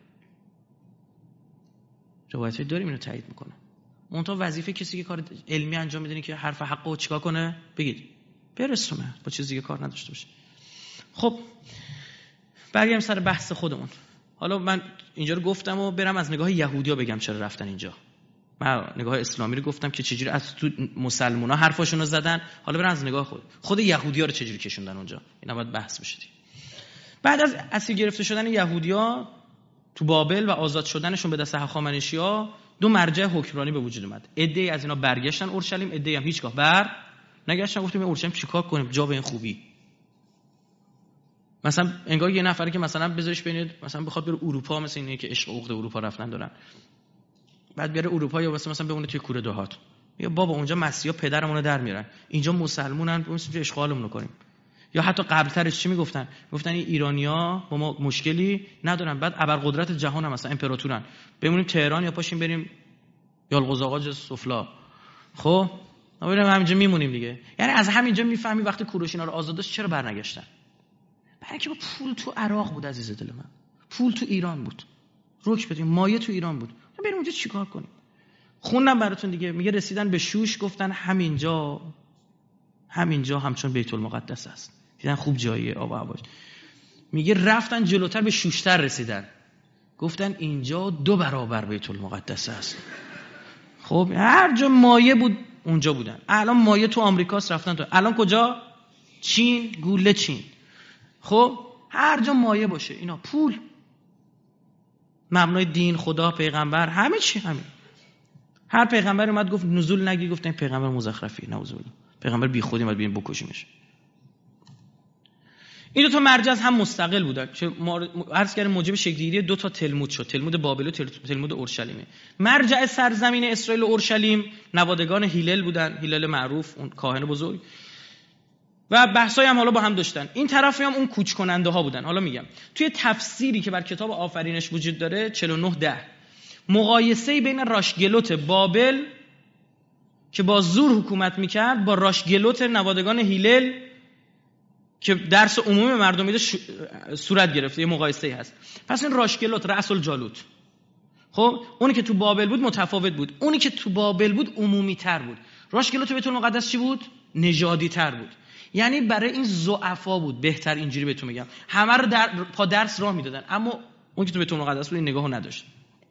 روایت های داریم اینو تایید میکنه. منتها وظیفه کسی که کار علمی انجام میدونی که حرف حقو چیکار کنه بگید برسونه، با چیز دیگه کار نداشته باشه. خب برگردیم سر بحث خودمون. حالا من اینجا رو گفتم و برم از نگاه یهودیا بگم چرا رفتن اینجا. من نگاه اسلامی رو گفتم که چجوری از تو مسلمونا حرفاشون رو زدن، حالا برم از نگاه خود خود یهودیا رو چجوری کشوندن اونجا. اینا باید بحث بشه. بعد از اسیر گرفته شدن یهودیا تو بابل و آزاد شدنشون به دست هخامنشی‌ها، دو مرجع حکمرانی به وجود اومد. عده‌ای از اینا برگشتن اورشلیم، عده‌ای هم هیچگاه بر نگشتن. گفتیم اورشلیم چیکار کنیم جا به این خوبی. مثلا انگار یه نفری که مثلا بذارش ببینید مثلا بخواد بره اروپا، مثلا اینه که عشق عقد اروپا رفتن دارن، بعد بره اروپا یا مثلا بمونه توی کوره دهات، یا بابا اونجا مسیحا پدرمون رو در میارن، اینجا مسلمونن، مثلا اشغالمون رو کنیم. یا حتی قبلترش چی میگفتن؟ میگفتن این ایرانی‌ها با ما مشکلی ندارن، بعد ابرقدرت جهان هم مثلا امپراتورن، بمونیم تهران یا پاشیم بریم یالقوزاغاج سفلا. خب ما بریم همینجا میمونیم دیگه. یعنی از همینجا میفهمی وقتی کوروش اینا رو آزاد داشت چرا برنگشتن. برای اینکه پول تو عراق بود عزیز دل من، پول تو ایران بود، رک بدیم مایه تو ایران بود، بریم اونجا چیکار کنیم. خوندم براتون دیگه، میگه رسیدن به شوش، گفتن همینجا همینجا همچون بیت المقدس است، دیدن خوب جاییه آب و هواش. میگه رفتن جلوتر به شوشتر رسیدن، گفتن اینجا دو برابر بیت المقدس است. خب هر جا مایه بود اونجا بودن. الان مایه تو آمریکاست، رفتن تو الان کجا؟ چین، گوله چین. خب هر جا مایه باشه اینا پول، مبنای دین، خدا، پیغمبر، همه چی همین. هر پیغمبر اومد گفت نزول نگی، گفتن پیغمبر مزخرفی، نعوذ بالله، پیغمبر بی خودی اومد بیاین بکشیمش. این دو تا مرجع هم مستقل بودن که عرض کردیم موجب شکل‌گیری دو تا تلمود شد، تلمود بابل و تلمود اورشلیمه. مرجع سرزمین اسرائیل و اورشلیم نوادگان هیلل بودن، هیلل معروف، اون کاهن بزرگ، و بحثای هم حالا با هم داشتن. این طرفی هم اون کوچ کننده ها بودن. حالا میگم توی تفسیری که بر کتاب آفرینش وجود داره چهل و نه ده، مقایسه بین راشگلوت بابل که با زور حکومت میکرد با راشگلوت نوادگان هیلل که درس عمومی مردم میده ش... صورت گرفته، یه مقایسه هست. پس این راشگلوت رأس الجالوت، خب اونی که تو بابل بود متفاوت بود، اونی که تو بابل بود عمومی تر بود. راشگلوت بیت المقدس چی بود؟ نژادی تر بود، یعنی برای این ضعفا بود. بهتر اینجوری بهتون میگم، همه رو در پا درس راه میدادن، اما اون که تو بیت المقدس بود این نگاهو نداشت.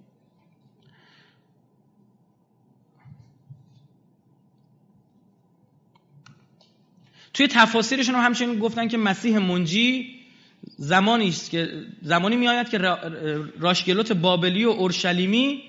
توی تفاسیرشون هم همچنین گفتن که مسیح منجی زمانی است که زمانی میآید که راشگلوت بابلی و اورشلیمی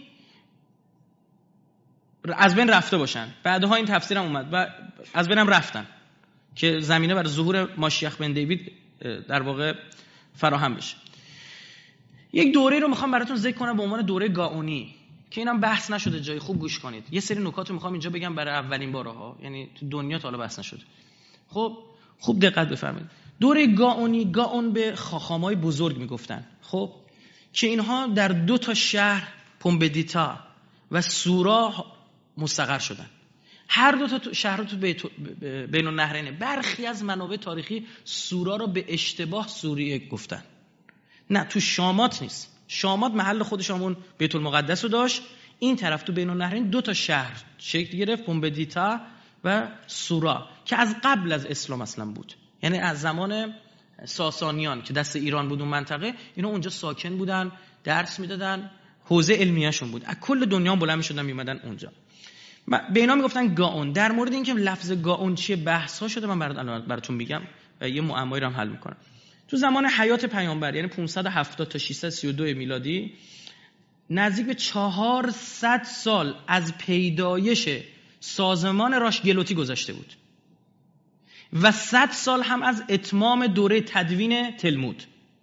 از بین رفته باشن. بعدها این تفسیر هم اومد و از بین هم رفتن که زمینه برای ظهور ماشیخ بن دیوید در واقع فراهم بشه. یک دوره رو میخوام براتون ذکر کنم به عنوان دوره گاونی که اینم بحث نشده جای، خوب گوش کنید. یه سری نکات رو میخوام اینجا بگم برای اولین بارها، یعنی تو دنیا تا حالا بحث نشده. خب خوب دقت بفرمایید. دوره گاونی، گاون به خاخامای بزرگ میگفتن، خب که اینها در دو تا شهر پومبدیتا و سورا مستقر شدن. هر دو تا شهر تو بین النهرین. برخی از منابع تاریخی سورا رو به اشتباه سوریه گفتن. نه، تو شامات نیست. شامات محل خودش همون بیت المقدس رو داشت. این طرف تو بین النهرین دو تا شهر شکل گرفت، پومبدیتا و سورا، که از قبل از اسلام اصلا بود. یعنی از زمان ساسانیان که دست ایران بود اون منطقه، اینا اونجا ساکن بودن، درس میدادن، حوزه علمیه‌شون بود. از کل دنیا هم بلند می‌شدن میومدن اونجا. به اینا میگفتن گاون. در مورد اینکه لفظ گاون چیه بحث‌ها شده، من براتون میگم و یه معمایی رو هم حل میکنم. تو زمان حیات پیامبر یعنی پانصد و هفتاد تا ششصد و سی و دو میلادی نزدیک به چهارصد سال از پیدایش سازمان راشگلوتی گذشته بود و صد سال هم از اتمام دوره تدوین تلمود.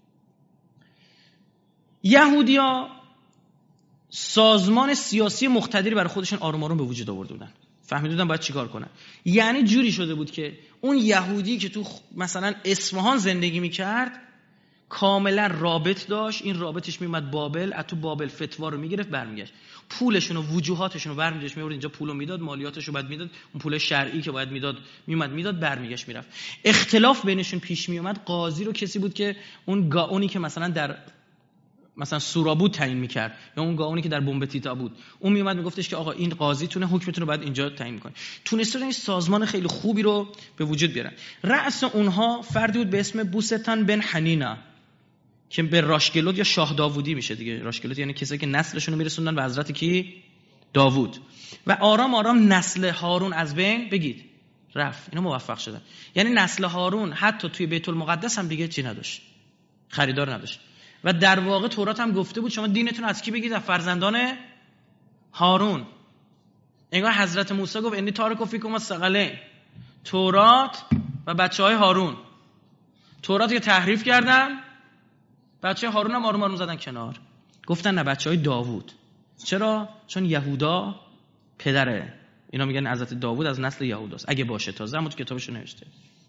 یهودیا سازمان سیاسی مقتدری برای خودشون آروم آروم به وجود آورده بودن. فهمیده بودن باید چیکار کنن. یعنی جوری شده بود که اون یهودی که تو مثلا اصفهان زندگی میکرد کاملا رابط داشت، این رابطش میومد بابل، از تو بابل فتوا رو میگرفت برمیگشت، پولشون و وجوهاتشون رو برمیگشت میورد اینجا، پولو میداد، مالیاتش رو بعد میداد، اون پول شرعی که باید میداد میومد میداد، برمیگشت میرفت. اختلاف بینشون پیش میومد، قاضی رو کسی بود که اون گاونی که مثلا در مثلا سورا بود تعیین میکرد، یا اون گاونی که در بومبتیتا بود، اون میومد میگفتش که آقا این قاضیتونه، حکمتون رو بعد اینجا تعیین میکنه. تونستن این سازمان خیلی خوبی رو به وجود بیارن. رأس اونها فردی بود به اسم بوستان بن حنینا که به راشگلوت یا شاه داوودی میشه دیگه. راشگلوت یعنی کسایی که نسلشون رو میرسوندن به حضرت کی؟ داوود. و آرام آرام نسل هارون از بین بگید رفت. اینا موفق شدن. یعنی نسل هارون حتی توی بیت المقدس هم دیگه چی نداشت، خریدار نداشت. و در واقع تورات هم گفته بود شما دینتون از کی بگید؟ از فرزندان هارون. انگار حضرت موسی گفت انی تارک فیکم الثقلین، تورات و بچهای هارون. تورات که تحریف کردن، بچه هارون هم آروم آروم زدن کنار، گفتن نه بچهای داوود. چرا؟ چون یهودا پدره، اینا میگن حضرت داوود از نسل یهوداست اگه باشه، تازه هم تو کتابش نوشته.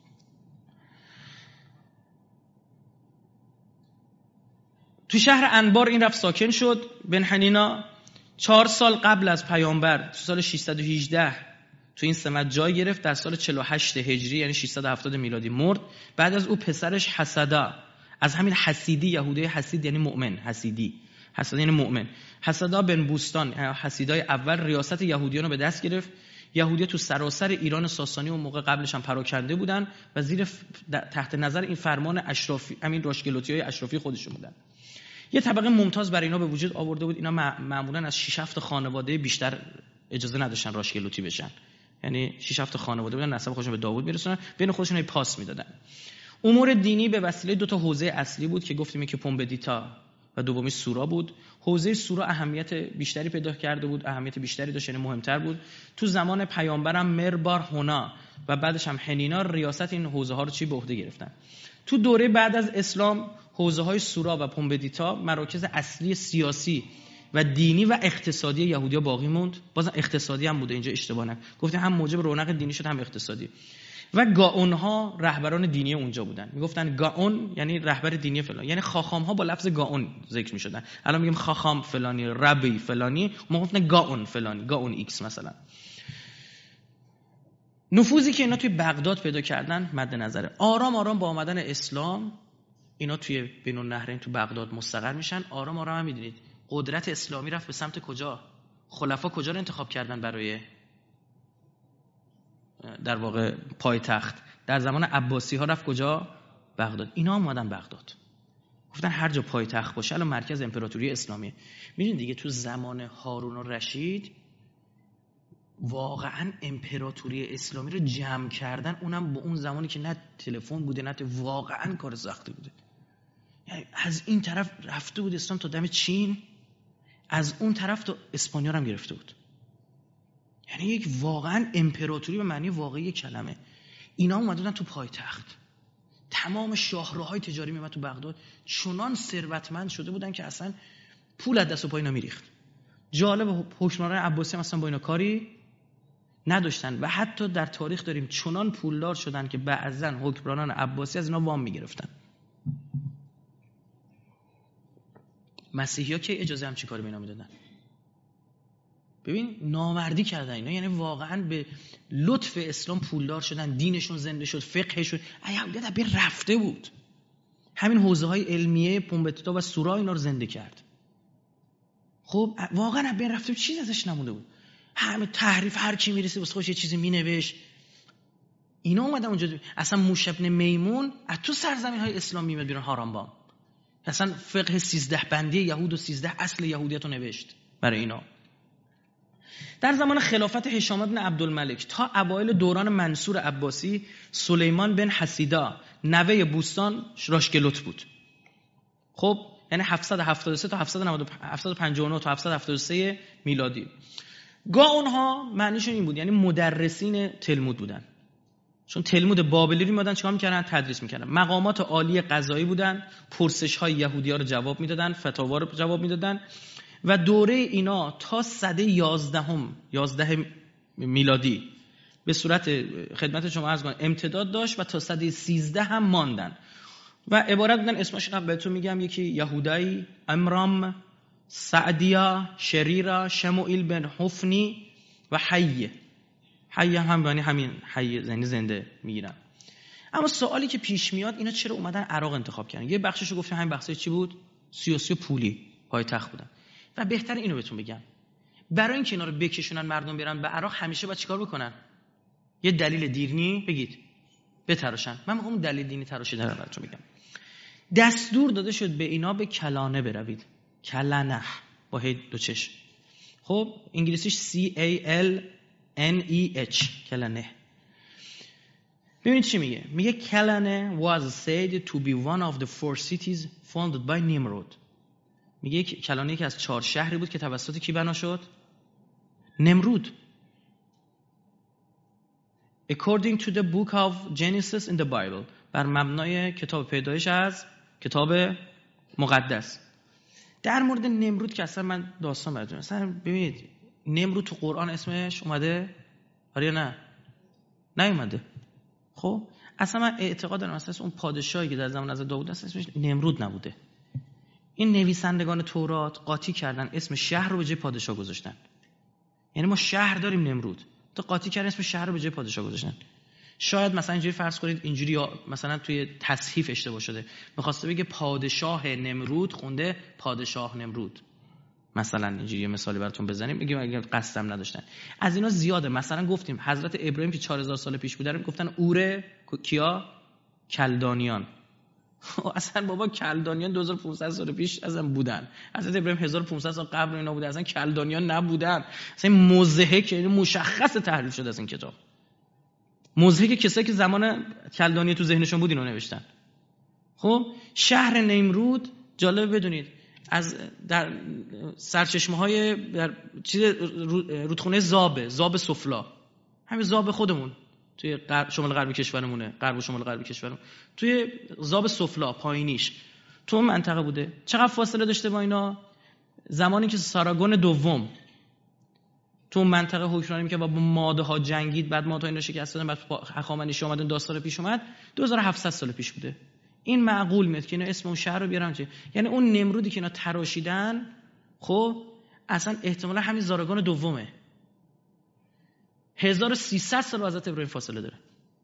تو شهر انبار این رفت ساکن شد. بن حنینا چهار سال قبل از پیامبر تو سال ششصد و هجده تو این سمت جای گرفت. در سال چهل و هشت هجری یعنی ششصد و هفتاد میلادی مرد. بعد از او پسرش حسدا، از همین حسیدی، یهودی حسید یعنی مؤمن، حسیدی حسدا یعنی مؤمن. حسدا بن بوستان، حسیدای اول، ریاست یهودیان رو به دست گرفت. یهودی‌ها تو سراسر ایران ساسانی اون موقع قبلش هم پراکنده بودن و زیر تحت نظر این فرمان اشرافی، همین راشگلوتی‌های اشرافی خودشون بودن. یه طبقه ممتاز برای اینا به وجود آورده بود. اینا معمولاً از شش هفت خانواده بیشتر اجازه نداشتن راشگلوتی بشن، یعنی شش هفت خانواده بودن، نسب خودشون به داوود میرسونن، بین خودشون پاس میدادن. امور دینی به وسیله دو تا حوزه اصلی بود که گفتیم که پومبدیتا و دومی سورا بود. حوزه سورا اهمیت بیشتری پیدا کرده بود، اهمیت بیشتری داشت، یعنی مهمتر بود. تو زمان پیامبرم مربار هونا و بعدش هم حنینا ریاست این حوزه ها رو چی به عهده گرفتن. تو دوره بعد از اسلام حوزه های سورا و پومبدیتا مراکز اصلی سیاسی و دینی و اقتصادی یهودی‌ها باقی موند. بازم اقتصادی هم بوده، اینجا اشتباه نکن، گفتیم هم موجب رونق دینی شد هم اقتصادی. و گاون ها رهبران دینی اونجا بودن. میگفتن گاون یعنی رهبر دینی فلان، یعنی خاخام ها با لفظ گاون ذکر میشدن. الان میگیم خاخام فلانی، ربی فلانی، ما گفتن گاون فلانی، گاون ایکس مثلا. نفوذی که اینا توی بغداد پیدا کردن مد نظره. آرام آرام با آمدن اسلام اینا توی بین النهرین تو بغداد مستقر میشن. آرام آرام هم میدونید قدرت اسلامی رفت به سمت کجا؟ خلفا کجا رو انتخاب کردن برای در واقع پایتخت؟ در زمان عباسی ها رفت کجا؟ بغداد. اینا هم اومدن بغداد، گفتن هر جا پایتخت باشه الان مرکز امپراتوری اسلامی. میدونید دیگه تو زمان هارون و رشید واقعا امپراتوری اسلامی رو جمع کردن، اونم با اون زمانی که نه تلفن بوده نه واقعا کار سختی بوده. یعنی از این طرف رفته بود اسلام تا دم چین، از اون طرف تا اسپانیا هم گرفته بود. یعنی یک واقعا امپراتوری به معنی واقعی کلمه. اینا اومدن تو پایتخت، تمام شاهراهای تجاری میومد تو بغداد، چنان ثروتمند شده بودن که اصلا پول از دست و پای اینا میریخت. جالب، حکمران عباسی هم اصلا با اینا کاری نداشتن و حتی در تاریخ داریم چنان پولدار شدن که بعضن حکمرانان عباسی از اینا وام میگرفتن. مسیحی‌ها که اجازه هم چی کاری به اینا میدادن؟ ببین نامردی کردن اینا، یعنی واقعا به لطف اسلام پولدار شدن، دینشون زنده شد، فقهشون ایامداد به رفته بود. همین حوزه های علمیه پومبدیتا و سورا اینا رو زنده کرد. خب واقعا به رفته بود، چیزی ازش نمونده بود. همه تحریف، هر کی میرسه واسه خودش یه چیزی مینوشت. اینا اومدن اونجا. اصلا موسی بن میمون از تو سرزمین های اسلام میاد بیرون، هارانبام اصلا فقه سیزده بندی یهود و سیزده اصل یهودیت رو نوشت برای اینا. در زمان خلافت هشام بن عبدالملک تا اوایل دوران منصور عباسی، سلیمان بن حسیدا نوه بوستان راشگلوت بود. خب یعنی هفتصد و هفتاد و سه تا هفتصد و پنجاه و نه تا هفتصد و هفتاد و سه میلادی. گاه اونها معنیشون این بود، یعنی مدرسین تلمود بودن، چون تلمود بابلی رو میادن چیکار میکردن؟ تدریس میکردن. مقامات عالی قضایی بودن، پرسش های یهودی‌ها رو جواب میدادن، فتاوا رو جواب میدادن و دوره اینا تا سده یازدهم یازده میلادی به صورت خدمت شما عرض کنم امتداد داشت و تا سده سیزده هم ماندن و عبارت بودن اسمش قبل بهتون میگم، یکی یهودایی، امرام، سعدیا، شریرا، شموئیل بن حفنی و حیه. حیه هم یعنی همین حیه یعنی زنده میگیرن. اما سوالی که پیش میاد اینا چرا اومدن عراق انتخاب کردن؟ یه بخششو گفتیم همین بخشش چی بود؟ سیاسی و پولی، پایتخت بودن. و بهتر اینو بهتون بگم، برای اینکه اینا رو بکشونن مردم برن به عراق همیشه باید چیکار بکنن؟ یه دلیل دینی بگید بتراشن. من میخوام دلیل دینی تراشیدن رو براتون بگم. دستور داده شد به اینا به کلانه بروید. کلانه با هی دو چشم. خب انگلیسیش C A L N E H کلانه. ببینید چی میگه؟ میگه کلانه was said to be one of the four cities founded by Nimrod. میگه کلانه یکی از چهار شهری بود که توسط کی بنا شد؟ نمرود. According to the book of Genesis in the Bible. بر مبنای کتاب پیدایش از کتاب مقدس. در مورد نمرود که اصلا من داستان براتون اصلا ببینید نمرود تو قرآن اسمش اومده؟ آره یا نه؟ نیومده. خب اصلا من اعتقاد دارم اصلا اون پادشاهی که در زمان حضرت داوود است اسمش نمرود نبوده. این نویسندگان تورات قاطی کردن اسم شهر رو به جای پادشاه گذاشتن. یعنی ما شهر داریم نمرود، تو قاطی کردن اسم شهر رو به جای پادشاه گذاشتن. شاید مثلا اینجوری فرض کنید اینجوری یا مثلا توی تصحیف اشتباه شده، می‌خواسته بگه پادشاه نمرود خونده پادشاه نمرود، مثلا اینجوری یه مثالی براتون بزنیم بگیم اگه قصدم نداشتن. از اینا زیاده. مثلا گفتیم حضرت ابراهیم که چهار هزار سال پیش بودن گفتن اوره کیا؟ کلدانیان. اصلا بابا کلدانیان دو هزار و پانصد سال پیش اصلا بودن. حضرت ابراهیم هزار و پانصد سال قبل اینا بوده، اصلا کلدانیان نبودن. اصلا موضحک یعنی مشخص تحریف شده از این کتاب. موضحک کسایی که زمان کلدانی تو ذهنشون بود اینو نوشتن. خب شهر نمرود جالب بدونید از در سرچشمه‌های در چیز رودخونه زابه، زاب سفلا، همین زاب خودمون توی شمال غربی کشورمونه، غرب و شمال غربی کشورمون، توی زاب سفلا پایینیش تو اون منطقه بوده. چقدر فاصله داشته با اینا؟ زمانی که ساراگون دوم تو منطقه حکمرانی می‌کرد و با ماده ها جنگید، بعد ماده ها اینا شکست دادن، بعد هخامنشی اومدن داستان پیش اومد، دو هزار و هفتصد سال پیش بوده. این معقول میاد که اینا اسم اون شهر رو بیارن چه؟ یعنی اون نمرودی که اینا تراشیدن خب اصلا احتمالاً همین زاراگان دومه. هزار و سیصد سال با حضرت ابراهیم فاصله داره.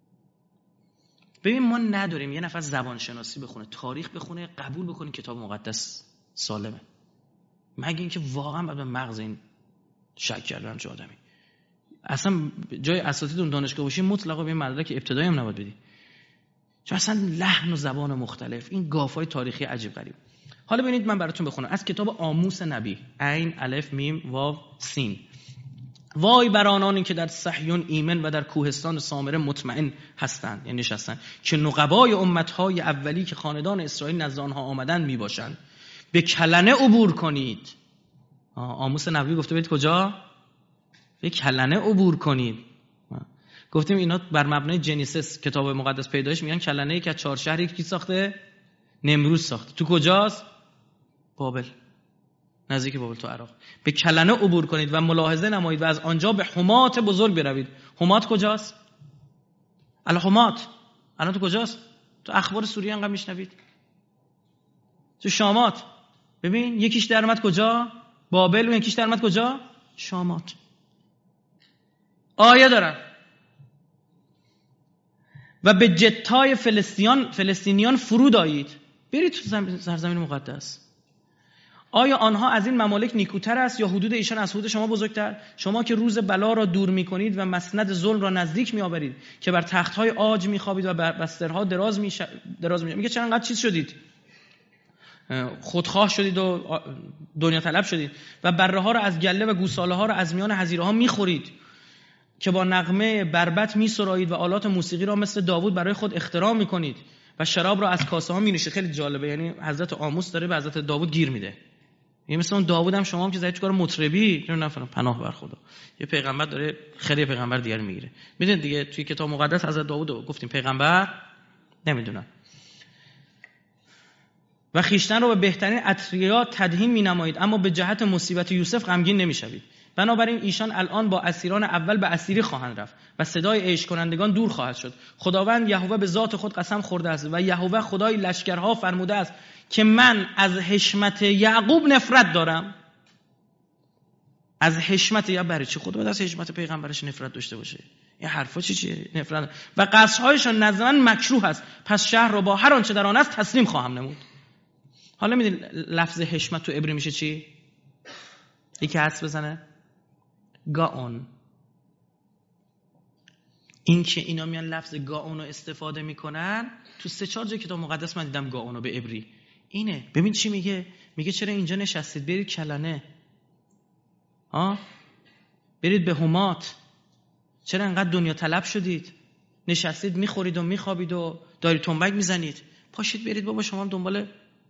ببین ما نداریم یه نفر زبان شناسی بخونه، تاریخ بخونه، قبول بکنه کتاب مقدس سالمه. مگه اینکه واقعا بعد به مغز این شک کردم چه آدمی. اصلا جای اساتید اون دانشگاه باشی مطلقاً به مدرک ابتدایی هم نباید بدی. چون اصلا لحن و زبان مختلف، این گافای تاریخی عجیب غریب. حالا ببینید من براتون بخونم از کتاب آموس نبی، عین الف میم واو سین. وای بر آنانی که در صهیون ایمن و در کوهستان سامره مطمئن هستند، یعنی نشستند، که نقبای امتهای اولی که خاندان اسرائیل نزد آنها آمدند میباشند. به کلنه عبور کنید. آموس نبی گفته بید کجا؟ به کلنه عبور کنید. گفتیم اینا بر مبنای جنیسیس کتاب مقدس پیدایش میگن کلنه یک از چهار شهری که کی ساخته؟ نمرود ساخته. تو کجاست؟ بابل، نزدیک بابل تو عراق. به کلنه عبور کنید و ملاحظه نمایید و از آنجا به حمات بزرگ بروید. حمات کجاست؟ الحمات الان تو کجاست؟ تو اخبار سوریه انقدر میشنوید. تو شامات. ببین یکیش در اومد کجا؟ بابل و یکیش در اومد کجا؟ شامات. آیه دارن. و به جتای فلسطینیان فلسطینیان فرود آیید. برید تو سرزمین مقدس. آیا آنها از این ممالک نیکوتر است یا حدود ایشان از حدود شما بزرگتر؟ شما که روز بلا را دور می‌کنید و مسند ظلم را نزدیک می‌آورید، که بر تخت‌های عاج می‌خوابید و بر بسترها دراز می دراز می میگه چرا انقدر چیز شدید؟ خودخواه شدید و دنیا طلب شدید و بره‌ها را از گله و گوساله‌ها را از میان حظیره‌ها می‌خورید، که با نغمه بربط می‌سرایید و آلات موسیقی را مثل داوود برای خود اختراع می‌کنید و شراب را از کاسه ها می‌نوشه. خیلی جالبه، یعنی حضرت آموس داره به حضرت داوود گیر میده. یعنی مثلا اون داوود هم شما هم که زدید چیکار مطربی نمی‌فهمم، پناه بر خدا. یه پیغمبر داره خیلی پیغمبر دیگر میگیره. میدونید دیگه توی کتاب مقدس حضرت داوود گفتیم پیغمبر نمیدونم. و خیشتن رو به بهترین اتقیا تدهین می‌نمایید، اما به جهت مصیبت یوسف غمگین نمی‌شوید. بنابراین ایشان الان با اسیران اول به اسیری خواهند رفت و صدای عیش کنندگان دور خواهد شد. خداوند یهوه به ذات خود قسم خورده است و یهوه خدای لشکرها فرموده است که من از حشمت یعقوب نفرت دارم. از حشمت یا برای چی خدا از حشمت پیغمبرش نفرت داشته باشه؟ این حرفا چی چیه؟ نفرت. و قصرهایشان نزد من مکروه است، پس شهر را با هر آنچه در آن است تسلیم خواهم نمود. حالا میدونید لفظ حشمت تو عبری میشه چی؟ یکی حدس بزنه؟ گاون. این که اینا میان لفظ گاون رو استفاده میکنن تو سه چهار جای کتاب مقدس من دیدم گاون رو به عبری. اینه. ببین چی میگه؟ میگه چرا اینجا نشستید؟ برید کلنه. ها؟ برید به همات. چرا انقدر دنیا طلب شدید؟ نشستید میخورید و میخوابید و داری تنبک میزنید. پاشید برید بابا شما هم دنبال.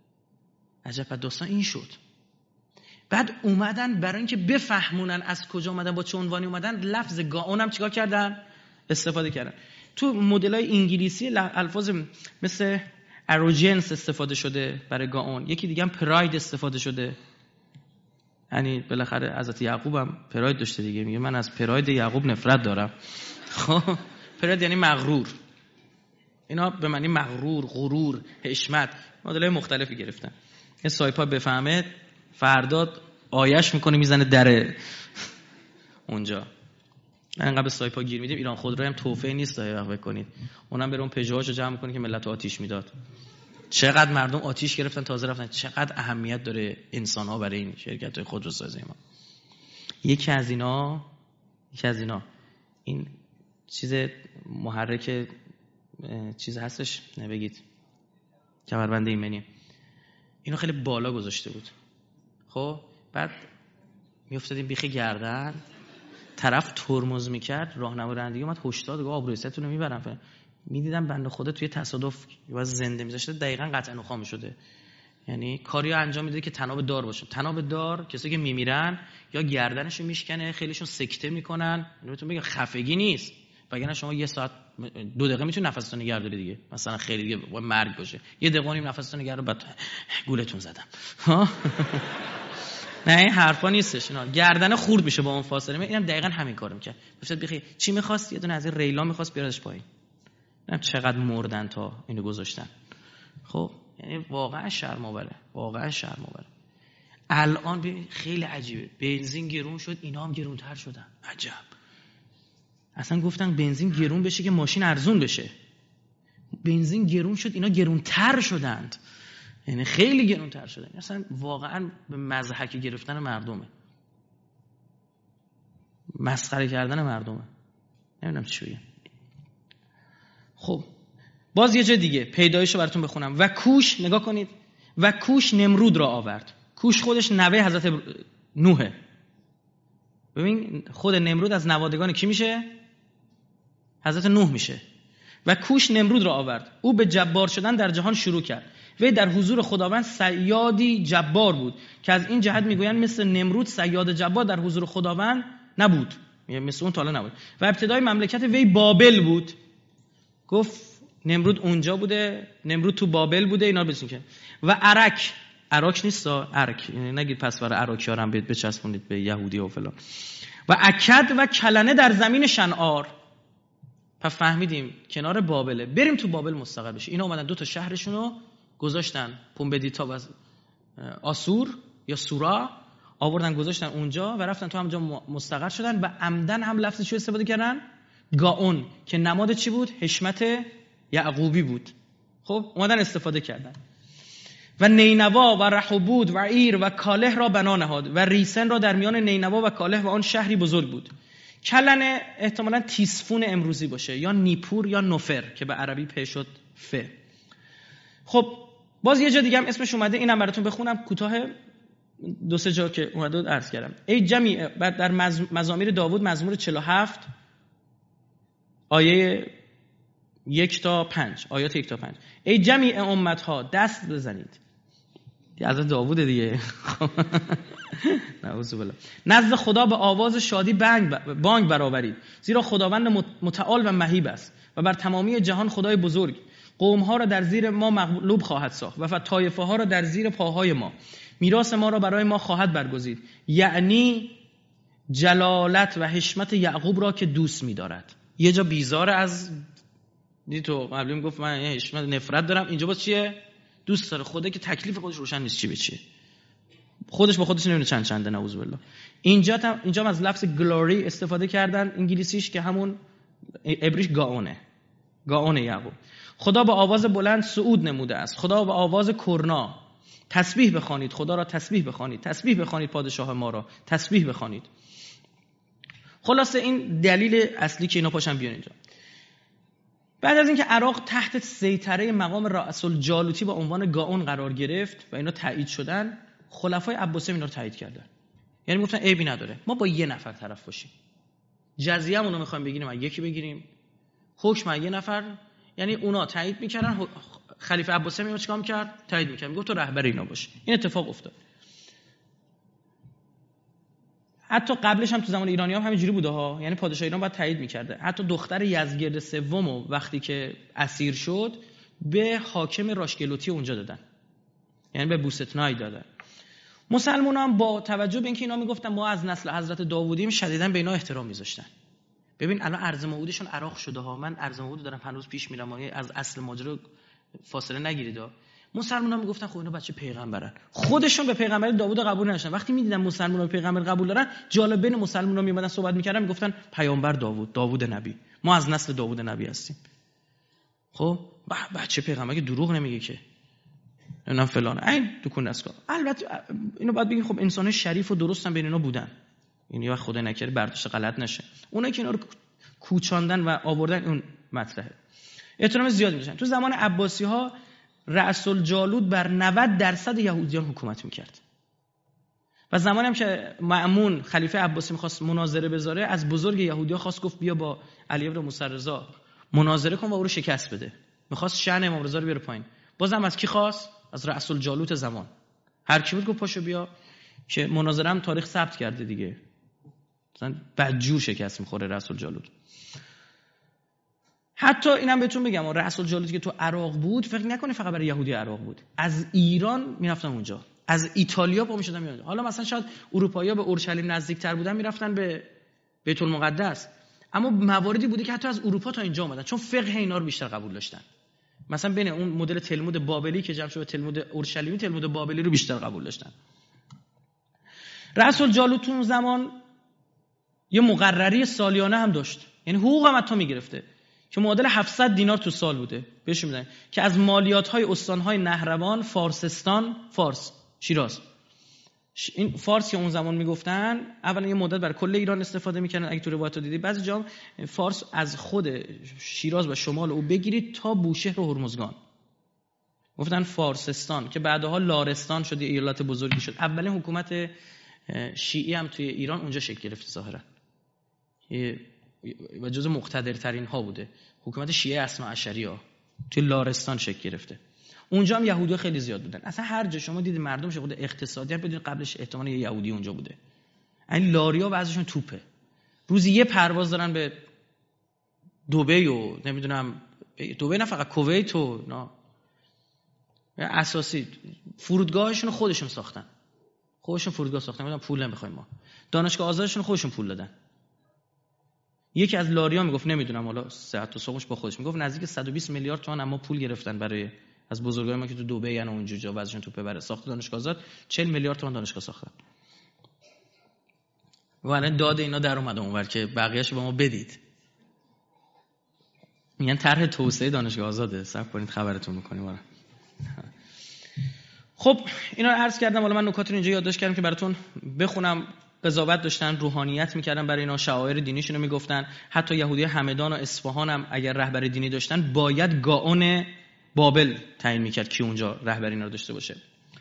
عجب داستان این شد. بعد اومدن برای اینکه بفهمونن از کجا اومدن با چه عنوانی اومدن لفظ گاون هم چیکار کردن؟ استفاده کردن. تو مدل‌های انگلیسی الفاظ مثل اروجنس استفاده شده برای گاون، یکی دیگه هم پراید استفاده شده. یعنی بالاخره حضرت یعقوب هم پراید داشته دیگه، میگه من از پراید یعقوب نفرت دارم. خب پراید یعنی مغرور. اینا به معنی مغرور، غرور، حشمت مدل‌های مختلفی گرفتن. این سایپا بفهمه فرداد آیش میکنه میزنه در اونجا. من انقدر به سایپا گیر میدیم. ایران خودرو هم توفیق نیست دایره بکنید. اونم بره اون پژوهاشو جمع کنه که ملت آتیش میداد. چقدر مردم آتیش گرفتن تازه رفتن. چقدر اهمیت داره انسان ها برای این شرکت‌های خودروسازی ما. یکی از اینا یکی از اینا این چیز محرک چیز هستش نبگید کمربند ایمنی، اینو خیلی بالا گذاشته بود. خب بعد میافتادیم بیخی گردن، طرف ترمز میکرد، راهنما رانندگی اومد هشدار داد آبروی ستون رو میبرم. میدیدم بنده خدا توی تصادف یا زنده میذاشته دقیقاً قطع نخام میشده. یعنی کاریو انجام میده که تناب دار باشه. تناب دار کسی که میمیرن یا گردنشو میشکنه، خیلیشون سکته میکنن. بهتون بگم خفگی نیست، وگرنه شما یه ساعت دو دقیقه میتونی نفستون نگه داری دیگه، مثلا خیلی دیگه مرگ باشه، یه دقیقه نیم نفستون نگه دار بعد گولتون زدم. ها نه این حرفا نیستش. اینا گردن خورد میشه با اون فاصله. اینم دقیقاً همین کارو میکنه. گفتم بخی چی می‌خواست؟ یه دونه از این ریلا می‌خواست بیاردش پایین. نم چقدر مردن تا اینو گذاشتن. خب یعنی واقعا شرم‌آوره، واقعا شرم‌آوره. الان ببین خیلی عجیبه، بنزین گرون شد، اینا هم گرونتر شدن. عجب. اصلا گفتن بنزین گرون بشه که ماشین ارزون بشه. بنزین گرون شد، اینا گرونتر شدند. یعنی خیلی گرونتر شدن. اصلا واقعا به مضحک گرفتن مردمه، مسخره کردن مردمه. نمیدونم چی بگم. خب باز یه جای دیگه پیدایشو براتون بخونم. و کوش، نگاه کنید، و کوش نمرود را آورد. کوش خودش نوه حضرت نوحه. ببین خود نمرود از نوادگان کی میشه؟ حضرت نوح میشه. و کوش نمرود را آورد، او به جبار شدن در جهان شروع کرد. وی در حضور خداوند صیادی جبار بود که از این جهت میگویند مثل نمرود صیاد جبار در حضور خداوند نبود، مثل اون تا حالا نبود. و ابتدای مملکت وی بابل بود. گفت نمرود اونجا بوده، نمرود تو بابل بوده، اینا بسین که. و عرک، عراک نیستا، عرک، نگید پس برای عراکی‌ها هم بچسبونید به یهودی و فلان. و اکد و کلنه در زمین شنعار. پس فهمیدیم کنار بابله، بریم تو بابل مستقر بشه. اینا اومدن دو تا شهرشون رو گذاشتن، پومبدیتا و آسور یا سورا آوردن گذاشتن اونجا و رفتن تو همونجا مستقر شدن. و عمدن هم لفظ چی استفاده کردن؟ گاون، که نماد چی بود؟ حشمت یعقوبی بود. خب اومدن استفاده کردن. و نینوا و رهوبود و عیر و کاله را بنا نهاد و ریسن را در میان نینوا و کاله و آن شهری بزرگ بود. کلنه احتمالاً تیسفون امروزی باشه، یا نیپور یا نوفر که به عربی په شد ف. خب باز یه جا دیگه هم اسمش اومده، اینم براتون بخونم کوتاه، دو سه جا که اومده بود عرض کردم. ای جمیع، بعد در مزامیر داوود مزمور چهل و هفت آیه یک تا پنج، آیات یک تا پنج. ای جمیع امتها دست بزنید. از داوود دیگه. نعوذ بالله. نزد خدا به آواز شادی بانگ بانگ برآورید، زیرا خداوند متعال و مهیب است و بر تمامی جهان خدای بزرگ. قوم ها را در زیر ما مغلوب خواهد ساخت و طایفه ها را در زیر پاهای ما. میراث ما را برای ما خواهد برگزید، یعنی جلالت و حشمت یعقوب را که دوست می‌دارد. یه جا بیزار از دی تو قبلی میگفت من حشمت نفرت دارم، اینجا باز چیه؟ دوست داره. خدا که تکلیف خودش روشن نیست چی به چیه، خودش با خودش نمیدونه چند چنده. نعوذ بالله. اینجا هم اینجا از لفظ گلوری استفاده کردن انگلیسیش که همون عبریش گاونه، گاونه یعقوب. خدا با آواز بلند صعود نموده است، خدا با آواز کرنا. تسبیح بخوانید خدا را، تسبیح بخوانید، تسبیح بخوانید پادشاه ما را، تسبیح بخوانید. خلاصه این دلیل اصلی که اینا پاشن بیان اینجا. بعد از اینکه عراق تحت سیطره مقام رأس الجالوتی با عنوان گاون قرار گرفت و اینا تایید شدن، خلفای عباسی اینا رو تایید کردن. یعنی گفتن عیبی نداره ما با یه نفر طرف باشیم، جزیه‌مون رو می‌خوایم بگیریم و یکی بگیریم، حکم یه نفر. یعنی اونا تایید می‌کردن، خلیفه عباسی میاد چیکار می‌کرد؟ تایید می‌کرد، میگفت تو رهبر اینا باش. این اتفاق افتاد. حتی قبلش هم تو زمان ایرانی‌ها هم همینجوری بوده ها، یعنی پادشاه ایران باید تایید می‌کرده. حتی دختر یزدگرد سوم وقتی که اسیر شد به حاکم راشگلوتی اونجا دادن، یعنی به بوستنای دادن. مسلمان‌ها هم با توجه به اینکه اینا میگفتن ما از نسل حضرت داوودیم، شدیداً به اینا احترام می‌ذاشتن. ببین الان ارض موعودشون عراق شده ها، من ارض موعود دارم هنوز پیش میرم، از اصل ماجرا فاصله نگیرید ها. مسلمان‌ها میگفتن خب اینا بچه پیغمبرن، خودشون به پیغمبر داوود قبول نداشتن. وقتی میدیدن مسلمان‌ها به پیغمبر قبول دارن، جالب بین مسلمان‌ها میومدن صحبت میکردن، میگفتن پیامبر داوود، داوود نبی، ما از نسل داوود نبی هستیم. خب بچه پیغمبر که دروغ نمیگه که، نه فلان این دکون اسکا. البته اینو باید بگیم خب انسان شریف و درستن بین اینا بودن، یعنی وقت خدا نکرده برداشت غلط نشه. اونایی که اینا رو کوچاندن و آوردن اون مطرحه، احترام زیاد میشن. تو زمان عباسی‌ها رأس الجالوت بر نود درصد یهودیان حکومت میکرد و زمانی هم که مأمون خلیفه عباسی میخواست مناظره بذاره، از بزرگ یهودی‌ها خواست، گفت بیا با علی بن موسی رضا مناظره کن و او رو شکست بده. میخواست شأن امام رضا رو بیاره پایین. بازم از کی خواست؟ از رأس الجالوت زمان. هر کی بود گفت پاشو بیا، که مناظره هم تاریخ ثبت کرده دیگه. مثلا بدجور شکست میخوره رأس الجالوت. حتی اینم بهتون بگم رأس الجالوتی که تو عراق بود، فکر نکنید فقط برای یهودی عراق بود، از ایران میرفتن اونجا، از ایتالیا پا میشدن میاد. حالا مثلا شاید اروپایی‌ها به اورشلیم نزدیکتر بودن، میرفتن به بیت المقدس، اما مواردی بوده که حتی از اروپا تا اینجا اومدن، چون فقه اینا رو بیشتر قبول داشتن. مثلا بین اون مدل تلمود بابلی که جمع شده تلمود اورشلیمی، تلمود بابلی رو بیشتر قبول داشتن. رأس الجالوت اون زمان یه مقرری سالیانه هم داشت، یعنی حقوق هم حتی میگرفته که معادل هفتصد دینار تو سال بوده بهش میدن، که از مالیات‌های استان‌های نهروان، فارسستان، فارس، شیراز. این فارس که اون زمان میگفتن، اولا یه مدت برای کل ایران استفاده میکردن، اگه تو روایت رو دیدی بعضی جا فارس از خود شیراز و شمال او بگیرید تا بوشهر و هرمزگان، گفتن فارسستان که بعدها لارستان شد، ایالت بزرگی شد. اولین حکومت شیعی هم توی ایران اونجا شکل گرفت ظاهرا و جزو مقتدرترین ها بوده. حکومت شیعه اثنا عشری ها توی لارستان شکل گرفته. اونجا هم یهودی خیلی زیاد بودن. اصلا هر جا شما دیدید مردم شغل اقتصادی هم بدون قبلش احتمال یه یهودی اونجا بوده. این لاریا بعضیشون توپه، روزی یه پرواز دارن به دبی و نمیدونم دبی، نه فقط کویت و نه، اساسی فرودگاهشون خودشون ساختن، خودشون فرودگاه ساختن، میگن پول نمیخوایم ما. دانشگاه آزادشون خودشون پول دادن. یکی از لاریا میگفت نمیدونم حالا صحت و سقمش با خودش میگفت نزدیک صد و بیست میلیارد تومان اما پول گرفتن برای از بزرگای ما که تو دبی یعنی اونجا جا بعضیشون تو ببره ساخت دانشگاه آزاد، چهل میلیارد تومان دانشگاه ساختن. و الان داد اینا در اومده اونور که بقیه‌اش به ما بدید. میگن طرح توسعه دانشگاه آزاده، صبر کنید خبرتون میکنیم. آره خب اینا رو عرض کردم. حالا من نکات رو اینجا یادداشت کردم که براتون بخونم. قضاوت داشتن، روحانیت میکردن برای اینا، شعائر دینیشون رو میگفتن. حتی یهودی همدان و اصفهان هم اگر رهبر دینی داشتن باید گاون بابل تعیین میکرد که اونجا رهبر اینا رو داشته باشه.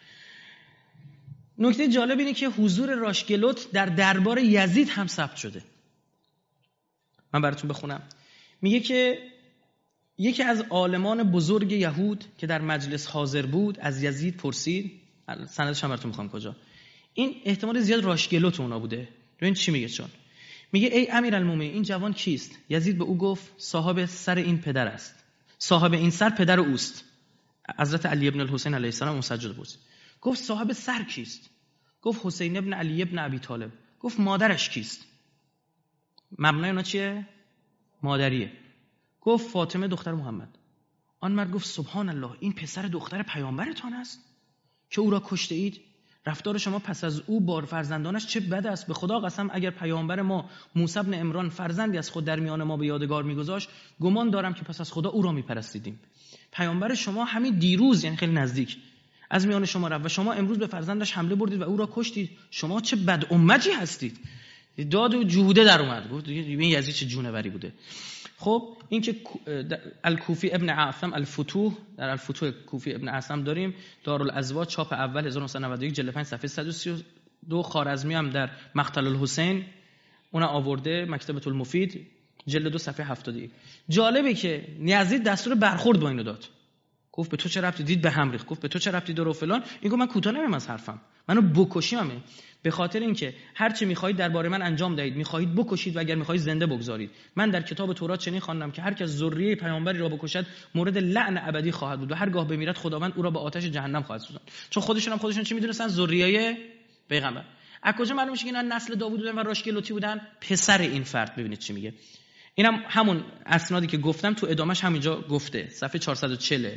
نکته جالب اینه که حضور راشگلوت در دربار یزید هم ثبت شده. من براتون بخونم. میگه که یکی از عالمان بزرگ یهود که در مجلس حاضر بود از یزید پرسید، سندش هم براتون میخوام کجا، این احتمال زیاد راشگلو تو اونا بوده. ببین چی میگه، چون میگه ای امیرالمومنین این جوان کیست؟ یزید به او گفت صاحب سر این پدر است. صاحب این سر پدر اوست. حضرت علی ابن الحسین علیه السلام مسجد بود. گفت صاحب سر کیست؟ گفت حسین ابن علی ابن ابی طالب. گفت مادرش کیست؟ مبنای اونا چیه؟ مادریه. گفت فاطمه دختر محمد. آن مرد گفت سبحان الله، این پسر دختر پیامبرتان است که او را کشته اید؟ رفتار شما پس از او بار فرزندانش چه بد است. به خدا قسم اگر پیامبر ما موسی بن عمران فرزندی از خود در میان ما به یادگار میگذاشت، گمان دارم که پس از خدا او را میپرستیدیم. پیامبر شما همین دیروز، یعنی خیلی نزدیک، از میان شما رفت و شما امروز به فرزندش حمله بردید و او را کشتید. شما چه بد امتی هستید. داد و جوده در اومد. گفت این یزید چه جونوری بوده. خب این که الکوفی ابن اعثم الفتوح، در الفتوح کوفی ابن اعثم داریم، دارالازواج چاپ اول هزار و نهصد و نود و یک جلد پنج صفحه صد و سی و دو. خوارزمی هم در مقتل الحسین اون آورده، مکتبه المفید جلد دو صفحه هفتاد و یک. جالبه که یزید دستور برخورد با اینو داد. گفت به تو چه ربطی؟ دید به هم ریخت. گفت به تو چه ربطی داره و فلان. این گفت من کوتاه نمیم از حرفم، منو بکشیمه. به خاطر اینکه هر چی می‌خواهید درباره من انجام دهید، می‌خواهید بکشید و اگر می‌خواهید زنده بگذارید. من در کتاب تورات چنین خواندم که هر کس ذریه پیامبری را بکشد مورد لعن ابدی خواهد بود و هرگاه بمیرد خداوند او را به آتش جهنم خواهد سوزاند. چون خودشون هم خودشون چی می‌دونستن؟ ذریه پیغمبر. از کجا معلوم میشه که اینا نسل داوود بودن و راشگلوتی بودن؟ پسر این فرد. ببینید چی میگه. اینم همون اسنادی که گفتم تو ادامهش همینجا گفته، صفحه چهارصد و چهل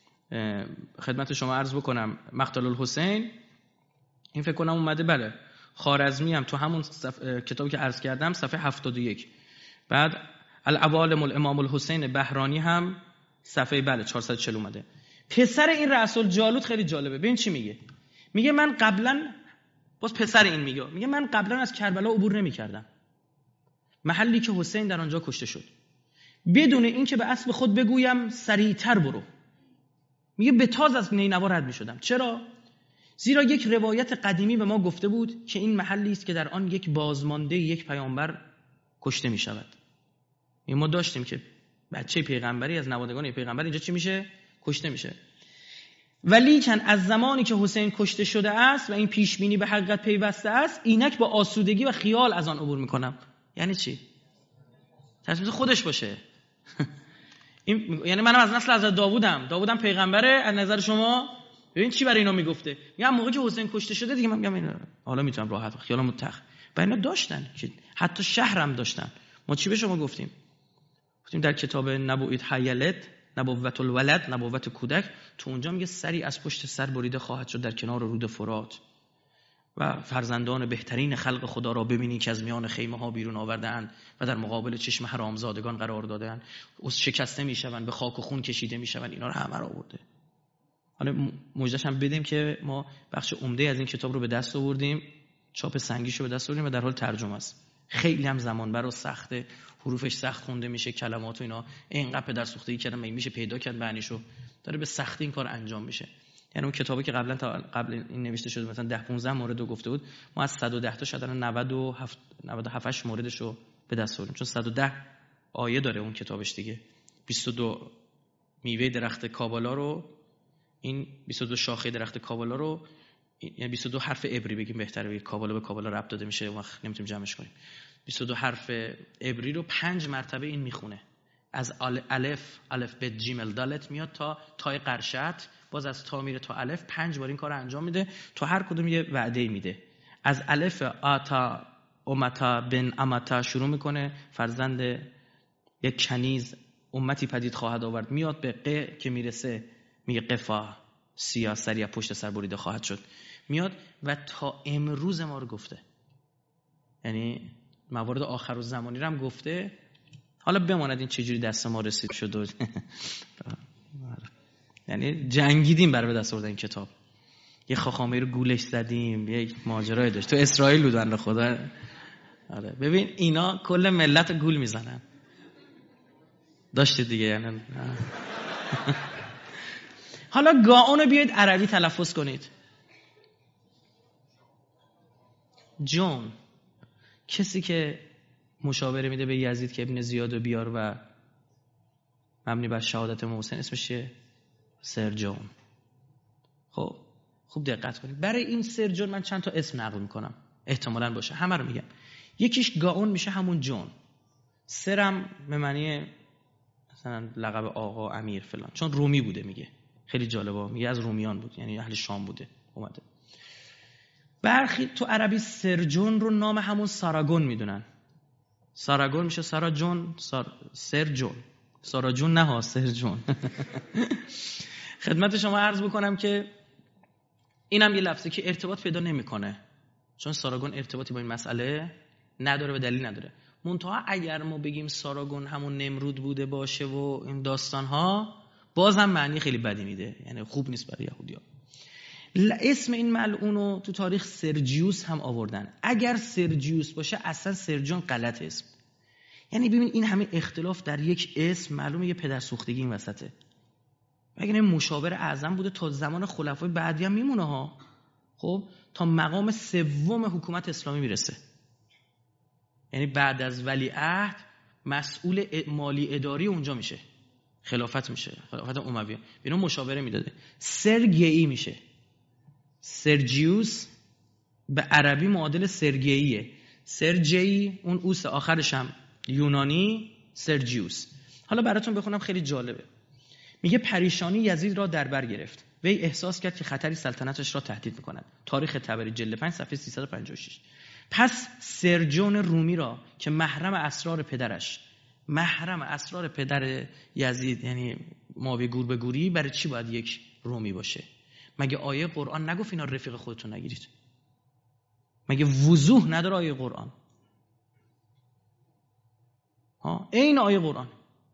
خدمت شما عرض بکنم. مقتل الحسین این فکر کنم اومده، بله. خوارزمی هم تو همون صف... کتابی که عرض کردم صفحه هفتاد و یک. بعد العوالم الامام الحسین بهرانی هم صفحه بله چهارصد و چهل اومده. پسر این رأس الجالوت خیلی جالبه. ببین چی میگه. میگه من قبلا، باز پسر این میگه، میگه من قبلا از کربلا عبور نمی‌کردم، محلی که حسین در آنجا کشته شد، بدون اینکه به اسب خود بگویم سریعتر برو. میگه به تاز از نینوا رد می‌شدم. چرا؟ زیرا یک روایت قدیمی به ما گفته بود که این محلی است که در آن یک بازمانده یک پیامبر کشته می شود. ما داشتیم که بچه پیغمبری از نوادگان پیغمبر اینجا چی میشه؟ کشته میشه. ولیکن از زمانی که حسین کشته شده است و این پیش بینی به حقیقت پیوسته است، اینک با آسودگی و خیال از آن عبور میکنم. یعنی چی؟ تصمیم خودش باشه. این یعنی منم از نسل حضرت داوودم. داوودم پیغمبره از نظر شما. ببین چی برای اینا میگفته. میگم موقعی که حسین کشته شده دیگه من میگم اینا حالا میتونم راحت خیالمو تخ. و اینا داشتن که حتی شهرم داشتن. ما چی به شما گفتیم؟ گفتیم در کتاب نبوت حیلت، نبوت الولد، نبوت کودک، تو اونجا میگه سری از پشت سر بریده خواهد شد در کنار رود فرات و فرزندان بهترین خلق خدا را ببینی که از میان خیمه ها بیرون آورده‌اند و در مقابل چشم حرامزادگان قرار داده‌اند، از شکسته میشوند، به خاک و خون کشیده میشوند. اینا رو همه را آورده. حالا مژده‌ش هم بدیم که ما بخش عمده از این کتاب رو به دست آوردیم، چاپ سنگیش رو به دست آوردیم و در حال ترجمه است. خیلی هم زمان برای سخته، حروفش سخت خونده میشه، کلمات و اینا اینقدر پدر سوختگی کردن میشه پیدا کرد معنیشو، داره به سختی این کار انجام میشه. یعنی اون کتابی که قبلا تا قبل این نوشته شده مثلا ده پانزده مورد رو گفته بود، ما از صد و ده تا شاید نود و هفت نود و هفت موردش رو به دست آوردیم، چون صد و ده آیه داره اون کتابش دیگه. بیست و دو میوه درخت کابالا رو، این بیست و دو شاخه درخت کابالا رو، یعنی بیست و دو حرف عبری بگیم بهتره، بگیم کابالا به کابالا ربط داده میشه، اون وقت نمیتونیم جمعش کنیم. بیست و دو حرف عبری رو پنج مرتبه این میخونه، از الف الف به جیم دالت میاد تا تای قرشت، باز از تا میره تا الف، پنج بار این کارو انجام میده. تو هر کدوم یه وعده میده. از الف آتا امتا بن امتا شروع میکنه، فرزند یک کنیز امتی پدید خواهد آورد، میاد به ق که میرسه میگه قفا سیاه سریع پشت سر بریده خواهد شد، میاد و تا امروز ما رو گفته. یعنی موارد آخر الزمانی رو هم گفته. حالا بماند این چجوری دست ما رسید شد. یعنی جنگیدیم برای به دست آوردن این کتاب. یه خاخامه رو گولش زدیم، یک ماجرای داشت. تو اسرائیل بود بنده خدا. آره ببین اینا کل ملت گول میزنن. داشته دیگه یعنی. حالا گاون بیاید عربی تلفظ کنید. جون، کسی که مشاوره میده به یزید که ابن زیاد رو بیار و مبنی بر شهادت امام حسین اسمش چیه؟ سرجون. خب خوب دقت کنید. برای این سرجون من چند تا اسم نقل میکنم، احتمالاً باشه، همه رو میگم. یکیش گاون میشه همون جون، سرم به معنی مثلا لقب آقا، امیر فلان، چون رومی بوده. میگه خیلی جالبه، میگه از رومیان بود، یعنی اهل شام بوده اومده. برخی تو عربی سرجون رو نام همون ساراگون میدونن. ساراگون میشه ساراجون، سار... سرجون، ساراجون نه ها، سرجون. خدمت شما عرض بکنم که اینم یه لفظی که ارتباط پیدا نمیکنه، چون ساراگون ارتباطی با این مسئله نداره و دلیل نداره. منتها اگر ما بگیم ساراگون همون نمرود بوده باشه و این داستان ها، بازم معنی خیلی بدی میده، یعنی خوب نیست برای یهودی‌ها. اسم این ملعونو تو تاریخ سرجیوس هم آوردن. اگر سرجیوس باشه اصلا سرجون غلط اسم. یعنی ببین این همه اختلاف در یک اسم، معلومه یه پدر سوختگی این وسطه. اگر این مشاور اعظم بوده تا زمان خلفای بعدی هم میمونه ها. خب تا مقام سوم حکومت اسلامی میرسه، یعنی بعد از ولیعهد مسئول مالی اداری اونجا میشه، خلافت میشه، خلافت امویه. اینو مشاوره میداده. سرگئی میشه. سرجیوس به عربی معادل سرگئیه. سرجئی اون اوس آخرش هم یونانی، سرجیوس. حالا براتون بخونم، خیلی جالبه. میگه پریشانی یزید را در بر گرفت. وی احساس کرد که خطری سلطنتش را تهدید میکند. تاریخ طبری جلد پنج صفحه سیصد و پنجاه و شش. پس سرجون رومی را که محرم اسرار پدرش، محرم اسرار پدر یزید یعنی معاویه گور به گوری، برای چی باید یک رومی باشه؟ مگه آیه قرآن نگفت اینا رفیق خودتون نگیرید؟ مگه وضوح نداره آیه قرآن؟ ها این آیه قرآن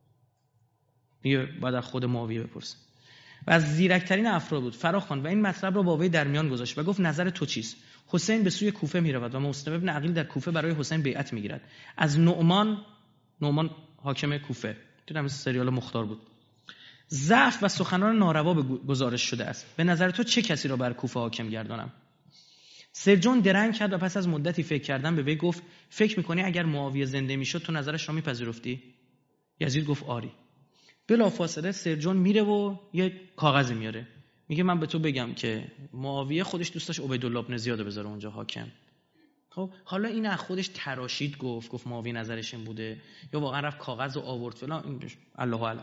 میگه بعد از خود معاویه بپرسه. و از زیرکترین افراد بود، فراخ خواند و این مطلب را با وی در میان گذاشت و گفت نظر تو چیست؟ حسین به سوی کوفه میرود و مسلم ابن عقیل در کوفه برای حسین بیعت میگیرد. از نعمان، نعمان حاکم کوفه، دیدم مثل سریال مختار بود، ضعف و سخنان ناروا گزارش شده است. به نظر تو چه کسی را بر کوفه حاکم گردانم؟ سرجون درنگ کرد و پس از مدتی فکر کردن به وی گفت فکر میکنی اگر معاویه زنده میشد تو نظرش را میپذیرفتی؟ یزید گفت آری. بلافاصله سرجون میره و یه کاغذی میاره، میگه من به تو بگم که معاویه خودش دوست داشت عبیدالله بن زیاد بذاره اونجا حاکم. خب حالا این از خودش تراشید، گفت گفت معاویه نظرش این بوده، یا واقعا رفت کاغذ رو آورد فلان، الله اعلم.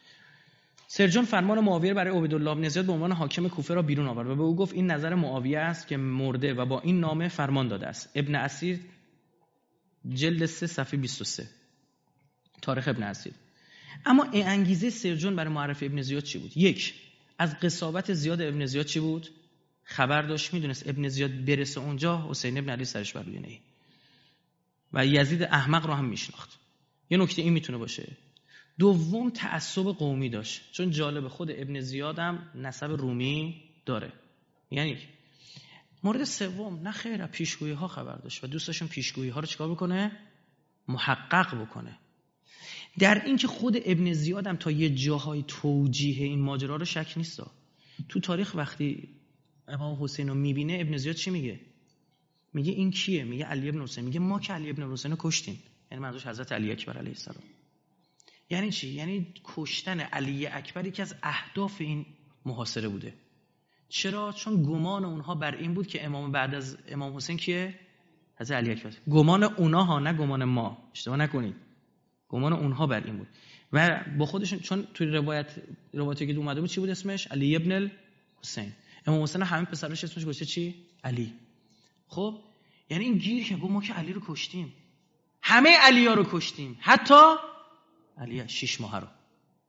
سرجون فرمان معاویه برای عبیدالله بن زیاد به عنوان حاکم کوفه را بیرون آورد و به او گفت این نظر معاویه است که مرده و با این نامه فرمان داده است. ابن اسیر جلد سه صفحه بیست و سه، تاریخ ابن اسیر. اما انگیزه سرجون برای معرفی ابن زیاد چی بود؟ یک، از قساوت زیاد ابن زیاد چی بود؟ خبر داشت، میدونست ابن زیاد برسه اونجا حسین ابن علی سرش بر روی نهی و یزید احمق رو هم میشناخت. یه نکته این میتونه باشه. دوم، تعصب قومی داشت، چون جالب خود ابن زیاد هم نسب رومی داره. یعنی مورد سوم، نه خیر، پیشگویی ها خبر داشت و دوست داشت پیشگویی ها رو چیکار بکنه؟ محقق بکنه. در این که خود ابن زیاد هم تا یه جاهای توجیه این ماجرا رو شک نیست. تو تاریخ وقتی امام حسین رو میبینه ابن زیاد چی میگه؟ میگه این کیه؟ میگه علی ابن حسین. میگه ما که علی ابن حسین رو کشتیم، یعنی منظورش حضرت علی اکبر علیه السلام. یعنی چی؟ یعنی کشتن علی اکبر یکی از اهداف این محاصره بوده. چرا؟ چون گمان اونها بر این بود که امام بعد از امام حسین کیه؟ حضرت علی اکبر. گمان اونها ها، نه گمان ما، اشتباه نکنید. گمان اونها بر این بود و با خودشون، چون توی روایت روایتی که اومده بود چی بود اسمش؟ علی ابن حسین. امام حسین همین پسرش اسمش گذاشته چی؟ علی. خب یعنی این گیر که گفت ما که علی رو کشتیم، همه علی‌ها رو کشتیم، حتی علی شش ماه رو.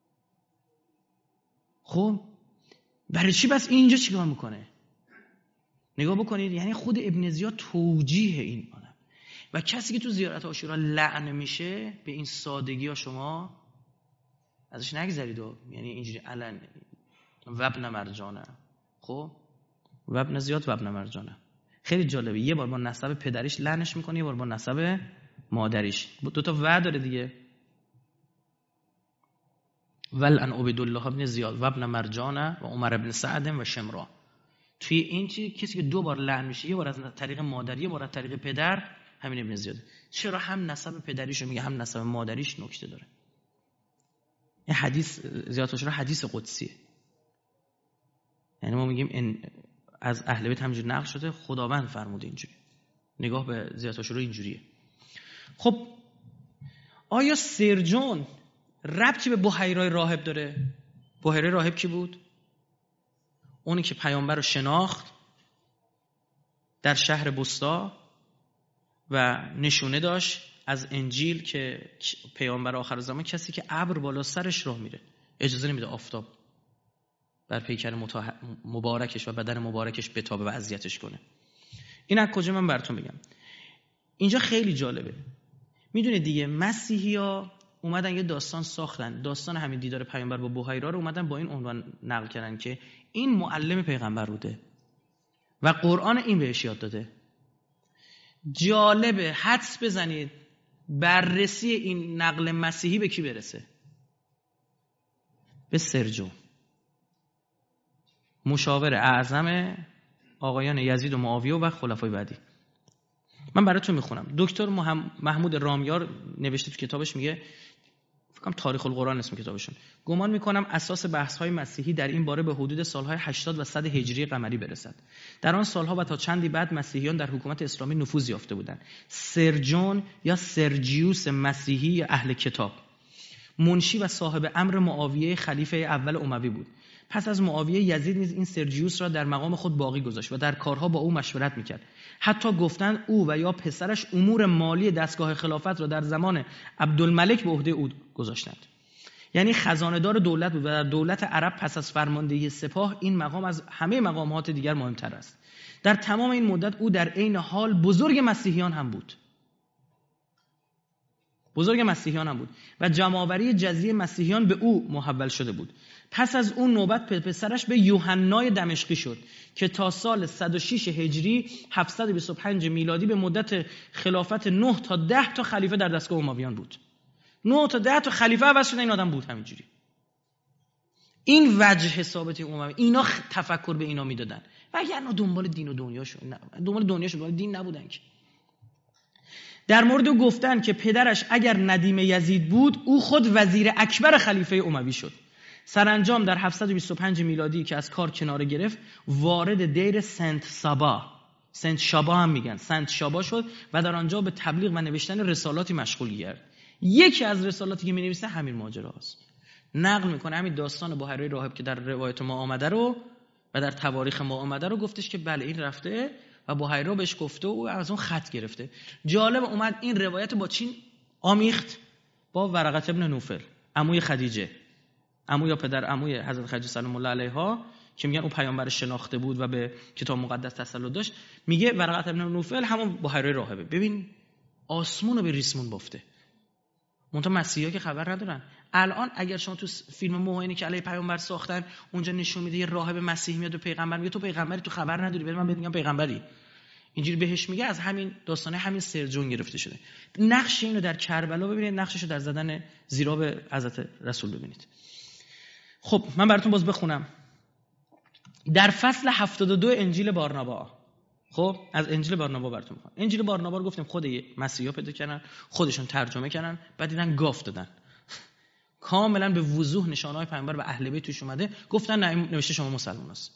خب برای چی بس اینجا چیکار میکنه؟ نگاه بکنید، یعنی خود ابن زیاد توجیه این آدم و کسی که تو زیارت عاشورا لعن میشه به این سادگی ها شما ازش نگذرید. یعنی اینجوری علن وابن مرجانه. خب وابن زیاد وابن مرجانه خیلی جالبه، یه بار با نسب پدریش لعنش میکنه، یه بار با نسب مادریش. دو تا و داره دیگه، ولعن عبیدالله ابن زیاد و ابن مرجانه و عمر ابن سعد و شمرا. توی این چی کسی که دو بار لعن میشه، یه بار از طریق مادر، یه بار از طریق پدر، همین ابن زیاد. چرا هم نسب پدریشو میگه هم نسب مادریش نکته داره. این حدیث زیارت عاشورا حدیث قدسیه. یعنی ما میگیم این از اهل بیت همینجوری نقل شده، خداوند فرموده اینجوری. نگاه به زیارت عاشورا اینجوریه. خب آیا سرجون ربطی به بحیرای راهب داره؟ بحیرای راهب کی بود؟ اونی که پیامبر رو شناخت در شهر بسطا و نشونه داشت از انجیل که پیامبر آخر زمان کسی که ابر بالا سرش راه میره، اجازه نمیده آفتاب بر پیکر متح... مبارکش و بدن مبارکش بتابه و اذیتش کنه. این از کجا من براتون بگم؟ اینجا خیلی جالبه. میدونید دیگه مسیحی‌ها اومدن یه داستان ساختن، داستان همین دیدار پیامبر با بحیرا رو اومدن با این عنوان نقل کردن که این معلم پیغمبر بوده و قرآن این بهش یاد داده. جالبه حدس بزنید بررسی این نقل مسیحی به کی برسه؟ به سرجون، مشاور اعظم آقایان یزید و معاویه و خلفای بعدی. من براتون میخونم. دکتر محمود رامیار نوشته تو کتابش، میگه فکر کنم تاریخ القرآن اسم کتابشون، گمان میکنم اساس بحث‌های مسیحی در این باره به حدود سالهای هشتاد و صد هجری قمری برسد. در آن سالها و تا چندی بعد مسیحیان در حکومت اسلامی نفوذ یافته بودند. سرجون یا سرجیوس مسیحی یا اهل کتاب منشی و صاحب امر معاویه خلیفه اول اموی بود. پس از معاویه یزید نیز این سرجیوس را در مقام خود باقی گذاشت و در کارها با او مشورت میکرد. حتی گفتند او و یا پسرش امور مالی دستگاه خلافت را در زمان عبدالملک به عهده او گذاشتند. یعنی خزانه‌دار دولت بود و در دولت عرب پس از فرماندهی سپاه این مقام از همه مقامات دیگر مهمتر است. در تمام این مدت او در عین حال بزرگ مسیحیان هم بود. بزرگ مسیحیان هم بود و جمع‌آوری جزیه مسیحیان به او محول شده بود. پس از اون نوبت پسرش به یوحنای دمشقی شد که تا سال صد و شش هجری هفتصد و بیست و پنج میلادی به مدت خلافت نه تا ده تا خلیفه در دستگاه امویان بود. نه تا ده تا خلیفه عوض شده این آدم بود همینجوری. این وجه حسابت اموی، اینا تفکر به اینا میدادن. و اگر نه دنبال دین و دنیا شد، دنبال دنیا شد، دنبال دین نبودن که. در مورد او گفتن که پدرش اگر ندیم یزید بود او خود وزیر اکبر خلیفه اموی شد. سرانجام در هفتصد و بیست و پنج میلادی که از کار کناره گرفت وارد دیر سنت سابا، سنت شابا هم میگن، سنت شابا شد و در آنجا به تبلیغ و نوشتن رسالاتی مشغول گشت. یکی از رسالاتی که مینویسه همین ماجراست. نقل میکنه همین داستان بحیرای راهب که در روایت ما آمده رو و در تواریخ ما آمده رو، گفتش که بله این رفته و بحیرا بهش گفته و از اون خط گرفته. جالب اومد این روایت با چین آمیخت؟ با ورقه ابن نوفل، عموی خدیجه، عمو یا پدر عموی حضرت خدیجه سلام الله علیها که میگن اون پیامبر شناخته بود و به کتاب مقدس تسلط داشت. میگه ورقه ابن نوفل همون بحیرای راهبه. ببین آسمونو به ریسمون بافته. منتها مسیحی‌ها که خبر ندارن. الان اگر شما تو فیلم موهینی که علیه پیامبر ساختن اونجا نشون میده یه راهب مسیحی میاد و پیغمبر میگه تو پیغمبری، تو خبر نداری، بریم من بهت میگم پیغمبری. اینجوری بهش میگه. از همین داستانه همین سرجون گرفته شده. نقش اینو در کربلا ببینید، نقششو در زدن زیراب حضرت رسول ببینید. خب من براتون باز بخونم. در فصل هفتاد و دو انجیل بارنابا، خب از انجیل بارنابا براتون میخونم. انجیل بارنابا رو گفتیم خود مسیحا پیدا کردن، خودشون ترجمه کردن، بعد دیدن گاف دادن. کاملا به وضوح نشانه‌های پیامبر و اهل بیت توش اومده، گفتن نه نوشته شما مسلمان هست.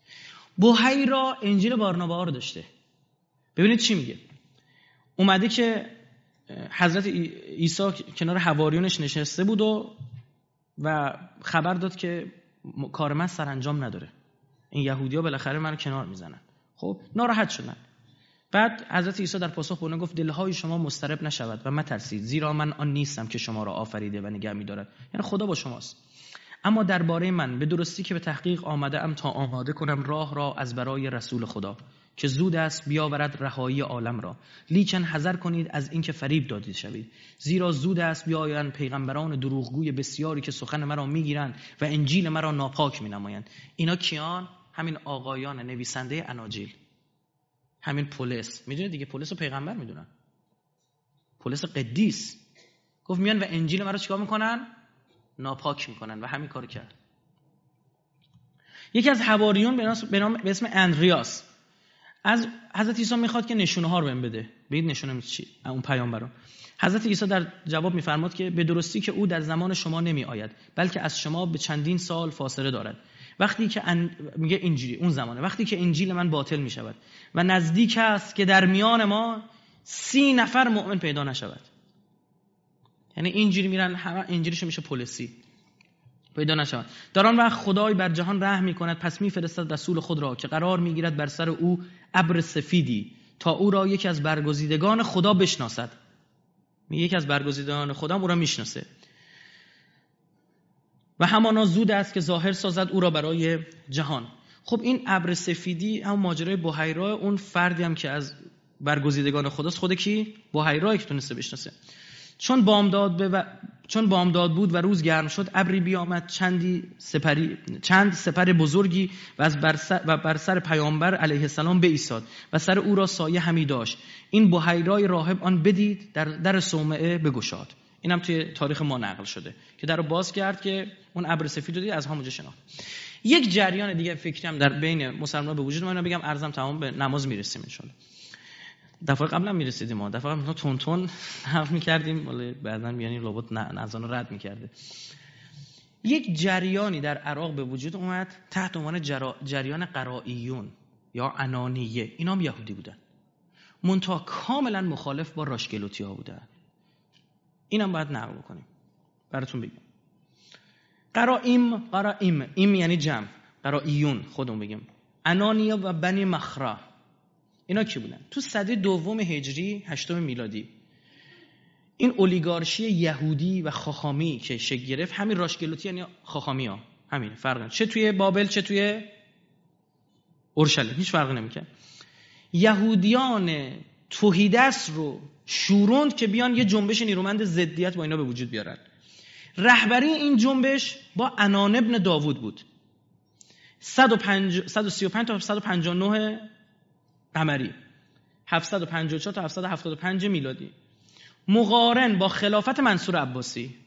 بحیرا انجیل بارنابا رو داشته. ببینید چی میگه. اومده که حضرت عیسی کنار حواریونش نشسته بود و و خبر داد که کار من سرانجام نداره، این یهودی‌ها بالاخره منو کنار میزنن. خب ناراحت شدن. بعد حضرت عیسی در پاسخ به اونها گفت دلهای شما مضطرب نشود و مترسید، زیرا من آن نیستم که شما را آفریده و نگه می‌دارد. یعنی خدا با شماست. اما درباره من به درستی که به تحقیق آمده ام تا آماده کنم راه را از برای رسول خدا که زود است بیاورد رهایی عالم را. لیکن حذر کنید از اینکه فریب داده شوید، زیرا زود است بیایند پیغمبران دروغگوی بسیاری که سخن مرا میگیرند و انجیل مرا ناپاک مینمایند. اینا کیان؟ همین آقایان نویسنده اناجیل، همین پولس. میدونه دیگه، پولس رو پیغمبر میدونن، پولس قدیس. گفت میان و انجیل مرا چیکار میکنن؟ ناپاک میکنن و همین کارو کرد. یکی از حواریون به نام به اسم اندریاس از حضرت عیسی میخواد که نشونه ها رو بهم بده. ببین نشونه چی؟ اون پیامبران. حضرت عیسی در جواب میفرماد که به درستی که او در زمان شما نمی آید، بلکه از شما به چندین سال فاصله دارد. وقتی که ان... میگه انجیلی اون زمانه، وقتی که انجیل من باطل می شود و نزدیک است که در میان ما سی نفر مؤمن پیدا نشود. یعنی انجیل میرن همه انجیلش میشه پلیسی پیدا نشود. در آن وقت خدای بر جهان رحم می کند، پس میفرستد رسول خود را که قرار میگیرد بر سر او ابر سفیدی تا او را یکی از برگزیدگان خدا بشناسد. یکی از برگزیدگان خدا او را میشناسه و همانا زود است که ظاهر سازد او را برای جهان. خب این ابر سفیدی هم ماجرای بحیرا، اون فردی هم که از برگزیدگان خداست. خود کی؟ بحیرا که تونسته بشناسه. چون بامداد به و... چون بامداد بود و روز گرم شد، ابری بیامد چندی سپری چند سپر بزرگی و از بر سر و بر سر پیامبر علیه السلام بایستاد و سر او را سایه همی داشت. این بحیرای راهب آن بدید، در در صومعه بگشاد. اینم توی تاریخ ما نقل شده که درو باز کرد که اون ابر سفید رو دید، از همونجا شناخت. یک جریان دیگه فکری هم در بین مسلمان‌ها به وجود اومد. بگم عرضم تمام، به نماز میرسیم ان شاءالله. دفعه قبلا میرسیدیم ما، دفعه قبلا تون تون حرف میکردیم، ولی بعداً میانی لابد نه نزان رد میکرده. یک جریانی در عراق به وجود اومد تحت عنوان جرا... جریان قرائیون یا عنانیه. اینا هم یهودی بودن، منتها کاملا مخالف با راشگلوتی‌ها بودن. اینم باید نقل بکنیم براتون بگم. قرائیم، قرائیم این یعنی جمع، قرائیون خودمون بگیم. عنانیه و بنی مخرا اینا کی بودن؟ تو سده دوم هجری هشتم میلادی این اولیگارشی یهودی و خاخامی که شکل گرفت، همین راشگلوتی یعنی خاخامی ها، همین فرق، چه توی بابل چه توی اورشلیم هیچ فرقی نمیکنه. یهودیان توحیدست رو شوروند که بیان یه جنبش نیرومند ضدیت با اینا به وجود بیارن. رهبری این جنبش با عنان ابن داوود بود. صد و سی و پنج تا صد و پنجاه و نه قمری، هفتصد و پنجاه و چهار تا هفتصد و هفتاد و پنج میلادی، مقارن با خلافت منصور عباسی.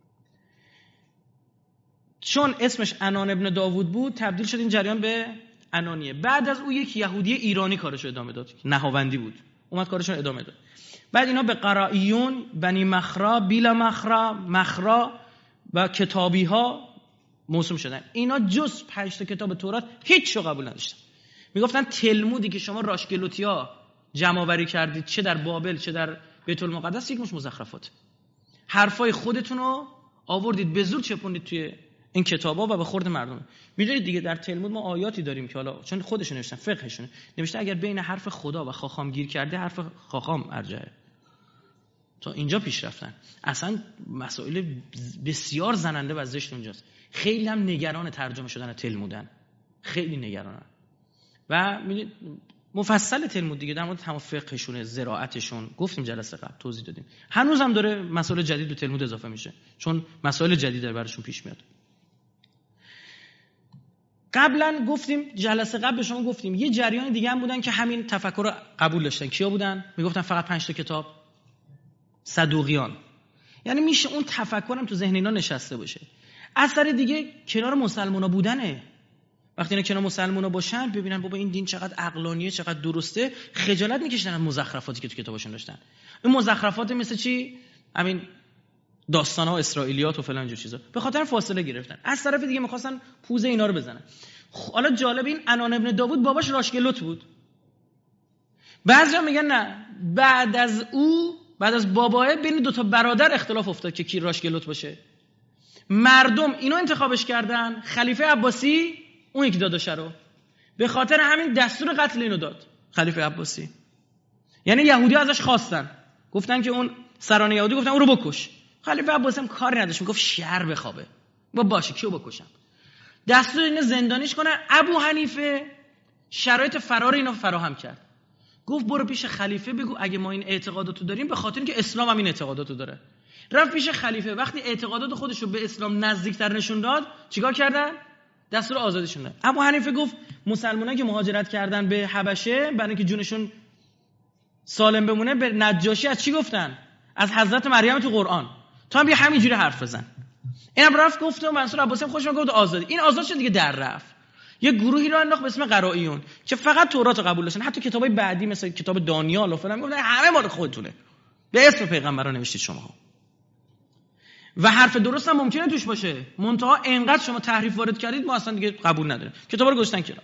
چون اسمش عنان ابن داوود بود تبدیل شد این جریان به عنانیه. بعد از او یک یهودی ایرانی کارشو ادامه داد، نهاوندی بود، اومد کارشو ادامه داد. بعد اینا به قرائیون، بنی مخرا، بیلا مخرا، مخرا و کتابی ها موسوم شدن. اینا جز پنج تا کتاب تورات هیچ چیزو قبول نداشتن. میگفتن تلمودی که شما راشگلوتیا جمع آوری کردید، چه در بابل چه در بیت المقدس، یک مش مزخرفات. حرفای خودتون رو آوردید به زور چپوندید توی این کتابا و به خورد مردم. میدونید دیگه در تلمود ما آیاتی داریم که حالا چون خودشون نوشتن، فقهشون نوشته اگر بین حرف خدا و خاخام گیر کرده، حرف خاخام ارجحه. تا اینجا پیش رفتن. اصلا مسائل بسیار زننده و زشت اونجاست. خیلی هم نگران ترجمه شدن تلمودن، خیلی نگرانن. و مفصل تلمود دیگه در مورد تمام فقهشون، زراعتشون گفتیم جلسه قبل، توضیح دادیم. هنوز هم داره مسائل جدید به تلمود اضافه میشه، چون مسائل جدید داره براشون پیش میاد. قبلا گفتیم، جلسه قبل به شما گفتیم یه جریان دیگه هم بودن که همین تفکر رو قبول داشتن. کیا بودن؟ میگفتن فقط پنج تا کتاب. صدوقیان. یعنی میشه اون تفکرم تو ذهن اینا نشسته باشه. اثر دیگه کنار مسلمونا بودنه. وقتی اینا کنار مسلمونا باشن ببینن بابا این دین چقدر عقلانیه، چقدر درسته، خجالت میکشن از مزخرفاتی که تو کتابشون داشتن. این مزخرفات مثل چی؟ همین داستانا و اسرائیلیات و فلان جور چیزا. به خاطر فاصله گرفتن. از طرف دیگه می‌خواستن پوزه اینا رو بزنن. حالا جالب، این عنان ابن داوود باباش راشگلوت بود. بعضیا میگن نه، بعد از او، بعد از باباه، بین دو تا برادر اختلاف افتاد که کی راشگلوت باشه. مردم اینو انتخابش کردن، خلیفه عباسی اون یکی داداشه رو. به خاطر همین دستور قتل اینو داد خلیفه عباسی. یعنی یهودی ازش خواستن، گفتن که اون سران یهودی گفتن اون رو بکش. خلیفه عباسی هم کاری نداشت، میگفت شهر بخوابه. با باشه کیو بکشم؟ دستور اینو زندانیش کنن. ابو حنیفه شرایط فرار اینو فراهم کرد. گفت برو پیش خلیفه بگو اگه ما این اعتقاداتو داریم به خاطر اینکه اسلام هم این اعتقاداتو داره. رفت پیش خلیفه، وقتی اعتقادات خودش رو به اسلام نزدیکتر نشون داد، چیکار کردن؟ دستور آزادیشون داد. ابو حنیفه گفت مسلمانایی که مهاجرت کردن به حبشه برای اینکه جونشون سالم بمونه، به نجاشی از چی گفتن؟ از حضرت مریم تو قرآن. تو هم بیا همینجوری حرف بزن. اینم رفت گفت و منصور عباسی هم خوشش گفت آزادی. این آزاد شد دیگه، در رفت. یه گروهی رو انداخت به اسم قرائیون که فقط تورات رو قبول داشتن. حتی کتابای بعدی مثل کتاب دانیال و فلان گفتن همه مال خودتونه، به اسم پیغمبرا نوشتید شماها. و حرف درست هم ممکنه توش باشه، منتها اینقدر شما تحریف وارد کردید ما اصلا دیگه قبول نداریم. کتابا رو گذاشتن کنار.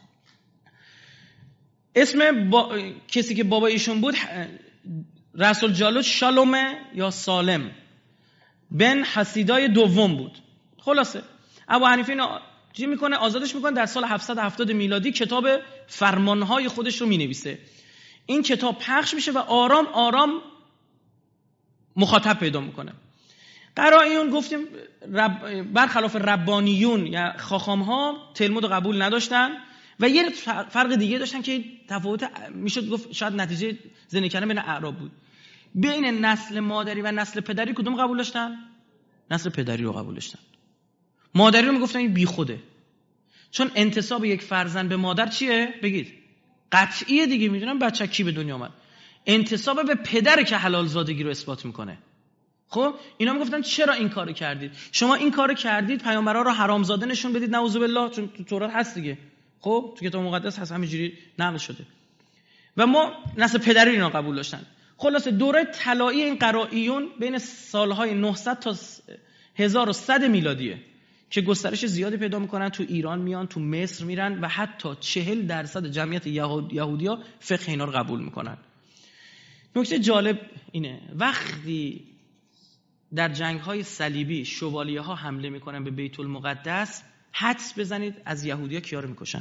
اسم با... کسی که بابا ایشون بود رسول جالوت شالومه یا سالم بن حسیدای دوم بود. خلاصه ابو حنیفه اینو چی میکنه؟ آزادش میکنه. در سال هفتصد و هفتاد میلادی کتاب فرمانهای خودش رو مینویسه. این کتاب پخش میشه و آرام آرام مخاطب پیدا میکنه. قرائیون گفتیم رب... برخلاف ربانیون یا خاخام‌ها تلمود رو قبول نداشتن و یه فرق دیگه داشتن که تفاوت میشد گفت شاید نتیجه زندگی کردن بین اعراب بود. بین نسل مادری و نسل پدری کدوم قبول داشتن؟ نسل پدری رو قبول داشتن. مادری رو میگفتن این بیخوده، چون انتساب یک فرزند به مادر چیه؟ بگید قطعیه دیگه. میدونم بچه کی به دنیا اومد، انتساب به پدر که حلال زادگی رو اثبات میکنه. خب اینا میگفتن چرا این کارو کردید؟ شما این کارو کردید پیامبرا رو حرامزاده نشون بدید، نعوذ بالله، چون تو تورات هست دیگه. خب تو کتاب مقدس هست، همینجوری نقل شده. و ما نسل پدری اینا قبول داشتن. خلاصه دوره طلایی این قرائیون بین سالهای نهصد تا هزار و صد میلادیه که گسترش زیادی پیدا میکنن. تو ایران میان، تو مصر میرن و حتی چهل درصد جمعیت یهود یهودیا فقه اینا رو قبول میکنن. نکته جالب اینه وقتی در جنگ‌های صلیبی شوالیه‌ها حمله میکنن به بیت المقدس، حدس بزنید از یهودی‌ها کیا رو میکشن؟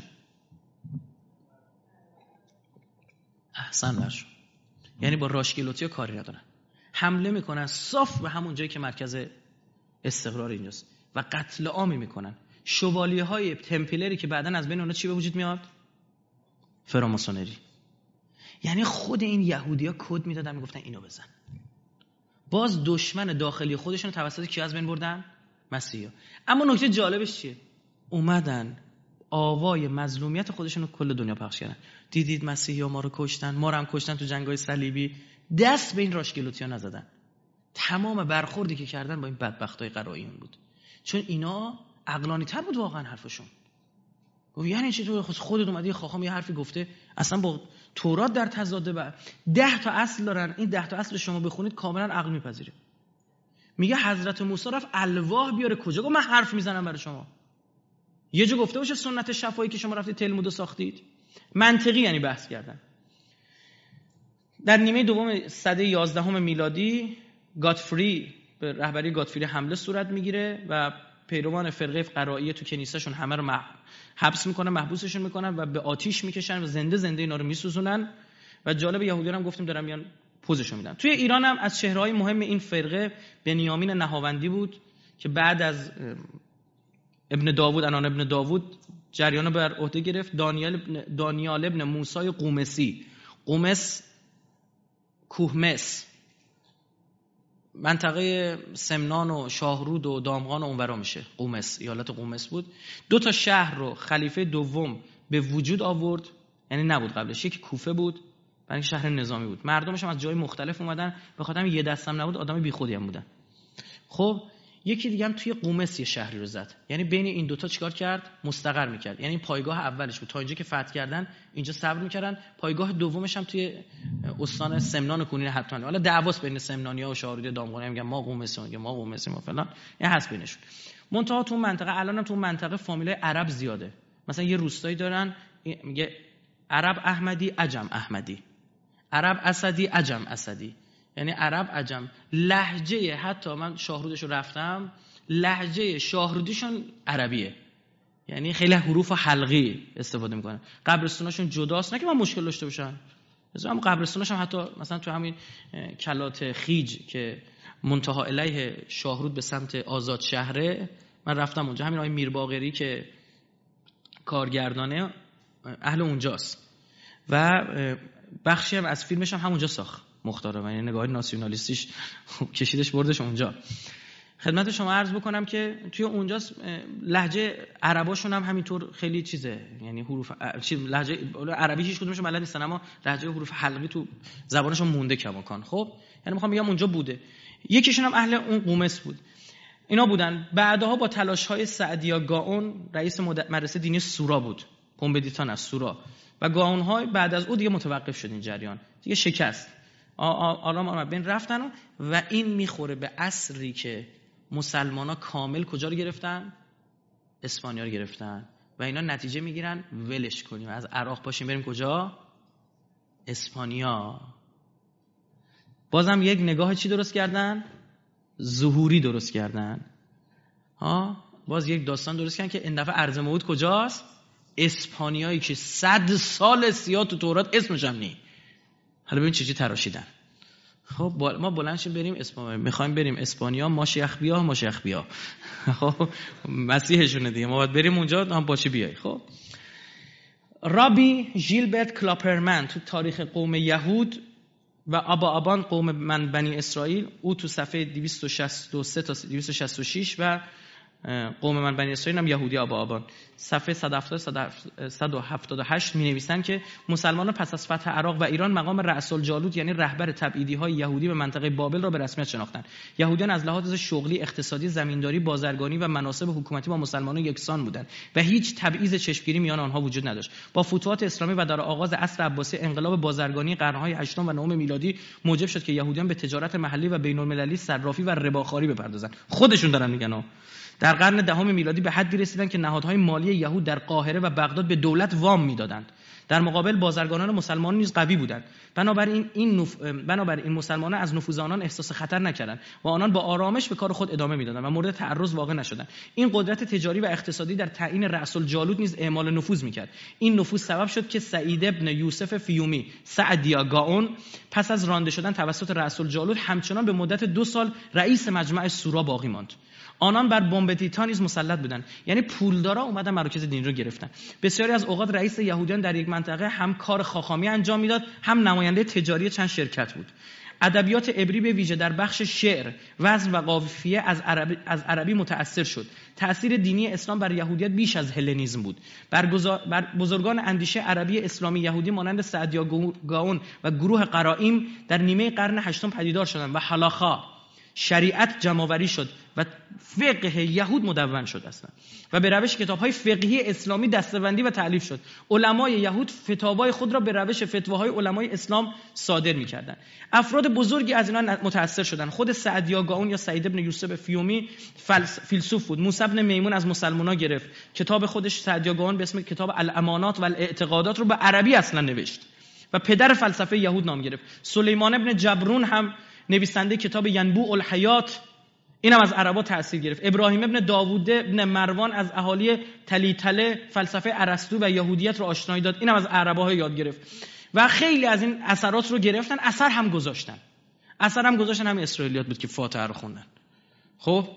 احسن برشون. یعنی با راشگلوتیا کاری ندارن، حمله میکنن صاف به همون جایی که مرکز استقرار اینجاست و قتل عامی میکنن. شوالیه‌های تمپلری که بعداً از بین اونها چی به وجود میاد؟ فراماسونری. یعنی خود این یهودی‌ها کد میدادن میگفتن اینو بزن. باز دشمن داخلی خودشون توسط کی از بین بردن؟ مسیحا. اما نکته جالبش چیه؟ اومدن آوای مظلومیت خودشون رو کل دنیا پخش کردن. دیدید مسیحا ما رو کشتن، ما رو هم کشتن تو جنگ‌های صلیبی. دست به این راشگلوتیا نزدن. تمام برخوردی که کردن با این بدبختای قرائیون بود، چون اینا عقلانی‌تر بود واقعا حرفشون. گفت یعنی چطور خودت اومدی خاخام یه حرفی گفته اصلا با تورات در تضاده، با ده تا اصل دارن، این ده تا اصل شما بخونید کاملا عقل میپذیره. میگه حضرت موسی رفت الواح بیاره، کجا گفت من حرف میزنم برای شما؟ یه جا گفته باشه سنت شفاهی که شما رفتید تلمود ساختید؟ منطقی یعنی بحث کردن. در نیمه دوم سده یازدهم میلادی گاتفری به رهبری گاتفری حمله صورت میگیره و پیروان فرقه قرائیه تو کنیسهشون همه رو مح... حبس میکنن، محبوسشون میکنن و به آتیش میکشن و زنده زنده اینا رو میسوزونن. و جالب یهودیان هم گفتیم دارن میان پوزشون میدن. توی ایران هم از چهره‌های مهم این فرقه بنیامین نهاوندی بود که بعد از ابن داوود انان ابن داوود جریان بر عهده گرفت. دانیال ابن دانیال ابن موسی قومسی، قومس کوهمس، منطقه سمنان و شاهرود و دامغان و اونورا میشه قومس، ایالت قومس بود. دو تا شهر رو خلیفه دوم به وجود آورد، یعنی نبود قبلش. یکی کوفه بود، برای شهر نظامی بود. مردمش هم از جای مختلف اومدن، به خاطر یه دستم نبود، آدم بیخودی هم بودن. خب یکی دیگه هم توی قومس یه شهری رو زد، یعنی بین این دوتا چیکار کرد؟ مستقر میکرد. یعنی پایگاه اولش بود، تا اینجا که فتح کردن اینجا صبر میکردن. پایگاه دومش هم توی استان سمنان و کونین حتما. حالا دعواست بین سمنانی‌ها و شاهرودی دامغانی، میگن ما قومسی، میگن ما قومسی ما فلان، این هست بینشون. منتها تو منطقه الانم تو منطقه فامیلای عرب زیاده. مثلا یه روستایی دارن میگه عرب احمدی، عجم احمدی، عرب اسدی، عجم اسدی. یعنی عرب عجم. لهجه، حتی من شاهرودش رو رفتم، لهجه شاهرودیشون عربیه، یعنی خیلی حروف حلقی استفاده میکنن. قبرستوناشون جداست، نه که من مشکل داشته باشن، مثلا قبرستوناش هم حتی مثلا تو همین کلات خیج که منتها الیه شاهرود به سمت آزاد شهره، من رفتم اونجا. همین آقای میرباقری که کارگردانه اهل اونجاست و بخشی هم از فیلمش هم همونجا ساخت مختاره، و یعنی نگاه ناسیونالیستیش کشیدش بردش اونجا. خدمت شما عرض بکنم که توی اونجا لهجه عرباشون هم همینطور خیلی چیزه، یعنی حروف چی لهجه عربی هیچ کدومشون بلد نیستن، اما لهجه حروف حلقی تو زبانشون مونده کماکان. خب یعنی میخوام بگم اونجا بوده. یکیشون هم اهل اون قومس بود. اینا بودن. بعدها با تلاش‌های سعدیا گاون رئیس مدرسه دینی سورا بود، پومبدیتان از سورا، و گاون‌ها بعد از او دیگه متوقف شد این جریان، دیگه شکست. آرام آرام بین رفتن و این میخوره به عصری که مسلمان‌ها کامل کجا رو گرفتن؟ اسپانیا رو گرفتن و اینا نتیجه میگیرن ولش کنیم، از عراق پاشیم بریم کجا؟ اسپانیا. بازم یک نگاه چی درست کردن؟ ظهوری درست کردن. ها باز یک داستان درست کردن که این دفعه ارض موعود کجاست؟ اسپانیایی که صد سال سیاه تو تورات اسمش هم نی. حالا ببین چجوری تراشیدن. خب ما بلند شیم بریم اسپانیا، میخوایم بریم اسپانیا، ما شیخ بیا ما شیخ بیا. خب مسیحشونه دیگه، ما باید بریم اونجا هم باشی بیای. خب رابی ژیلبرت کلاپرمن تو تاریخ قوم یهود و آبا آبان قوم من بنی اسرائیل، او تو صفحه دویست و شصت و سه تا دویست و شصت و شش و قوم من بنی اسرائیل هم یهودی آبا آبان صفحه صد و هفتاد و هشت می نویسن که مسلمانان پس از فتح عراق و ایران مقام رأس الجالوت یعنی رهبر تبعیدی های یهودی به منطقه بابل را به رسمیت شناختند. یهودیان از لحاظ شغلی، اقتصادی، زمینداری، بازرگانی و مناصب حکومتی با مسلمانان یکسان بودند و هیچ تبعیض چشمگیری میان آنها وجود نداشت. با فتوحات اسلامی و در آغاز عصر عباسی انقلاب بازرگانی قرن‌های هشتم و نهم میلادی موجب شد که یهودیان به تجارت محلی و بین‌المللی، صرافی و رباخواری بپردازند. خودشون دارن میگن. در قرن دهم میلادی به حدی رسیدند که نهادهای مالی یهود در قاهره و بغداد به دولت وام میدادند. در مقابل بازرگانان مسلمانان نیز قوی بودند. بنابراین این نف... بنابراین مسلمانان از نفوذ آنان احساس خطر نکردند و آنان با آرامش به کار خود ادامه میدادند و مورد تعرض واقع نشدند. این قدرت تجاری و اقتصادی در تعیین رأس الجالوت نیز اعمال نفوذ میکرد. این نفوذ سبب شد که سعید ابن یوسف فیومی سعدیا گاون پس از رانده شدن توسط رأس الجالوت همچنان به مدت دو سال رئیس مجمع سورا باقی ماند. آنان بر بومبدیتا نیز مسلط بودند، یعنی پولدارا اومدن مراکز دینی رو گرفتن. بسیاری از اوقات رئیس یهودیان در یک منطقه هم کار خاخامی انجام میداد، هم نماینده تجاری چند شرکت بود. ادبیات عبری به ویژه در بخش شعر، وزن و قافیه از عربی از عربی متأثر شد. تأثیر دینی اسلام بر یهودیت بیش از هلنیسم بود. برگزار بر بزرگان اندیشه عربی اسلامی یهودی مانند سعدیا گاون و گروه قرائیم در نیمه قرن هشتم پدیدار شدند و حلاخا شریعت جمع‌آوری شد و فقه یهود مدون شد اصلا و به روش کتاب‌های فقهی اسلامی دسته‌بندی و تألیف شد. علمای یهود فتاوای خود را به روش فتواهای علمای اسلام صادر می‌کردند. افراد بزرگی از اینا متأثر شدند. خود سعدیا گاون یا سعید ابن یوسف فیومی فیلسوف بود. موسی بن میمون از مسلمان‌ها گرفت. کتاب خودش سعدیا گاون به اسم کتاب الامانات و الاعتقادات رو به عربی اصلا نوشت و پدر فلسفه یهود نام گرفت. سلیمان ابن جبرون هم نویسنده کتاب ینبوع الحیات، اینم از عربا تأثیر گرفت. ابراهیم ابن داوود ابن مروان از اهالی تلیتله فلسفه ارسطو و یهودیت رو آشنایی داد، اینم از عرباها یاد گرفت و خیلی از این اثرات رو گرفتن، اثر هم گذاشتن. اثر هم گذاشتن هم اسرائیلیات بود که فاتحه رو خوندن. خب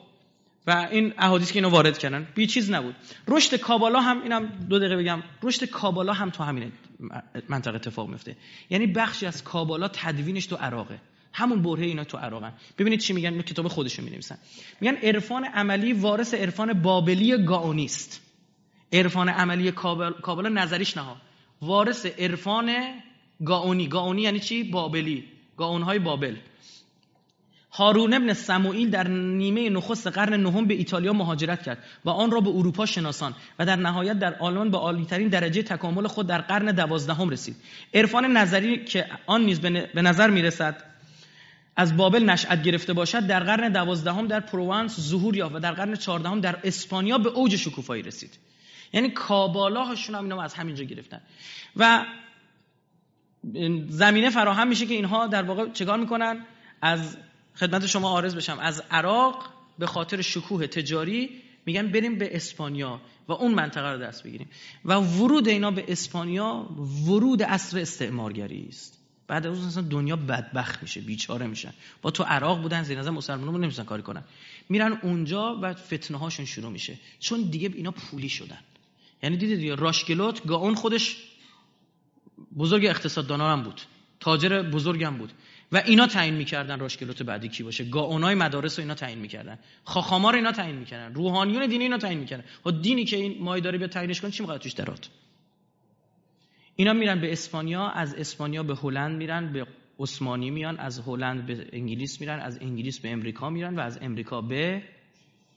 و این احادیث که اینو وارد کردن بی چیز نبود. رشد کابالا هم، اینم دو دقیقه بگم، رشد کابالا هم تو همین منطقه اتفاق میفته. یعنی بخشی از کابالا تدوینش تو عراقه، همون برهه اینا تو عراقن. ببینید چی میگن، کتاب خودشون می‌نویسن. میگن عرفان عملی وارث عرفان بابلی گاونی است. عرفان عملی کابالا نظریش نه، وارث عرفان گاونی. گاونی یعنی چی؟ بابلی، گاون‌های بابل. هارون ابن سموئیل در نیمه نخست قرن نهم به ایتالیا مهاجرت کرد و آن را به اروپا شناساند و در نهایت در آلمان به عالی‌ترین درجه تکامل خود در قرن دوازدهم رسید. عرفان نظری که آن نیز به نظر می‌رسد از بابل نشأت گرفته باشد، در قرن دوازدهم در پروانس ظهور یافت و در قرن چهاردهم در اسپانیا به اوج شکوفایی رسید. یعنی کابالاهاشون هم اینا از همینجا گرفتن و زمینه فراهم میشه که اینها در واقع چیکار میکنن؟ از خدمت شما عارض بشم، از عراق به خاطر شکوه تجاری میگن بریم به اسپانیا و اون منطقه رو دست بگیریم و ورود اینا به اسپانیا ورود عصر استعمارگری است. بعد از اون اصلا دنیا بدبخت میشه، بیچاره میشن. با تو عراق بودن، زیر نظر مسلمانان نمیتونن کاری کنن، میرن اونجا و فتنه هاشون شروع میشه، چون دیگه اینا پولی شدن. یعنی دیدید دیگه راشکلوت گاون خودش بزرگ اقتصاددانا هم بود، تاجر بزرگ هم بود و اینا تعیین میکردن راشکلوت بعدی کی باشه. گاونای مدارس رو اینا تعیین میکردن، خاخاما رو اینا تعیین میکردن، روحانیون دینی اینا تعیین میکردن. و دینی که این مایداری به تعیینش کنه چی میخواد توش درات. اینا میرن به اسپانیا، از اسپانیا به هلند میرن، به عثمانی میان، از هلند به انگلیس میرن، از انگلیس به امریکا میرن و از امریکا به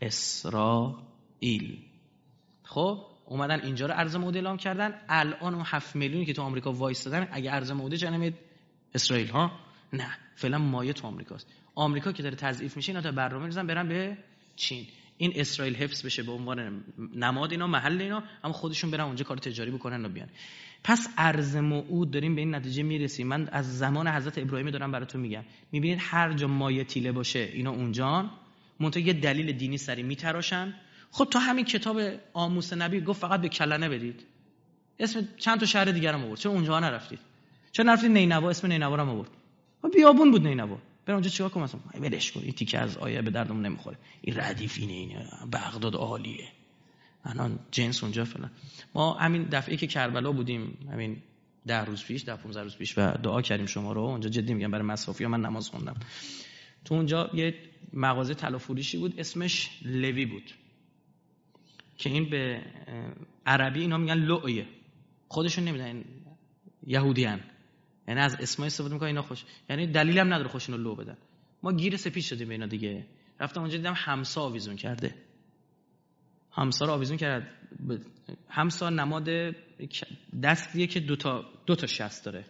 اسرائیل. خب اومدن اینجا رو ارض موعود اعلام کردن. الان اون هفت میلیونی که تو آمریکا وایستادن اگه ارض موعود جنب اسرائیل ها؟ نه، فعلا مایه تو آمریکاست. آمریکا که داره تضعیف میشه، اینا تا برنامه می‌ریزن برن به چین. این اسرائیل حفظ بشه به عنوان نماد اینا، محل اینا، اما خودشون برن اونجا کار تجاری بکنن و بیان. پس ارض موعود داریم به این نتیجه میرسیم. من از زمان حضرت ابراهیم دارم براتون میگم. میبینید هر جا مایه تیله باشه اینا اونجان، منتها یه دلیل دینی سری میتراشن. خب تو همین کتاب آموس نبی گفت فقط به کلنه برید. اسم چند تا شهر دیگه هم آورد. چرا اونجا نرفتید؟ چرا نرفتید نینوا؟ اسم نینوا رو هم آورد. بیابون بود نینوا. برم اونجا چیکار کنم؟ مثلا ولش کن، این تیکه از آیه به دردمون نمیخوره. این ردیف اینه، اینه بغداد عالیه، الان جنس اونجا فلان. ما همین دفعه که کربلا بودیم، همین ده روز پیش، ده پانزده روز پیش، و دعا کردیم شما رو اونجا، جدی میگم، برای مصافی ها من نماز خوندم. تو اونجا یه مغازه طلا فروشی بود اسمش لوی بود که این به عربی اینا میگن لؤیه، خودشون نمیدونن یهودیان، یعنی از اسمای استفاده میکنن اینا خوش، یعنی دلیلی هم نداره خوشونو لو بدن. ما گیر سپید شدیم به اینا دیگه. رفتم اونجا دیدم همسا آویزون کرده. همسا رو آویزون کرد. همسا نماد دستیه که دو تا دو تا شست داره.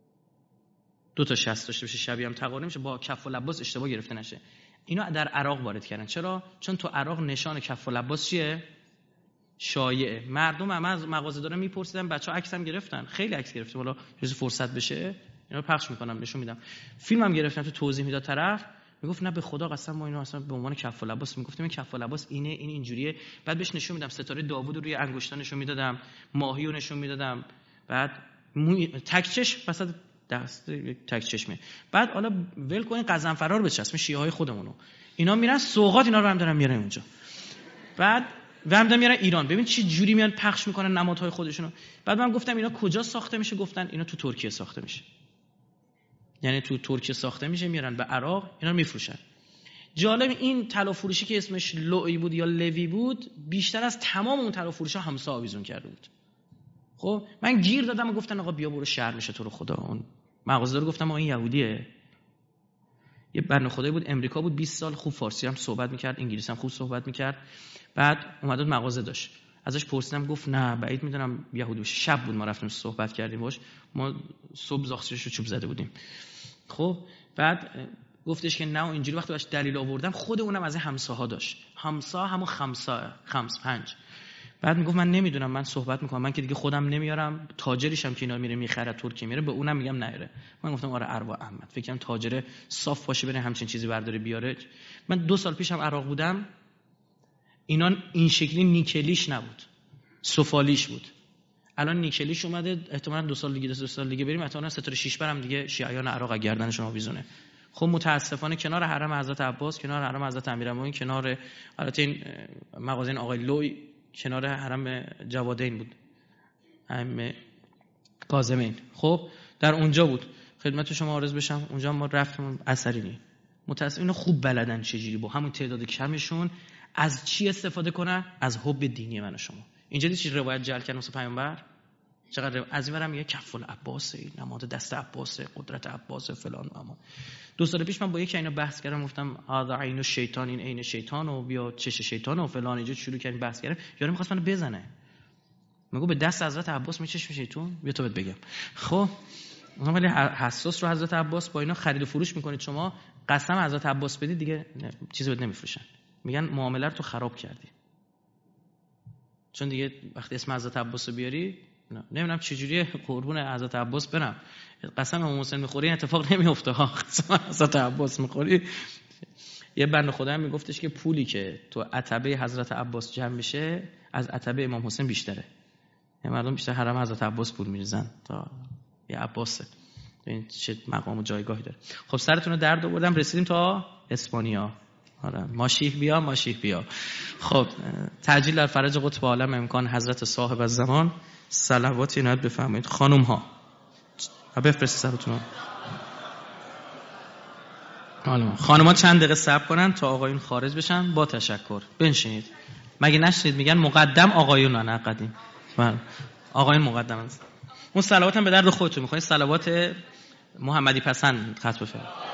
دو تا شست داشته باشه شبیه هم تقارن میشه، با کف و لباس اشتباه گرفته نشه. اینا در عراق وارد کردن. چرا؟ چون تو عراق نشان کف و لباس چیه؟ شایعه. مردم هم از مغازه‌دارا میپرسیدن، بچه‌ها عکس هم گرفتن، خیلی عکس گرفتیم. حالا روز فرصت بشه اینا رو پخش میکنم نشون میدم. فیلم هم گرفتم، تو توضیح میداد طرف، میگفت نه به خدا قسم ما اینو اصلا به عنوان کف و لباس میگفتیم، این کف و لباس اینه، این اینجوریه. بعد بهش نشون میدم ستاره داوود رو روی انگشتان نشون میدادم، ماهی رو نشون میدادم، بعد موی تک چشم وسط دست تک چشمه. بعد حالا ول کن قزنفرا رو بچسبیم، شیعه‌های خودمونو، اینا میرن سوغات اینا رو هم دارن میارن اونجا. بعد و هم میارن ایران، ببین چه جوری میان پخش میکنن نمادهای خودشونو. بعد من گفتم اینا کجا ساخته میشه؟ گفتن اینا تو ترکیه ساخته میشه. یعنی تو ترکیه ساخته میشه، میارن به عراق، اینا رو میفروشن. جالب این طلا فروشی که اسمش لوئی بود یا لوی بود، بیشتر از تمام اون طلا فروشا همسا آویزون کرده بود. خب من گیر دادم و گفتن آقا بیا برو شهر میشه، تو رو خدا. اون مغازه‌دار گفتم آقا این یهودیه. یه بنده خدایی بود، امریکا بود، بیست سال خوب فارسی هم صحبت میکرد، انگلیسی هم خوب صحبت میکرد. بعد اومد مغازه داشت، ازش پرسیدم، گفت نه بعید میدونم یهودی باشه. شب بود ما رفتیم صحبت کردیم باش، ما صبح زاخسش رو چوب زده بودیم. خب بعد گفتش که نه اینجوری. وقتی باش دلیل آوردم، خود اونم از همساها داشت. همسا همون خمسا خمس پنج. بعد میگفت من نمیدونم، من صحبت میکنم، من که دیگه خودم نمیارم، تاجریشم که اینا میره میخره ترکیه میره، به اونم میگم نره. من گفتم آره اروا احمد، فکر کنم تاجر صاف باشه بره همچین چیزی برداره بیاره. من دو سال پیشم عراق بودم، اینا این شکلی نیکلیش نبود، سفالیش بود. الان نیکلیش اومده، احتمالاً دو سال دیگه دو سال دیگه بریم احتمالاً ستاره شش برم دیگه شیعیان عراق گردنشون آویزونه. خب متاسفانه کنار حرم حضرت عباس، کنار حرم حضرت امیرالمومنین، کنار البته این مغازه این آقای لوی، کنار حرم جوادین بود، حرم کاظمین. خب در اونجا بود. خدمت شما عرض بشم، اونجا ما رفتیم، اثری نی. متاسفانه اینا خوب بلدن چجوری با همون تعداد کمشون از چی استفاده کنن؟ از حب دینی من و شما. اینجا دیدی چی روایت جعل کردن واسه پیامبر؟ چقدر از این برم میگه کف العباس، نماد دست عباس، قدرت عباس فلان. اما دو سال پیش من با یکی اینا بحث کردم، گفتم هذا عین الشیطان، این عین شیطان و بیا چش شیطان و فلان. اینجا شروع کردیم بحث کردن، یارو می‌خواست منو بزنه، میگه به دست حضرت عباس میچشم شیطان. بیا تو بهت بگم. خب اونم ولی حساس رو حضرت عباس با اینا خرید و فروش میکنید شما، قسم حضرت عباس بدید دیگه چیزی بهت نمیفروشن، میگن معامله رو تو خراب کردی. چون دیگه وقتی اسم حضرت عباس رو بیاری، نه نمیدونم چجوریه قربون حضرت عباس برم، قسم امام حسین میخوری اتفاق نمیفته ها، قسم حضرت عباس میخوری. یه بنده خدا هم میگفتش که پولی که تو عتبه حضرت عباس جمع میشه از عتبه امام حسین بیشتره. یعنی مردم بیشتر حرم حضرت عباس پول میریزن تا یه عباسه. این چه مقام و جایگاهی داره. خب سرتون رو درد آوردم، رسیدیم تا اسپانیا. آره ماشیح بیا ماشیح بیا. خب تعجیل در فرج قطب عالم امکان حضرت صاحب الزمان صلوات عنایت بفرمایید. خانم ها بفرستید سرتون. خانم خانم ها چند دقیقه صبر کنن تا آقایون خارج بشن. با تشکر بنشینید. مگه نشنید میگن مقدم آقایون نه قدیم. بله آقایون مقدم است. اون صلوات هم به درد خودتون میخواین، صلوات محمدی پسند خط بفرمایید.